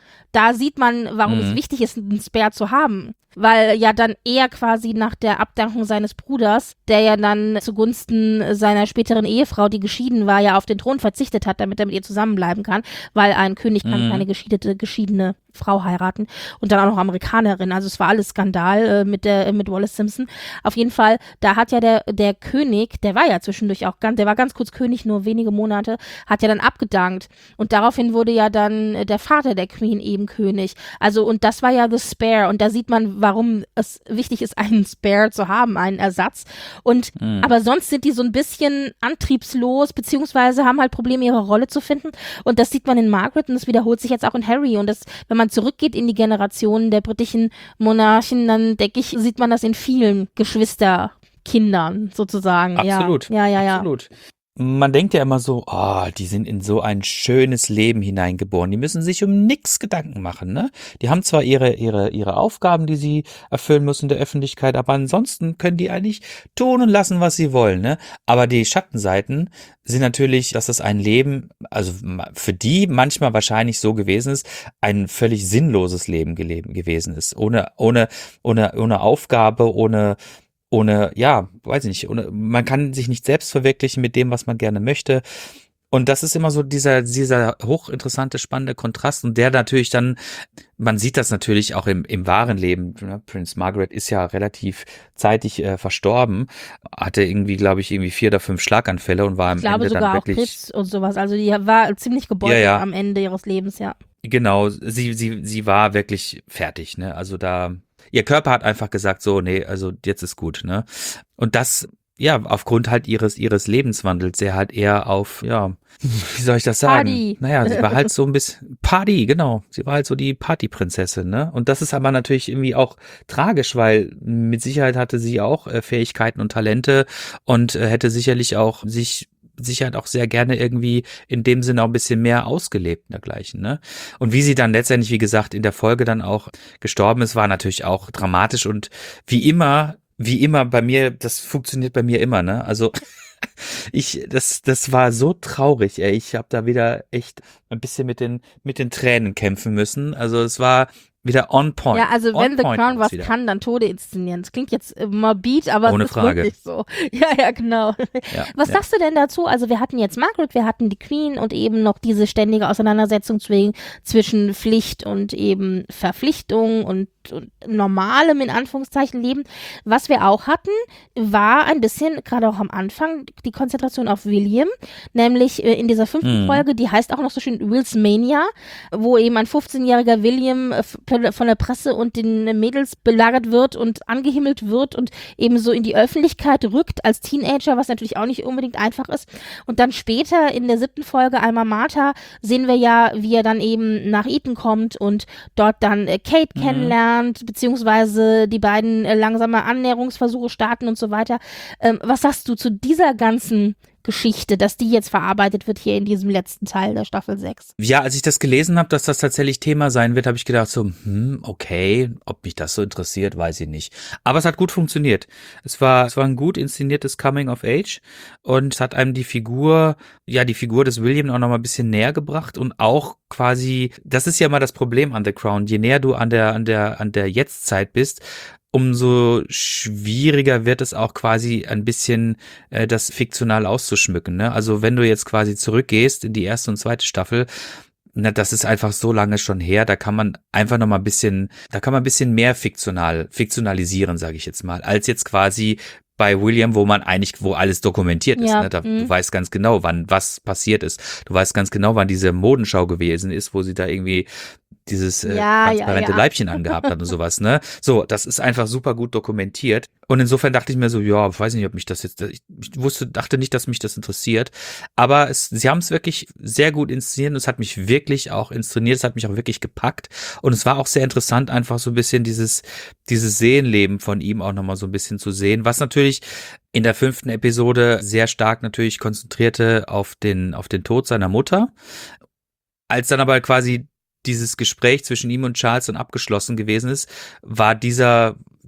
da sieht man, warum Mhm. es wichtig ist, einen Spare zu haben. Weil ja dann er quasi nach der Abdankung seines Bruders, der ja dann zugunsten seiner späteren Ehefrau, die geschieden war, ja auf den Thron verzichtet hat, damit er mit ihr zusammenbleiben kann, weil ein König kann Mhm. keine geschiedete, geschiedene Frau heiraten und dann auch noch Amerikanerin. Also es war alles Skandal äh, mit der mit Wallace Simpson. Auf jeden Fall, da hat ja der der König, der war ja zwischendurch auch ganz, der war ganz kurz König, nur wenige Monate, hat ja dann abgedankt und daraufhin wurde ja dann äh, der Vater der Queen eben König. Also und das war ja the Spare und da sieht man, warum es wichtig ist, einen Spare zu haben, einen Ersatz. Und Mhm. aber sonst sind die so ein bisschen antriebslos, beziehungsweise haben halt Probleme, ihre Rolle zu finden. Und das sieht man in Margaret und das wiederholt sich jetzt auch in Harry. Und das, wenn man zurückgeht in die Generationen der britischen Monarchen, dann denke ich, sieht man das in vielen Geschwisterkindern sozusagen. Absolut. Ja, ja, ja. ja. Absolut. Man denkt ja immer so, oh, die sind in so ein schönes Leben hineingeboren. Die müssen sich um nichts Gedanken machen, ne? Die haben zwar ihre, ihre, ihre Aufgaben, die sie erfüllen müssen in der Öffentlichkeit, aber ansonsten können die eigentlich tun und lassen, was sie wollen, ne? Aber die Schattenseiten sind natürlich, dass das ein Leben, also für die manchmal wahrscheinlich so gewesen ist, ein völlig sinnloses Leben geleben, gewesen ist. Ohne, ohne, ohne, ohne Aufgabe, ohne, ohne, ja, weiß ich nicht, ohne, man kann sich nicht selbst verwirklichen mit dem, was man gerne möchte. Und das ist immer so dieser, dieser hochinteressante, spannende Kontrast und der natürlich dann, man sieht das natürlich auch im, im wahren Leben. Ne? Prince Margaret ist ja relativ zeitig äh, verstorben, hatte irgendwie, glaube ich, irgendwie vier oder fünf Schlaganfälle und war am Ich glaube Ende dann sogar auch wirklich. Krebs und sowas. Also die war ziemlich gebeutelt Ja, ja. am Ende ihres Lebens, ja. Genau, sie, sie, sie war wirklich fertig, ne? Also da, ihr Körper hat einfach gesagt, so, nee, also jetzt ist gut, ne? Und das, ja, aufgrund halt ihres, ihres Lebenswandels, sehr halt eher auf, ja, wie soll ich das sagen? Party. Naja, sie war halt so ein bisschen Party, genau. Sie war halt so die Partyprinzessin, ne? Und das ist aber natürlich irgendwie auch tragisch, weil mit Sicherheit hatte sie auch äh, Fähigkeiten und Talente und äh, hätte sicherlich auch sich Sicherheit auch sehr gerne irgendwie in dem Sinne auch ein bisschen mehr ausgelebt und dergleichen, ne? Und wie sie dann letztendlich, wie gesagt, in der Folge dann auch gestorben ist, war natürlich auch dramatisch und wie immer, wie immer bei mir, das funktioniert bei mir immer, ne? Also ich, das, das war so traurig, ey. Ich habe da wieder echt ein bisschen mit den, mit den Tränen kämpfen müssen. Also es war wieder on point. Ja, also on wenn The point Crown war's was wieder. kann, dann Tode inszenieren. Das klingt jetzt äh, morbid, aber Ohne es ist Frage. wirklich so. Ja, ja, genau. Ja, Was ja. sagst du denn dazu? Also wir hatten jetzt Margaret, wir hatten die Queen und eben noch diese ständige Auseinandersetzung zwischen, zwischen Pflicht und eben Verpflichtung und, und normalem, in Anführungszeichen, Leben. Was wir auch hatten, war ein bisschen, gerade auch am Anfang, die Konzentration auf William, nämlich äh, in dieser fünften Mhm. Folge, die heißt auch noch so schön Will's Mania, wo eben ein fünfzehnjähriger William äh, von der Presse und den Mädels belagert wird und angehimmelt wird und eben so in die Öffentlichkeit rückt als Teenager, was natürlich auch nicht unbedingt einfach ist. Und dann später in der siebten Folge Alma Mater sehen wir ja, wie er dann eben nach Eton kommt und dort dann äh, Kate Mhm. kennenlernt, beziehungsweise die beiden äh, langsame Annäherungsversuche starten und so weiter. Ähm, was sagst du zu dieser ganzen Geschichte, dass die jetzt verarbeitet wird hier in diesem letzten Teil der Staffel sechs? Ja, als ich das gelesen habe, dass das tatsächlich Thema sein wird, habe ich gedacht so, hm, okay, ob mich das so interessiert, weiß ich nicht. Aber es hat gut funktioniert. Es war, es war ein gut inszeniertes Coming of Age und es hat einem die Figur, ja, die Figur des William auch noch mal ein bisschen näher gebracht und auch quasi, das ist ja mal das Problem an The Crown, je näher du an der, an der, an der Jetztzeit bist, umso schwieriger wird es auch quasi ein bisschen äh, das fiktional auszuschmücken, ne? Also wenn du jetzt quasi zurückgehst in die erste und zweite Staffel, na, das ist einfach so lange schon her, da kann man einfach noch mal ein bisschen, da kann man ein bisschen mehr fiktional, fiktionalisieren, sage ich jetzt mal, als jetzt quasi bei William, wo man eigentlich, wo alles dokumentiert ist, Ja, ne? Da, mhm. du weißt ganz genau, wann was passiert ist. Du weißt ganz genau, wann diese Modenschau gewesen ist, wo sie da irgendwie dieses äh, Ja, ja, transparente ja. Leibchen angehabt hat und sowas, ne? So, das ist einfach super gut dokumentiert. Und insofern dachte ich mir so, ja, ich weiß nicht, ob mich das jetzt, ich, ich wusste, dachte nicht, dass mich das interessiert. Aber es, sie haben es wirklich sehr gut inszeniert und es hat mich wirklich auch inszeniert, es hat mich auch wirklich gepackt. Und es war auch sehr interessant, einfach so ein bisschen dieses, dieses Seelenleben von ihm auch nochmal so ein bisschen zu sehen, was natürlich in der fünften Episode sehr stark natürlich konzentrierte auf den, auf den Tod seiner Mutter. Als dann aber quasi dieses Gespräch zwischen ihm und Charles dann abgeschlossen gewesen ist, war dieser,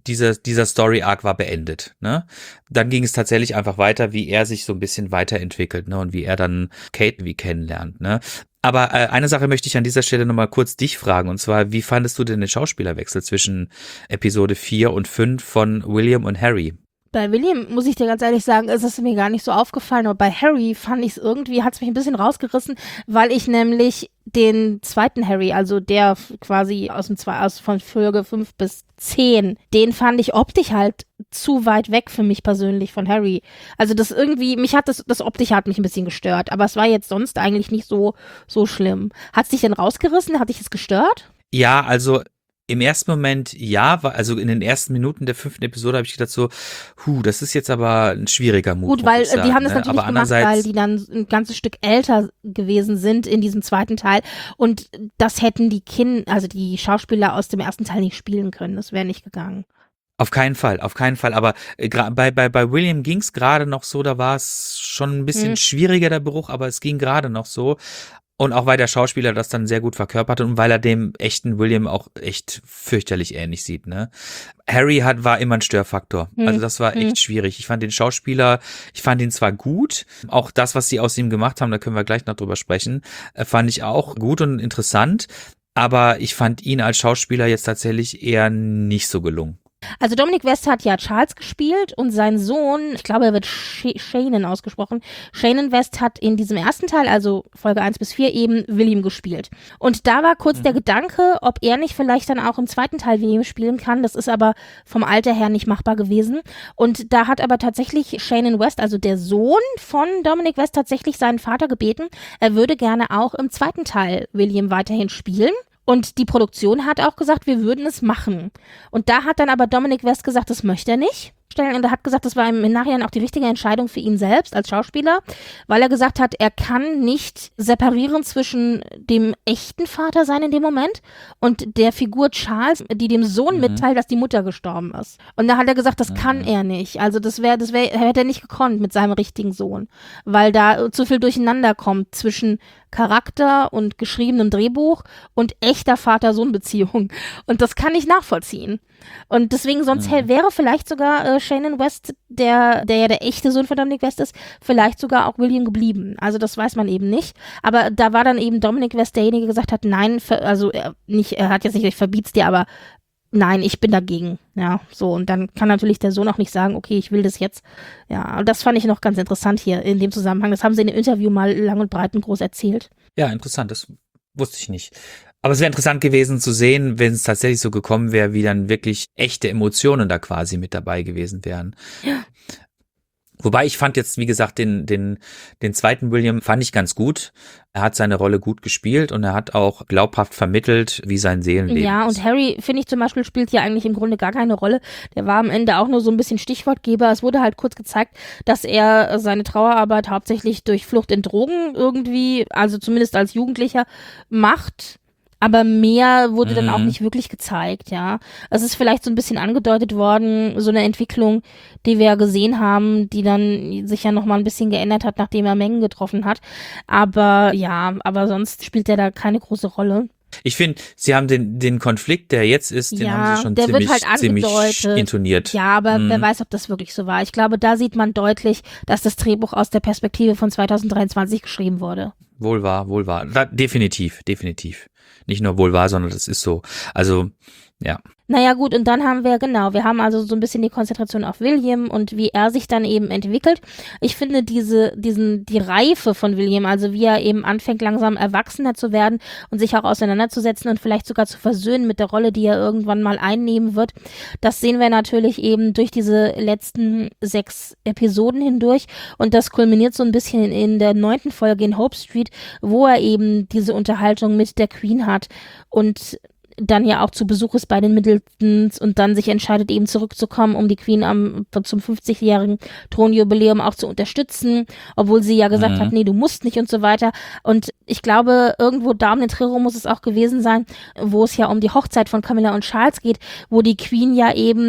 dieser, dieser Story-Arc war beendet, ne? Dann ging es tatsächlich einfach weiter, wie er sich so ein bisschen weiterentwickelt, ne? Und wie er dann Kate wie kennenlernt, ne? Aber äh, eine Sache möchte ich an dieser Stelle nochmal kurz dich fragen, und zwar, wie fandest du denn den Schauspielerwechsel zwischen Episode vier und fünf von William und Harry? Bei William, muss ich dir ganz ehrlich sagen, ist es mir gar nicht so aufgefallen, aber bei Harry fand ich es irgendwie, hat es mich ein bisschen rausgerissen, weil ich nämlich den zweiten Harry, also der quasi aus dem zwei, aus von Folge fünf bis zehn, den fand ich optisch halt zu weit weg für mich persönlich von Harry. Also das irgendwie, mich hat das, das Optische hat mich ein bisschen gestört, aber es war jetzt sonst eigentlich nicht so, so schlimm. Hat es dich denn rausgerissen? Hat dich es gestört? Ja, also im ersten Moment ja, also in den ersten Minuten der fünften Episode habe ich gedacht so, huh, das ist jetzt aber ein schwieriger Move. Gut, weil sagen, die haben das ne? natürlich aber gemacht, weil die dann ein ganzes Stück älter gewesen sind in diesem zweiten Teil und das hätten die Kinder, also die Schauspieler aus dem ersten Teil nicht spielen können, das wäre nicht gegangen. Auf keinen Fall, auf keinen Fall. Aber äh, bei, bei, bei William ging es gerade noch so, da war es schon ein bisschen Hm. schwieriger, der Bruch, aber es ging gerade noch so. Und auch weil der Schauspieler das dann sehr gut verkörpert und weil er dem echten William auch echt fürchterlich ähnlich sieht, ne? Harry hat, war immer ein Störfaktor. Hm. Also das war echt Hm. schwierig. Ich fand den Schauspieler, ich fand ihn zwar gut, auch das, was sie aus ihm gemacht haben, da können wir gleich noch drüber sprechen, äh, fand ich auch gut und interessant. Aber ich fand ihn als Schauspieler jetzt tatsächlich eher nicht so gelungen. Also Dominic West hat ja Charles gespielt und sein Sohn, ich glaube, er wird Sh- Shannon ausgesprochen. Shannon West hat in diesem ersten Teil, also Folge eins bis vier, eben William gespielt. Und da war kurz Mhm. der Gedanke, ob er nicht vielleicht dann auch im zweiten Teil William spielen kann. Das ist aber vom Alter her nicht machbar gewesen. Und da hat aber tatsächlich Shannon West, also der Sohn von Dominic West, tatsächlich seinen Vater gebeten, er würde gerne auch im zweiten Teil William weiterhin spielen. Und die Produktion hat auch gesagt, wir würden es machen. Und da hat dann aber Dominic West gesagt, das möchte er nicht. Und er hat gesagt, das war im Nachhinein auch die richtige Entscheidung für ihn selbst als Schauspieler, weil er gesagt hat, er kann nicht separieren zwischen dem echten Vater sein in dem Moment und der Figur Charles, die dem Sohn Mhm. mitteilt, dass die Mutter gestorben ist. Und da hat er gesagt, das kann Mhm. er nicht. Also das wäre, das wäre, hätte er nicht gekonnt mit seinem richtigen Sohn, weil da zu viel durcheinander kommt zwischen Charakter und geschriebenem Drehbuch und echter Vater-Sohn-Beziehung. Und das kann ich nachvollziehen. Und deswegen sonst Mhm. wäre vielleicht sogar äh, Shannon West, der, der ja der echte Sohn von Dominic West ist, vielleicht sogar auch William geblieben. Also das weiß man eben nicht. Aber da war dann eben Dominic West derjenige, der gesagt hat, nein, ver- also er, nicht, er hat jetzt nicht, ich verbiet's dir, aber nein, ich bin dagegen. Ja, so. Und dann kann natürlich der Sohn auch nicht sagen, okay, ich will das jetzt. Ja, und das fand ich noch ganz interessant hier in dem Zusammenhang. Das haben sie in dem Interview mal lang und breit und groß erzählt. Ja, interessant, das wusste ich nicht. Aber es wäre interessant gewesen zu sehen, wenn es tatsächlich so gekommen wäre, wie dann wirklich echte Emotionen da quasi mit dabei gewesen wären. Ja. Wobei ich fand jetzt, wie gesagt, den, den, den zweiten William fand ich ganz gut. Er hat seine Rolle gut gespielt und er hat auch glaubhaft vermittelt, wie sein Seelenleben Ja, ist. und Harry, finde ich zum Beispiel, spielt hier eigentlich im Grunde gar keine Rolle. Der war am Ende auch nur so ein bisschen Stichwortgeber. Es wurde halt kurz gezeigt, dass er seine Trauerarbeit hauptsächlich durch Flucht in Drogen irgendwie, also zumindest als Jugendlicher, macht. Aber mehr wurde dann auch Mhm. nicht wirklich gezeigt, ja. Es ist vielleicht so ein bisschen angedeutet worden, so eine Entwicklung, die wir ja gesehen haben, die dann sich ja nochmal ein bisschen geändert hat, nachdem er Mengen getroffen hat. Aber ja, aber sonst spielt er da keine große Rolle. Ich finde, sie haben den, den Konflikt, der jetzt ist, den Ja, haben sie schon der wird ziemlich, halt ziemlich angedeutet. intoniert. Ja, aber Mhm. wer weiß, ob das wirklich so war. Ich glaube, da sieht man deutlich, dass das Drehbuch aus der Perspektive von zwanzig dreiundzwanzig geschrieben wurde. Wohl wahr, wohl wahr. Da, definitiv, definitiv. Nicht nur wohl wahr, sondern das ist so. Also, ja. Naja gut, und dann haben wir, genau, wir haben also so ein bisschen die Konzentration auf William und wie er sich dann eben entwickelt. Ich finde diese, diesen, die Reife von William, also wie er eben anfängt langsam erwachsener zu werden und sich auch auseinanderzusetzen und vielleicht sogar zu versöhnen mit der Rolle, die er irgendwann mal einnehmen wird, das sehen wir natürlich eben durch diese letzten sechs Episoden hindurch und das kulminiert so ein bisschen in der neunten Folge in Hope Street, wo er eben diese Unterhaltung mit der Queen hat und dann ja auch zu Besuch ist bei den Middletons und dann sich entscheidet, eben zurückzukommen, um die Queen am zum fünfzigjährigen Thronjubiläum auch zu unterstützen, obwohl sie ja gesagt Mhm. hat, nee, du musst nicht und so weiter. Und ich glaube, irgendwo da um den Trero muss es auch gewesen sein, wo es ja um die Hochzeit von Camilla und Charles geht, wo die Queen ja eben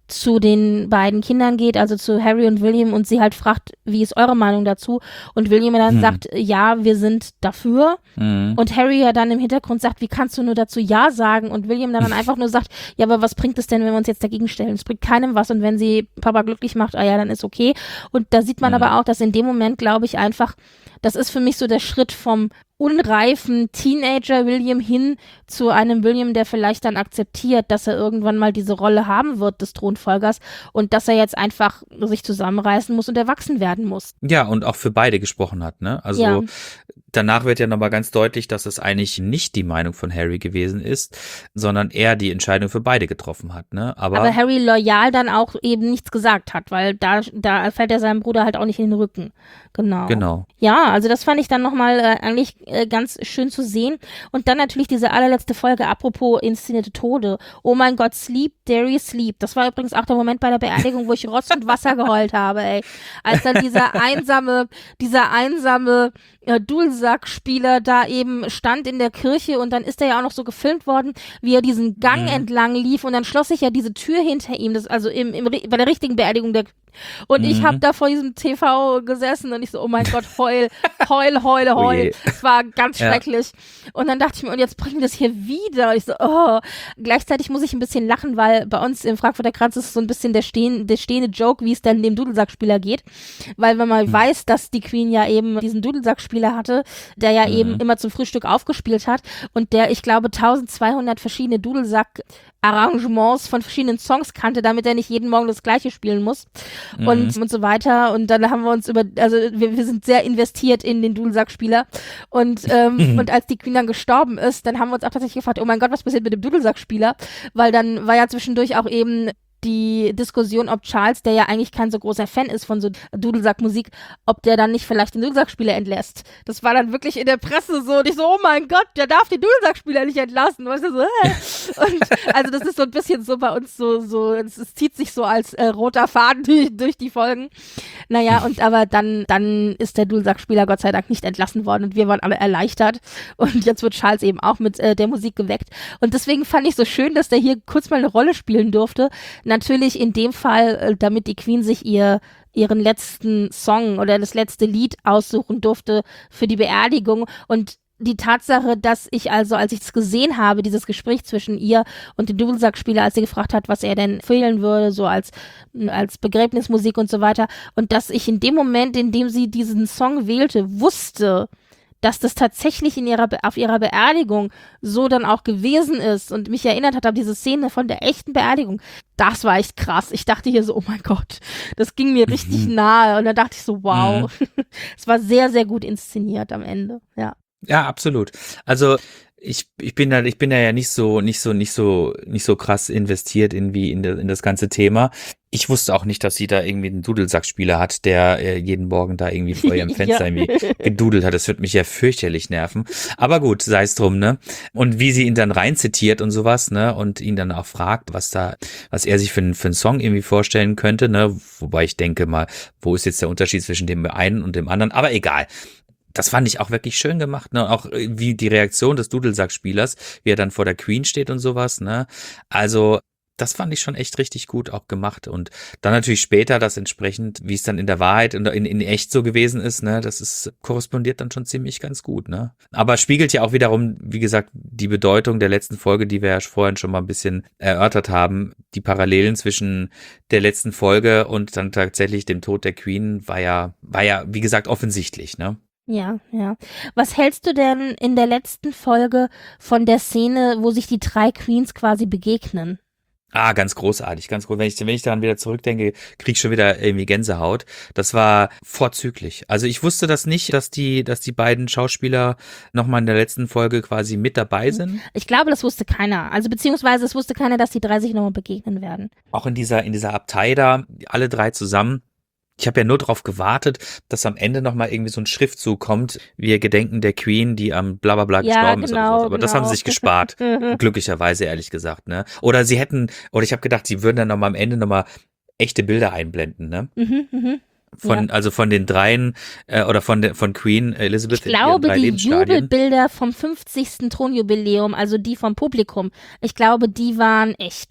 zu den beiden Kindern geht, also zu Harry und William, und sie halt fragt, wie ist eure Meinung dazu? Und William dann hm. sagt, ja, wir sind dafür. Hm. Und Harry ja dann im Hintergrund sagt, wie kannst du nur dazu Ja sagen? Und William dann einfach nur sagt, ja, aber was bringt es denn, wenn wir uns jetzt dagegen stellen? Es bringt keinem was, und wenn sie Papa glücklich macht, ah ja, dann ist okay. Und da sieht man hm. aber auch, dass in dem Moment, glaube ich, einfach, das ist für mich so der Schritt vom unreifen Teenager William hin zu einem William, der vielleicht dann akzeptiert, dass er irgendwann mal diese Rolle haben wird des Thronfolgers und dass er jetzt einfach sich zusammenreißen muss und erwachsen werden muss. Ja, und auch für beide gesprochen hat, ne? Also ja. Danach wird ja nochmal ganz deutlich, dass es eigentlich nicht die Meinung von Harry gewesen ist, sondern er die Entscheidung für beide getroffen hat, ne? Aber, Aber Harry loyal dann auch eben nichts gesagt hat, weil da, da fällt er seinem Bruder halt auch nicht in den Rücken. Genau. Genau. Ja, also das fand ich dann nochmal äh, eigentlich äh, ganz schön zu sehen. Und dann natürlich diese allerletzte Folge, apropos inszenierte Tode. Oh mein Gott, Sleep, Derry, Sleep. Das war übrigens auch der Moment bei der Beerdigung, wo ich Rotz und Wasser geheult habe, ey. Als dann dieser einsame, dieser einsame äh, Dudelsack-Spieler da eben stand in der Kirche, und dann ist er ja auch noch so gefilmt worden, wie er diesen Gang mhm. entlang lief, und dann schloss sich ja diese Tür hinter ihm, das also im, im, bei der richtigen Beerdigung der Und mhm. ich habe da vor diesem T V gesessen und ich so, oh mein Gott, heul, heul, heul, heul. Es war ganz ja. schrecklich. Und dann dachte ich mir, und jetzt bringen wir das hier wieder. Und ich so, oh. Gleichzeitig muss ich ein bisschen lachen, weil bei uns im Frankfurter Kranz ist so ein bisschen der, stehen, der stehende Joke, wie es dann dem Dudelsackspieler geht. Weil wenn man mhm. weiß, dass die Queen ja eben diesen Dudelsackspieler hatte, der ja mhm. eben immer zum Frühstück aufgespielt hat und der, ich glaube, zwölfhundert verschiedene Dudelsack Arrangements von verschiedenen Songs kannte, damit er nicht jeden Morgen das Gleiche spielen muss mhm. und, und so weiter. Und dann haben wir uns über, also wir, wir sind sehr investiert in den Dudelsackspieler. Und, ähm, und als die Queen dann gestorben ist, dann haben wir uns auch tatsächlich gefragt, oh mein Gott, was passiert mit dem Dudelsackspieler? Weil dann war ja zwischendurch auch eben die Diskussion, ob Charles, der ja eigentlich kein so großer Fan ist von so Dudelsackmusik, ob der dann nicht vielleicht den Dudelsackspieler entlässt. Das war dann wirklich in der Presse so, und ich so, oh mein Gott, der darf den Dudelsackspieler nicht entlassen. Weißt du, so, äh. Und also das ist so ein bisschen so bei uns so, so es, es zieht sich so als äh, roter Faden durch, durch die Folgen. Naja, und aber dann, dann ist der Dudelsackspieler Gott sei Dank nicht entlassen worden, und wir waren alle erleichtert. Und jetzt wird Charles eben auch mit äh, der Musik geweckt. Und deswegen fand ich so schön, dass der hier kurz mal eine Rolle spielen durfte. Natürlich in dem Fall, damit die Queen sich ihr ihren letzten Song oder das letzte Lied aussuchen durfte für die Beerdigung. Und die Tatsache, dass ich also, als ich es gesehen habe, dieses Gespräch zwischen ihr und dem Dudelsackspieler, als sie gefragt hat, was er denn fehlen würde, so als, als Begräbnismusik und so weiter, und dass ich in dem Moment, in dem sie diesen Song wählte, wusste, dass das tatsächlich in ihrer Be- auf ihrer Beerdigung so dann auch gewesen ist und mich erinnert hat an diese Szene von der echten Beerdigung. Das war echt krass. Ich dachte hier so, oh mein Gott, das ging mir richtig mhm. nahe. Und dann dachte ich so, wow. Mhm. Es war sehr, sehr gut inszeniert am Ende, ja. Ja, absolut. Also ich ich bin da ich bin da ja nicht so nicht so nicht so nicht so krass investiert in wie in, de, in das ganze Thema. Ich wusste auch nicht, dass sie da irgendwie einen Dudelsackspieler hat, der äh, jeden Morgen da irgendwie vor ihrem Fenster ja. irgendwie gedudelt hat. Das wird mich ja fürchterlich nerven. Aber gut, sei es drum, ne? Und wie sie ihn dann rein zitiert und sowas, ne? Und ihn dann auch fragt, was da, was er sich für, einen für einen Song irgendwie vorstellen könnte, ne? Wobei ich denke mal, wo ist jetzt der Unterschied zwischen dem einen und dem anderen? Aber egal. Das fand ich auch wirklich schön gemacht, ne? Auch wie die Reaktion des Dudelsackspielers, wie er dann vor der Queen steht und sowas, ne? Also, das fand ich schon echt richtig gut auch gemacht. Und dann natürlich später das entsprechend, wie es dann in der Wahrheit und in, in echt so gewesen ist, ne, das ist, korrespondiert dann schon ziemlich ganz gut, ne. Aber spiegelt ja auch wiederum, wie gesagt, die Bedeutung der letzten Folge, die wir ja vorhin schon mal ein bisschen erörtert haben. Die Parallelen zwischen der letzten Folge und dann tatsächlich dem Tod der Queen war ja, war ja, wie gesagt, offensichtlich, ne. Ja, ja. Was hältst du denn in der letzten Folge von der Szene, wo sich die drei Queens quasi begegnen? Ah, ganz großartig, ganz groß. Wenn ich, wenn ich daran wieder zurückdenke, krieg ich schon wieder irgendwie Gänsehaut. Das war vorzüglich. Also ich wusste das nicht, dass die, dass die beiden Schauspieler nochmal in der letzten Folge quasi mit dabei sind. Ich glaube, das wusste keiner. Also beziehungsweise es wusste keiner, dass die drei sich nochmal begegnen werden. Auch in dieser, in dieser Abtei da, alle drei zusammen. Ich habe ja nur darauf gewartet, dass am Ende nochmal irgendwie so ein Schriftzug kommt, wir gedenken der Queen, die am blablabla ja, gestorben genau, ist oder so. Aber genau. das haben sie sich gespart. Glücklicherweise, ehrlich gesagt, ne? Oder sie hätten, oder ich habe gedacht, sie würden dann nochmal am Ende nochmal echte Bilder einblenden, ne? Mhm, mhm. Von, ja. Also von den dreien, äh, oder von der, von Queen Elizabeth. Ich glaube, die Jubelbilder vom fünfzigsten Thronjubiläum, also die vom Publikum, ich glaube, die waren echt.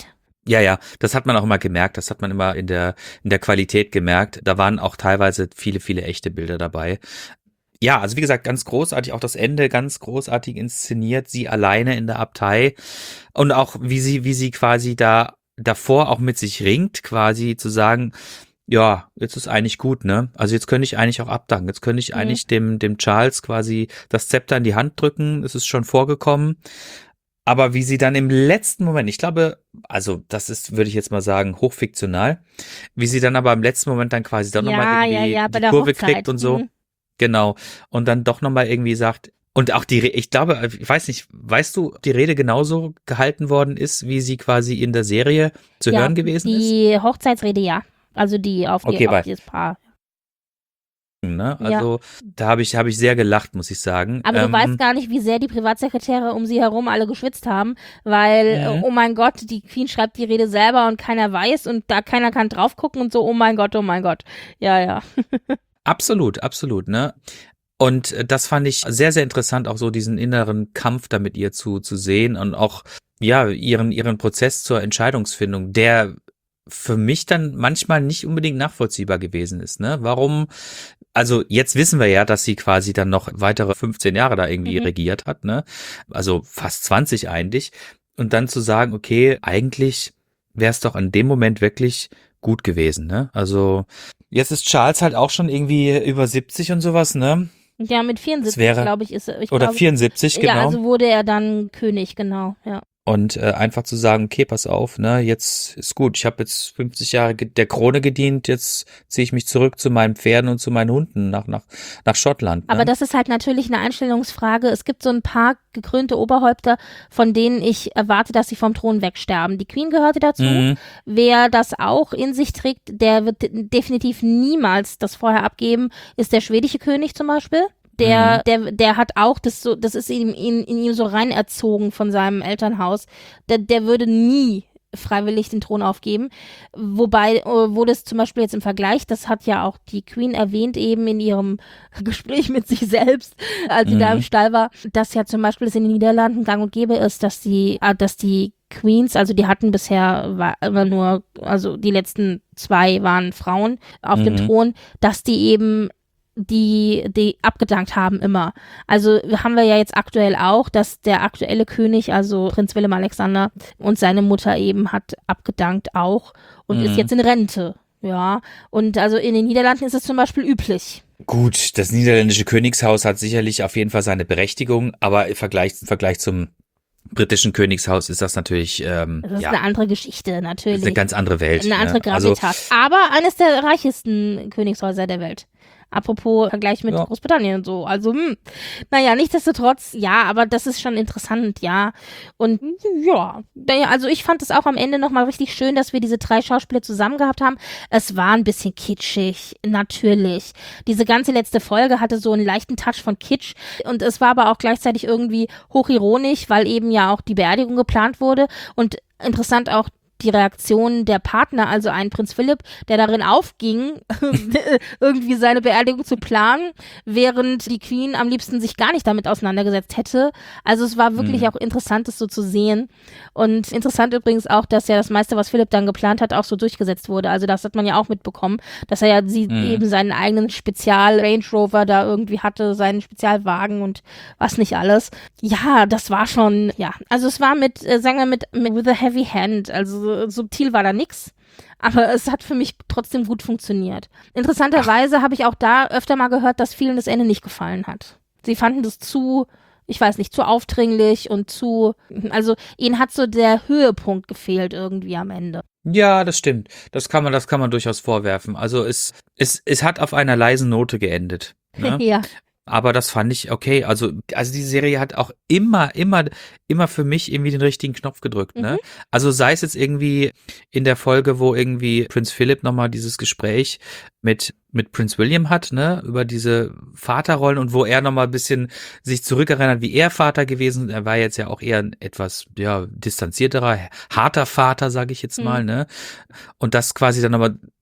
Ja, ja, das hat man auch immer gemerkt, das hat man immer in der in der Qualität gemerkt. Da waren auch teilweise viele, viele echte Bilder dabei. Ja, also wie gesagt, ganz großartig, auch das Ende ganz großartig inszeniert, sie alleine in der Abtei und auch wie sie wie sie quasi da davor auch mit sich ringt, quasi zu sagen, ja, jetzt ist eigentlich gut, ne? Also jetzt könnte ich eigentlich auch abdanken, jetzt könnte ich Mhm. eigentlich dem dem Charles quasi das Zepter in die Hand drücken, es ist schon vorgekommen. Aber wie sie dann im letzten Moment, ich glaube, also das ist, würde ich jetzt mal sagen, hochfiktional, wie sie dann aber im letzten Moment dann quasi doch nochmal Ja, ja, irgendwie ja, bei die der Kurve Hochzeit. kriegt und so. Mhm. Genau. Und dann doch nochmal irgendwie sagt, und auch die, Re- ich glaube, ich weiß nicht, weißt du, ob die Rede genauso gehalten worden ist, wie sie quasi in der Serie zu Ja, hören gewesen ist? die Hochzeitsrede, ja. Also die auf, die, Okay, auf weil, dieses Paar. ne? Ja. Also da habe ich, habe ich sehr gelacht, muss ich sagen. Aber du Ähm, weißt gar nicht, wie sehr die Privatsekretäre um sie herum alle geschwitzt haben, weil, äh, mhm. oh mein Gott, die Queen schreibt die Rede selber und keiner weiß und da keiner kann drauf gucken und so, oh mein Gott, oh mein Gott. Ja, ja. Absolut, absolut, ne? Und äh, das fand ich sehr, sehr interessant, auch so diesen inneren Kampf da mit ihr zu, zu sehen und auch, ja, ihren, ihren Prozess zur Entscheidungsfindung, der für mich dann manchmal nicht unbedingt nachvollziehbar gewesen ist, ne? Warum, also jetzt wissen wir ja, dass sie quasi dann noch weitere fünfzehn Jahre da irgendwie Mhm. regiert hat, ne? Also fast zwanzig eigentlich. Und dann zu sagen, okay, eigentlich wäre es doch an dem Moment wirklich gut gewesen, ne? Also jetzt ist Charles halt auch schon irgendwie über siebzig und sowas, ne? Ja, mit Das vierundsiebzig, wäre, glaube ich, ist er. Ich oder glaube, vierundsiebzig, ja, genau. also wurde er dann König, genau, ja. Und äh, einfach zu sagen, okay, pass auf, ne, jetzt ist gut. Ich habe jetzt fünfzig Jahre ge- der Krone gedient, jetzt ziehe ich mich zurück zu meinen Pferden und zu meinen Hunden nach nach nach Schottland. Ne? Aber das ist halt natürlich eine Einstellungsfrage. Es gibt so ein paar gekrönte Oberhäupter, von denen ich erwarte, dass sie vom Thron wegsterben. Die Queen gehörte dazu. Mhm. Wer das auch in sich trägt, der wird de- definitiv niemals das vorher abgeben, ist der schwedische König zum Beispiel. Der, der, der hat auch das so, das ist in, in, in ihm so rein erzogen von seinem Elternhaus. Der, der würde nie freiwillig den Thron aufgeben. Wobei, äh, wo das zum Beispiel jetzt im Vergleich, das hat ja auch die Queen erwähnt eben in ihrem Gespräch mit sich selbst, als sie Mhm. da im Stall war, dass ja zum Beispiel es in den Niederlanden gang und gäbe ist, dass die, äh, dass die Queens, also die hatten bisher war immer nur, also die letzten zwei waren Frauen auf dem Mhm. Thron, dass die eben die, die abgedankt haben immer. Also haben wir ja jetzt aktuell auch, dass der aktuelle König, also Prinz Willem Alexander und seine Mutter eben hat abgedankt auch und Mhm. ist jetzt in Rente. Ja, und also in den Niederlanden ist es zum Beispiel üblich. Gut, das niederländische Königshaus hat sicherlich auf jeden Fall seine Berechtigung, aber im Vergleich, im Vergleich zum britischen Königshaus ist das natürlich ähm, Das ist ja, eine andere Geschichte, ist natürlich. eine ganz andere Welt. Eine andere ne? Also Gravitas. Aber eines der reichesten Königshäuser der Welt. Apropos Vergleich mit Ja. Großbritannien und so. Also, hm. Naja, nichtsdestotrotz, ja, aber das ist schon interessant, ja. Und ja, naja, also ich fand es auch am Ende nochmal richtig schön, dass wir diese drei Schauspieler zusammen gehabt haben. Es war ein bisschen kitschig, natürlich. Diese ganze letzte Folge hatte so einen leichten Touch von Kitsch. Und es war aber auch gleichzeitig irgendwie hochironisch, weil eben ja auch die Beerdigung geplant wurde. Und interessant auch die Reaktion der Partner, also ein Prinz Philipp, der darin aufging, irgendwie seine Beerdigung zu planen, während die Queen am liebsten sich gar nicht damit auseinandergesetzt hätte. Also es war wirklich Mhm. auch interessant, das so zu sehen. Und interessant übrigens auch, dass ja das meiste, was Philipp dann geplant hat, auch so durchgesetzt wurde. Also das hat man ja auch mitbekommen, dass er ja sie Mhm. eben seinen eigenen Spezial-Range Rover da irgendwie hatte, seinen Spezialwagen und was nicht alles. Ja, das war schon, ja, also es war mit, äh, sagen wir mit, mit with a heavy hand, also subtil war da nix, aber es hat für mich trotzdem gut funktioniert. Interessanterweise habe ich auch da öfter mal gehört, dass vielen das Ende nicht gefallen hat. Sie fanden das zu, ich weiß nicht, zu aufdringlich und zu, also ihnen hat so der Höhepunkt gefehlt irgendwie am Ende. Ja, das stimmt. Das kann man, das kann man durchaus vorwerfen. Also es, es, es hat auf einer leisen Note geendet. Ne? Ja. Aber das fand ich okay. Also, also die Serie hat auch immer, immer, immer für mich irgendwie den richtigen Knopf gedrückt, ne? Mhm. Also sei es jetzt irgendwie in der Folge, wo irgendwie Prinz Philipp nochmal dieses Gespräch mit, mit Prinz William hat, ne? Über diese Vaterrollen und wo er nochmal ein bisschen sich zurückerinnert, wie er Vater gewesen ist. Er war jetzt ja auch eher ein etwas, ja, distanzierterer, harter Vater, sage ich jetzt mal, Mhm. ne? Und das quasi dann aber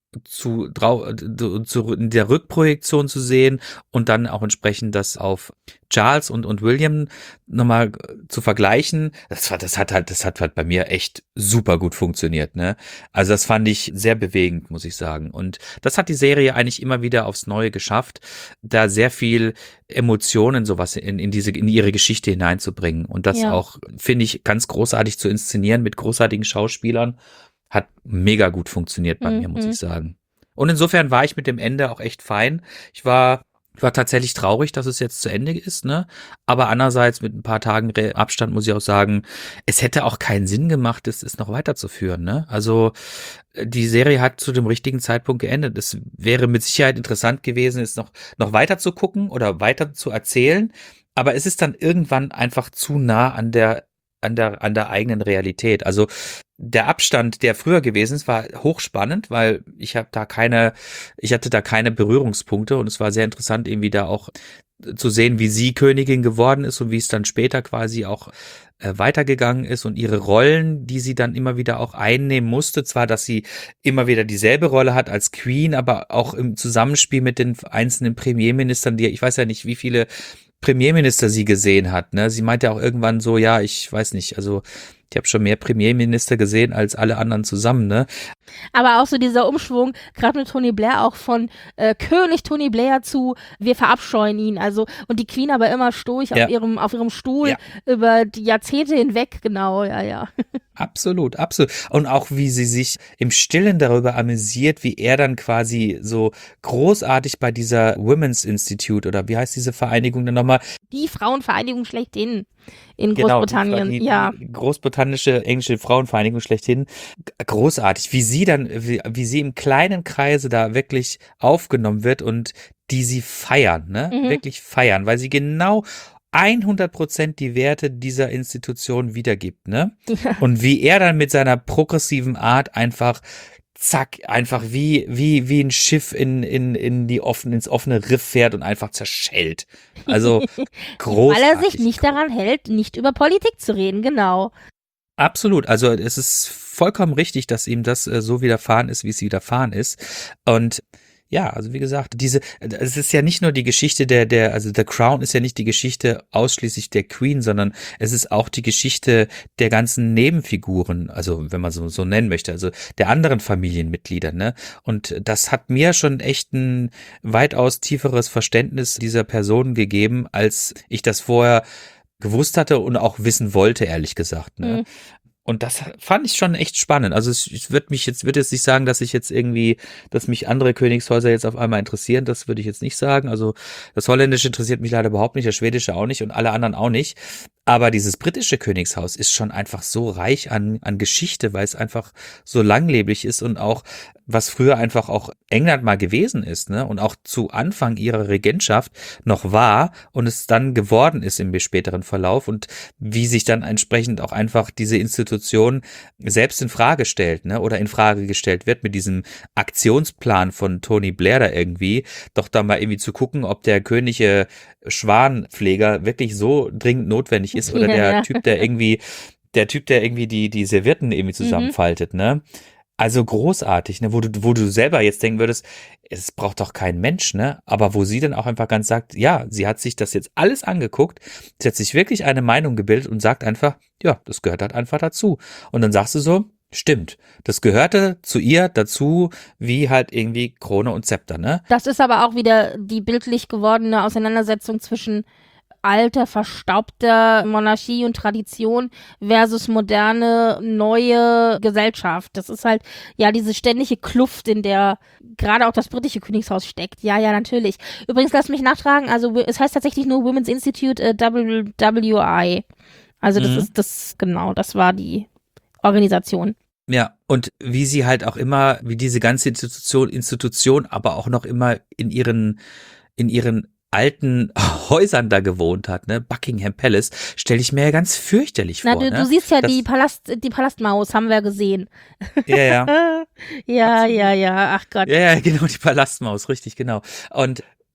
zu, drau, zu in der Rückprojektion zu sehen und dann auch entsprechend das auf Charles und und William nochmal zu vergleichen. Das war, das hat halt, das hat halt bei mir echt super gut funktioniert, ne? Also das fand ich sehr bewegend, muss ich sagen. Und das hat die Serie eigentlich immer wieder aufs Neue geschafft, da sehr viel Emotionen sowas in in diese in ihre Geschichte hineinzubringen und das Ja. auch, finde ich, ganz großartig zu inszenieren mit großartigen Schauspielern. Hat mega gut funktioniert bei Mhm. mir, muss ich sagen. Und insofern war ich mit dem Ende auch echt fein. Ich war, ich war tatsächlich traurig, dass es jetzt zu Ende ist, ne? Aber andererseits mit ein paar Tagen Re- Abstand muss ich auch sagen, es hätte auch keinen Sinn gemacht, es, es noch weiterzuführen, ne? Also äh, die Serie hat zu dem richtigen Zeitpunkt geendet. Es wäre mit Sicherheit interessant gewesen, es noch, noch weiter zu gucken oder weiter zu erzählen. Aber es ist dann irgendwann einfach zu nah an der, an der, an der eigenen Realität. Also der Abstand, der früher gewesen ist, war hochspannend, weil ich habe da keine, ich hatte da keine Berührungspunkte und es war sehr interessant, irgendwie da auch zu sehen, wie sie Königin geworden ist und wie es dann später quasi auch äh, weitergegangen ist und ihre Rollen, die sie dann immer wieder auch einnehmen musste. Zwar, dass sie immer wieder dieselbe Rolle hat als Queen, aber auch im Zusammenspiel mit den einzelnen Premierministern, die, ich weiß ja nicht, wie viele Premierminister sie gesehen hat, ne? Sie meinte auch irgendwann so, ja, ich weiß nicht, also ich habe schon mehr Premierminister gesehen als alle anderen zusammen, ne? Aber auch so dieser Umschwung, gerade mit Tony Blair, auch von äh, König Tony Blair zu, wir verabscheuen ihn. Also, und die Queen aber immer stoisch Ja. auf ihrem, auf ihrem Stuhl Ja. über die Jahrzehnte hinweg, genau, ja, ja. Absolut, absolut. Und auch wie sie sich im Stillen darüber amüsiert, wie er dann quasi so großartig bei dieser Women's Institute oder wie heißt diese Vereinigung denn nochmal? Die Frauenvereinigung schlechthin in Genau, Großbritannien, die, die, ja. die großbritannische englische Frauenvereinigung schlechthin. Großartig, wie sie dann, wie, wie sie im kleinen Kreise da wirklich aufgenommen wird und die sie feiern, ne? Mhm. Wirklich feiern, weil sie genau hundert Prozent die Werte dieser Institution wiedergibt, ne? Und wie er dann mit seiner progressiven Art einfach zack, einfach wie, wie, wie ein Schiff in, in, in die offen, ins offene Riff fährt und einfach zerschellt. Also großartig. Weil er sich nicht daran hält, nicht über Politik zu reden, genau. Absolut. Also es ist vollkommen richtig, dass ihm das äh, so widerfahren ist, wie es widerfahren ist. Und ja, also wie gesagt, diese, es ist ja nicht nur die Geschichte der, der, also The Crown ist ja nicht die Geschichte ausschließlich der Queen, sondern es ist auch die Geschichte der ganzen Nebenfiguren, also wenn man so, so nennen möchte, also der anderen Familienmitglieder, ne? Und das hat mir schon echt ein weitaus tieferes Verständnis dieser Personen gegeben, als ich das vorher gewusst hatte und auch wissen wollte, ehrlich gesagt, ne? Mhm. Und das fand ich schon echt spannend. Also es- ich würde mich jetzt, würde jetzt nicht sagen, dass ich jetzt irgendwie, dass mich andere Königshäuser jetzt auf einmal interessieren. Das würde ich jetzt nicht sagen. Also das Holländische interessiert mich leider überhaupt nicht, das Schwedische auch nicht und alle anderen auch nicht. Aber dieses britische Königshaus ist schon einfach so reich an, an Geschichte, weil es einfach so langlebig ist und auch, was früher einfach auch England mal gewesen ist, ne? Und auch zu Anfang ihrer Regentschaft noch war und es dann geworden ist im späteren Verlauf und wie sich dann entsprechend auch einfach diese Institution selbst in Frage stellt, ne? Oder in Frage gestellt wird mit diesem Aktionsplan von Tony Blair da irgendwie, doch da mal irgendwie zu gucken, ob der königliche Schwanpfleger wirklich so dringend notwendig ist oder Ja, der ja. Typ, der irgendwie, der Typ, der irgendwie die, die Servietten irgendwie zusammenfaltet, ne? Also großartig, ne, wo du, wo du selber jetzt denken würdest, es braucht doch kein Mensch, ne? Aber wo sie dann auch einfach ganz sagt, ja, sie hat sich das jetzt alles angeguckt, sie hat sich wirklich eine Meinung gebildet und sagt einfach, ja, das gehört halt einfach dazu. Und dann sagst du so, stimmt, das gehörte zu ihr dazu, wie halt irgendwie Krone und Zepter, ne? Das ist aber auch wieder die bildlich gewordene Auseinandersetzung zwischen alter, verstaubter Monarchie und Tradition versus moderne, neue Gesellschaft. Das ist halt, ja, diese ständige Kluft, in der gerade auch das britische Königshaus steckt. Ja, ja, natürlich. Übrigens, lass mich nachtragen, also es heißt tatsächlich nur Women's Institute äh, W W I. Also das Mhm. ist, das, genau, das war die Organisation. Ja, und wie sie halt auch immer, wie diese ganze Institution, Institution aber auch noch immer in ihren, in ihren alten Häusern da gewohnt hat, ne? Buckingham Palace, stelle ich mir ja ganz fürchterlich Na, vor. du, ne? du siehst ja Das- die Palast, die Palastmaus, haben wir gesehen. Ja, ja. ja, ja, ja, ach Gott. Ja, ja, genau, die Palastmaus, richtig, genau. Und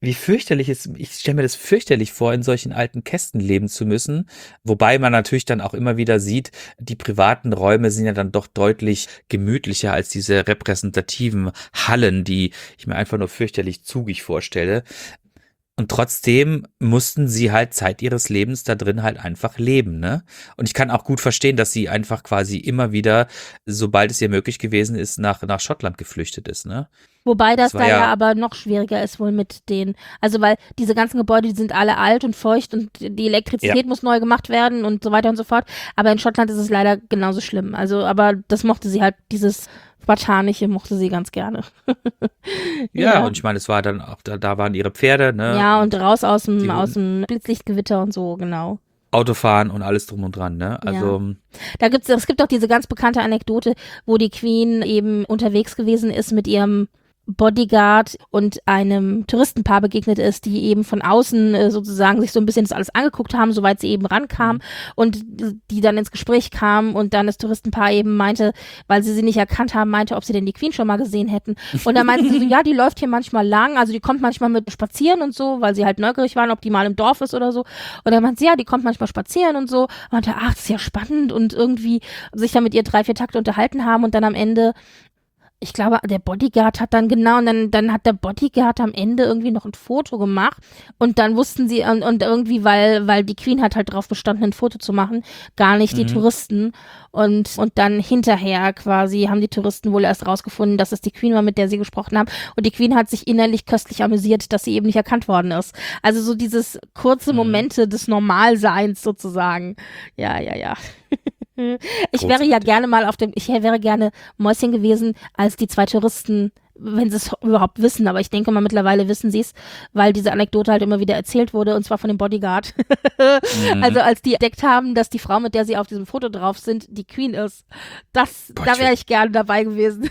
wie fürchterlich ist, ich stelle mir das fürchterlich vor, in solchen alten Kästen leben zu müssen. Wobei man natürlich dann auch immer wieder sieht, die privaten Räume sind ja dann doch deutlich gemütlicher als diese repräsentativen Hallen, die ich mir einfach nur fürchterlich zugig vorstelle. Und trotzdem mussten sie halt Zeit ihres Lebens da drin halt einfach leben, ne? Und ich kann auch gut verstehen, dass sie einfach quasi immer wieder, sobald es ihr möglich gewesen ist, nach, nach Schottland geflüchtet ist, ne? Wobei das, Das war da ja, ja- aber noch schwieriger ist wohl mit den, also weil diese ganzen Gebäude, die sind alle alt und feucht und die Elektrizität Ja. muss neu gemacht werden und so weiter und so fort. Aber in Schottland ist es leider genauso schlimm. Also, aber das mochte sie halt, dieses Spartanische mochte sie ganz gerne. Ja, und ich meine, es war dann auch, da, da waren ihre Pferde, ne? Ja, und raus aus dem, die- aus dem Blitzlichtgewitter und so, genau. Autofahren und alles drum und dran, ne? Also, Da gibt's, es gibt auch diese ganz bekannte Anekdote, wo die Queen eben unterwegs gewesen ist mit ihrem Bodyguard und einem Touristenpaar begegnet ist, die eben von außen äh, sozusagen sich so ein bisschen das alles angeguckt haben, soweit sie eben rankam, und die dann ins Gespräch kamen und dann das Touristenpaar eben meinte, weil sie sie nicht erkannt haben, meinte, ob sie denn die Queen schon mal gesehen hätten. Und dann meinten sie so, ja, die läuft hier manchmal lang, also die kommt manchmal mit spazieren und so, weil sie halt neugierig waren, ob die mal im Dorf ist oder so. Und dann meinte sie, ja, die kommt manchmal spazieren und so. Und meinte, ach, das ist ja spannend, und irgendwie sich dann mit ihr drei, vier Takte unterhalten haben und dann am Ende, ich glaube, der Bodyguard hat dann genau, und dann, dann hat der Bodyguard am Ende irgendwie noch ein Foto gemacht, und dann wussten sie, und, und irgendwie, weil, weil die Queen hat halt drauf bestanden, ein Foto zu machen, gar nicht die Mhm. Touristen, und, und dann hinterher quasi haben die Touristen wohl erst rausgefunden, dass es die Queen war, mit der sie gesprochen haben, und die Queen hat sich innerlich köstlich amüsiert, dass sie eben nicht erkannt worden ist. Also so dieses kurze Mhm. Momente des Normalseins sozusagen. Ja, ja, ja. Ich wäre ja Großartig. gerne mal auf dem, ich wäre gerne Mäuschen gewesen, als die zwei Touristen, wenn sie es überhaupt wissen, aber ich denke mal, mittlerweile wissen sie es, weil diese Anekdote halt immer wieder erzählt wurde, und zwar von dem Bodyguard. Mhm. Also als die entdeckt haben, dass die Frau, mit der sie auf diesem Foto drauf sind, die Queen ist. Das, Boah, da ich wäre wär- ich gerne dabei gewesen.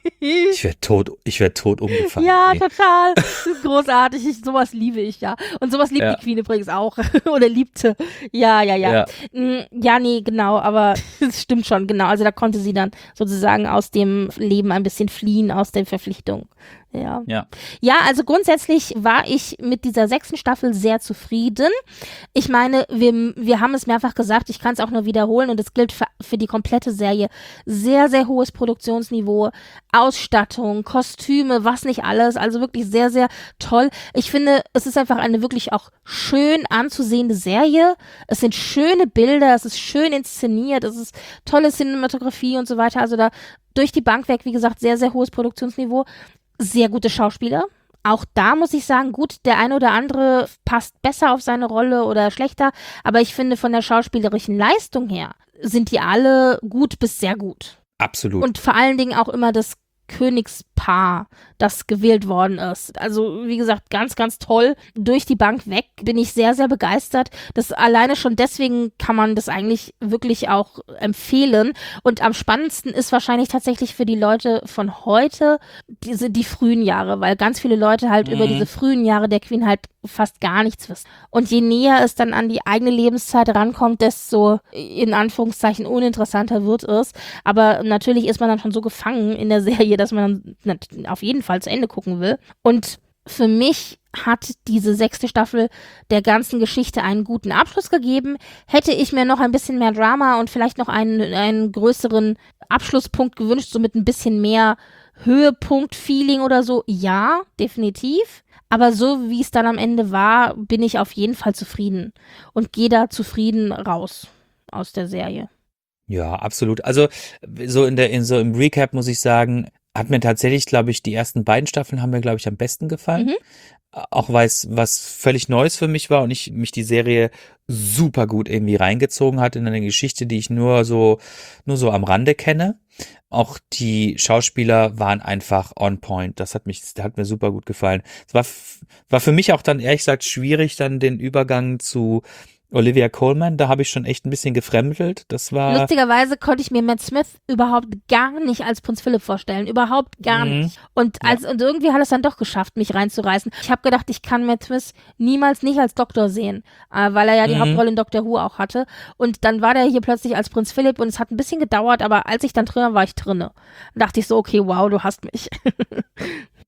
ich wäre tot, ich wäre tot umgefallen. Ja, ey. total. Großartig. Ich, sowas liebe ich, ja. Und sowas liebt Ja. die Queen übrigens auch. Oder liebte. Ja, ja, ja. Ja. Mm, Ja, nee, genau, aber es stimmt schon, genau. Also da konnte sie dann sozusagen aus dem Leben ein bisschen fliehen, aus der Verpflichtung. Ja. Ja. Ja, also grundsätzlich war ich mit dieser sechsten Staffel sehr zufrieden. Ich meine, wir, wir haben es mehrfach gesagt, ich kann es auch nur wiederholen, und es gilt für, für die komplette Serie. Sehr, sehr hohes Produktionsniveau, Ausstattung, Kostüme, was nicht alles, also wirklich sehr, sehr toll. Ich finde, es ist einfach eine wirklich auch schön anzusehende Serie. Es sind schöne Bilder, es ist schön inszeniert, es ist tolle Cinematografie und so weiter. Also da durch die Bank weg, wie gesagt, sehr, sehr hohes Produktionsniveau. Sehr gute Schauspieler. Auch da muss ich sagen, gut, der eine oder andere passt besser auf seine Rolle oder schlechter, aber ich finde, von der schauspielerischen Leistung her sind die alle gut bis sehr gut. Absolut. Und vor allen Dingen auch immer das Königspaar, das gewählt worden ist. Also wie gesagt, ganz, ganz toll. Durch die Bank weg bin ich sehr, sehr begeistert. Das alleine schon deswegen kann man das eigentlich wirklich auch empfehlen. Und am spannendsten ist wahrscheinlich tatsächlich für die Leute von heute diese, die frühen Jahre, weil ganz viele Leute halt Mhm. über diese frühen Jahre der Queen halt fast gar nichts wissen. Und je näher es dann an die eigene Lebenszeit rankommt, desto in Anführungszeichen uninteressanter wird es. Aber natürlich ist man dann schon so gefangen in der Serie, dass man dann auf jeden Fall zu Ende gucken will. Und für mich hat diese sechste Staffel der ganzen Geschichte einen guten Abschluss gegeben. Hätte ich mir noch ein bisschen mehr Drama und vielleicht noch einen, einen größeren Abschlusspunkt gewünscht, so mit ein bisschen mehr Höhepunkt-Feeling oder so, ja, definitiv. Aber so wie es dann am Ende war, bin ich auf jeden Fall zufrieden und gehe da zufrieden raus aus der Serie. Ja, absolut. Also so in der in so im Recap muss ich sagen, hat mir tatsächlich, glaube ich, die ersten beiden Staffeln haben mir, glaube ich, am besten gefallen. Mhm. Auch weil es was völlig Neues für mich war und ich mich die Serie super gut irgendwie reingezogen hat in eine Geschichte, die ich nur so nur so am Rande kenne. Auch die Schauspieler waren einfach on point. Das hat mich, das hat mir super gut gefallen. Es war, f- war für mich auch dann ehrlich gesagt schwierig, dann den Übergang zu Olivia Colman. Da habe ich schon echt ein bisschen gefremdelt. Das war Lustigerweise konnte ich mir Matt Smith überhaupt gar nicht als Prinz Philipp vorstellen. Überhaupt gar Mhm. nicht. Und, als, und irgendwie hat es dann doch geschafft, mich reinzureißen. Ich habe gedacht, ich kann Matt Smith niemals nicht als Doktor sehen, äh, weil er ja die Mhm. Hauptrolle in Doctor Who auch hatte. Und dann war der hier plötzlich als Prinz Philipp, und es hat ein bisschen gedauert, aber als ich dann drin war, war ich drinne. Da dachte ich so, okay, wow, du hast mich.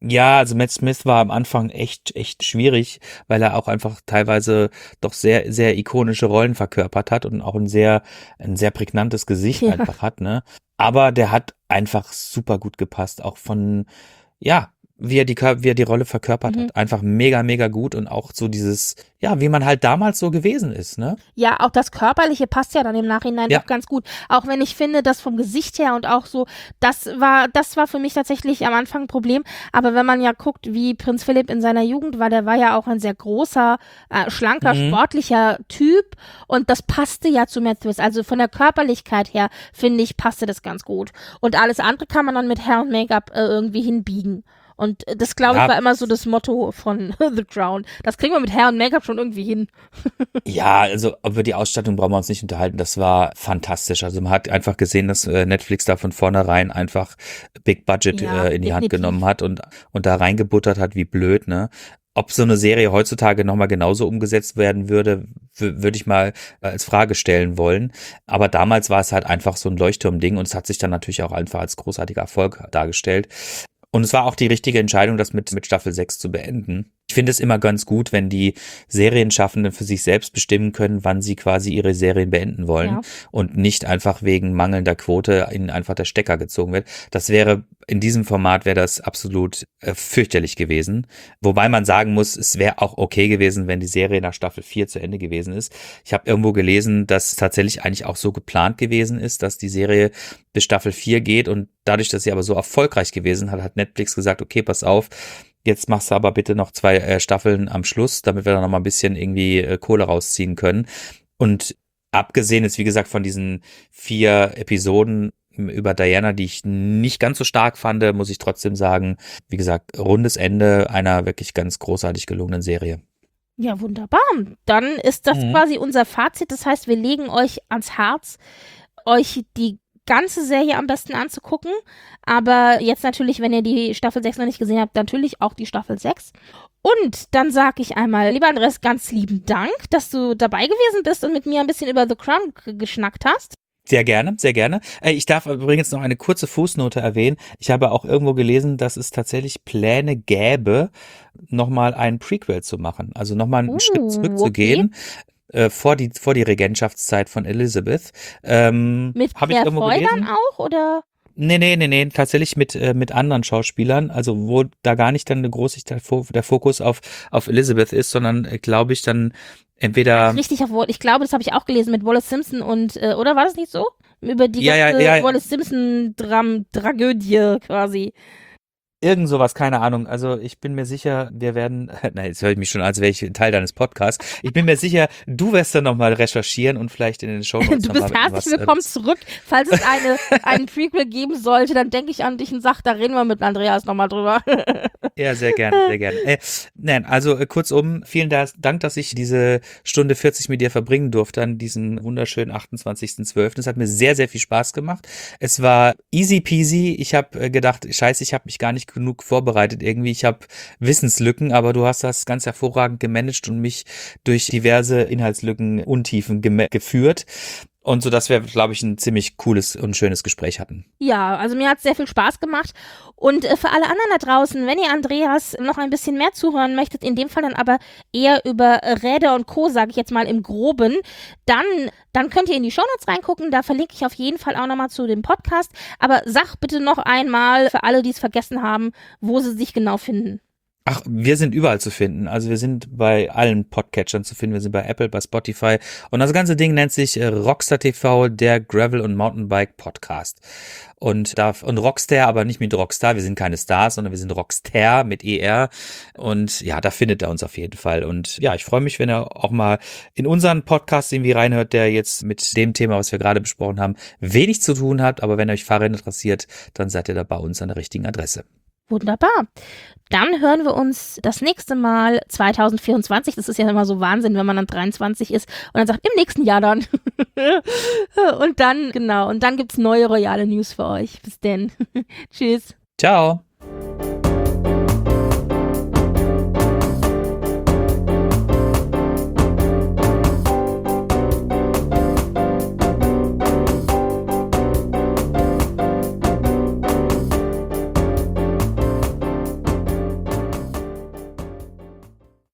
Ja, also Matt Smith war am Anfang echt, echt schwierig, weil er auch einfach teilweise doch sehr, sehr ikonische Rollen verkörpert hat und auch ein sehr, ein sehr prägnantes Gesicht Ja. einfach hat, ne? Aber der hat einfach super gut gepasst, auch von, ja, wie er die, Kör- wie er die Rolle verkörpert Mhm. hat. Einfach mega, mega gut und auch so dieses, ja, wie man halt damals so gewesen ist, ne? Ja, auch das Körperliche passt ja dann im Nachhinein Ja. doch ganz gut. Auch wenn ich finde, dass vom Gesicht her und auch so, das war, das war für mich tatsächlich am Anfang ein Problem. Aber wenn man ja guckt, wie Prinz Philipp in seiner Jugend war, der war ja auch ein sehr großer, äh, schlanker, Mhm. sportlicher Typ und das passte ja zu Matt Smith. Also von der Körperlichkeit her, finde ich, passte das ganz gut. Und alles andere kann man dann mit Hair und Make-up äh, irgendwie hinbiegen. Und äh, das, glaube ich, Ja. war immer so das Motto von The Crown. Das kriegen wir mit Hair und Make-up schon irgendwie hin. Ja, also über die Ausstattung brauchen wir uns nicht unterhalten. Das war fantastisch. Also man hat einfach gesehen, dass äh, Netflix da von vornherein einfach Big Budget Ja, äh, in die Hand definitiv. genommen hat und, und da reingebuttert hat, wie blöd, ne? Ob so eine Serie heutzutage nochmal genauso umgesetzt werden würde, w- würde ich mal als Frage stellen wollen. Aber damals war es halt einfach so ein Leuchtturmding und es hat sich dann natürlich auch einfach als großartiger Erfolg dargestellt. Und es war auch die richtige Entscheidung, das mit, mit Staffel sechs zu beenden. Ich finde es immer ganz gut, wenn die Serienschaffenden für sich selbst bestimmen können, wann sie quasi ihre Serien beenden wollen Ja. und nicht einfach wegen mangelnder Quote ihnen einfach der Stecker gezogen wird. Das wäre, in diesem Format wäre das absolut äh, fürchterlich gewesen. Wobei man sagen muss, es wäre auch okay gewesen, wenn die Serie nach Staffel vier zu Ende gewesen ist. Ich habe irgendwo gelesen, dass tatsächlich eigentlich auch so geplant gewesen ist, dass die Serie bis Staffel vier geht und dadurch, dass sie aber so erfolgreich gewesen hat, hat Netflix gesagt, okay, pass auf, jetzt machst du aber bitte noch zwei äh, Staffeln am Schluss, damit wir da noch mal ein bisschen irgendwie äh, Kohle rausziehen können. Und abgesehen jetzt, wie gesagt, von diesen vier Episoden über Diana, die ich nicht ganz so stark fand, muss ich trotzdem sagen, wie gesagt, rundes Ende einer wirklich ganz großartig gelungenen Serie. Ja, wunderbar. Dann ist das Mhm. quasi unser Fazit. Das heißt, wir legen euch ans Herz, euch die ganze Serie am besten anzugucken. Aber jetzt natürlich, wenn ihr die Staffel sechs noch nicht gesehen habt, natürlich auch die Staffel sechs. Und dann sage ich einmal, lieber Andreas, ganz lieben Dank, dass du dabei gewesen bist und mit mir ein bisschen über The Crown g- geschnackt hast. Sehr gerne, sehr gerne. Äh, Ich darf übrigens noch eine kurze Fußnote erwähnen. Ich habe auch irgendwo gelesen, dass es tatsächlich Pläne gäbe, nochmal ein Prequel zu machen. Also nochmal einen Uh, Schritt zurückzugehen. Äh, vor die vor die Regentschaftszeit von Elizabeth. Ähm, Mit habe ich Claire irgendwo Foy gelesen? dann auch, oder? Nee, nee, nee, nee, tatsächlich mit äh, mit anderen Schauspielern, also wo da gar nicht dann eine große der Fo- der Fokus auf auf Elizabeth ist, sondern äh, glaube ich dann entweder Richtig auf Wall. Ich glaube, das habe ich auch gelesen mit Wallace Simpson und, äh, oder war das nicht so? Über die Ja, ja, ganze ja, ja. Wallace Simpson-Tragödie quasi. irgend sowas, keine Ahnung. Also ich bin mir sicher, wir werden, nein, jetzt höre ich mich schon, als wäre ich Teil deines Podcasts. Ich bin mir sicher, du wirst dann nochmal recherchieren und vielleicht in den Shownotes Du noch mal bist mit herzlich was, willkommen äh, zurück. Falls es eine, einen Prequel geben sollte, dann denke ich an dich und sag, da reden wir mit Andreas nochmal drüber. Ja, sehr gerne, sehr gerne. Äh, nein, also äh, kurzum, vielen da- Dank, dass ich diese Stunde vierzig mit dir verbringen durfte an diesem wunderschönen achtundzwanzigsten zwölften Es hat mir sehr, sehr viel Spaß gemacht. Es war easy peasy. Ich habe äh, gedacht, scheiße, ich habe mich gar nicht genug vorbereitet irgendwie. Ich habe Wissenslücken, aber du hast das ganz hervorragend gemanagt und mich durch diverse Inhaltslücken, Untiefen geme- geführt. Und so, dass wir, glaube ich, ein ziemlich cooles und schönes Gespräch hatten. Ja, also mir hat es sehr viel Spaß gemacht. Und äh, für alle anderen da draußen, wenn ihr Andreas noch ein bisschen mehr zuhören möchtet, in dem Fall dann aber eher über äh, Räder und Co., sage ich jetzt mal im Groben, dann, dann könnt ihr in die Shownotes reingucken. Da verlinke ich auf jeden Fall auch nochmal zu dem Podcast. Aber sag bitte noch einmal für alle, die es vergessen haben, wo sie sich genau finden. Ach, wir sind überall zu finden. Also wir sind bei allen Podcatchern zu finden. Wir sind bei Apple, bei Spotify. Und das ganze Ding nennt sich äh, Rockstar T V, der Gravel- und Mountainbike Podcast. Und da, und Rockstar, aber nicht mit Rockstar. Wir sind keine Stars, sondern wir sind Rockstar mit E R. Und ja, da findet er uns auf jeden Fall. Und ja, ich freue mich, wenn er auch mal in unseren Podcast irgendwie reinhört, der jetzt mit dem Thema, was wir gerade besprochen haben, wenig zu tun hat. Aber wenn euch Fahrräder interessiert, dann seid ihr da bei uns an der richtigen Adresse. Wunderbar. Dann hören wir uns das nächste Mal zwanzig vierundzwanzig. Das ist ja immer so Wahnsinn, wenn man dann dreiundzwanzig ist und dann sagt, im nächsten Jahr dann. Und dann, genau, und dann gibt's neue royale News für euch. Bis denn. Tschüss. Ciao.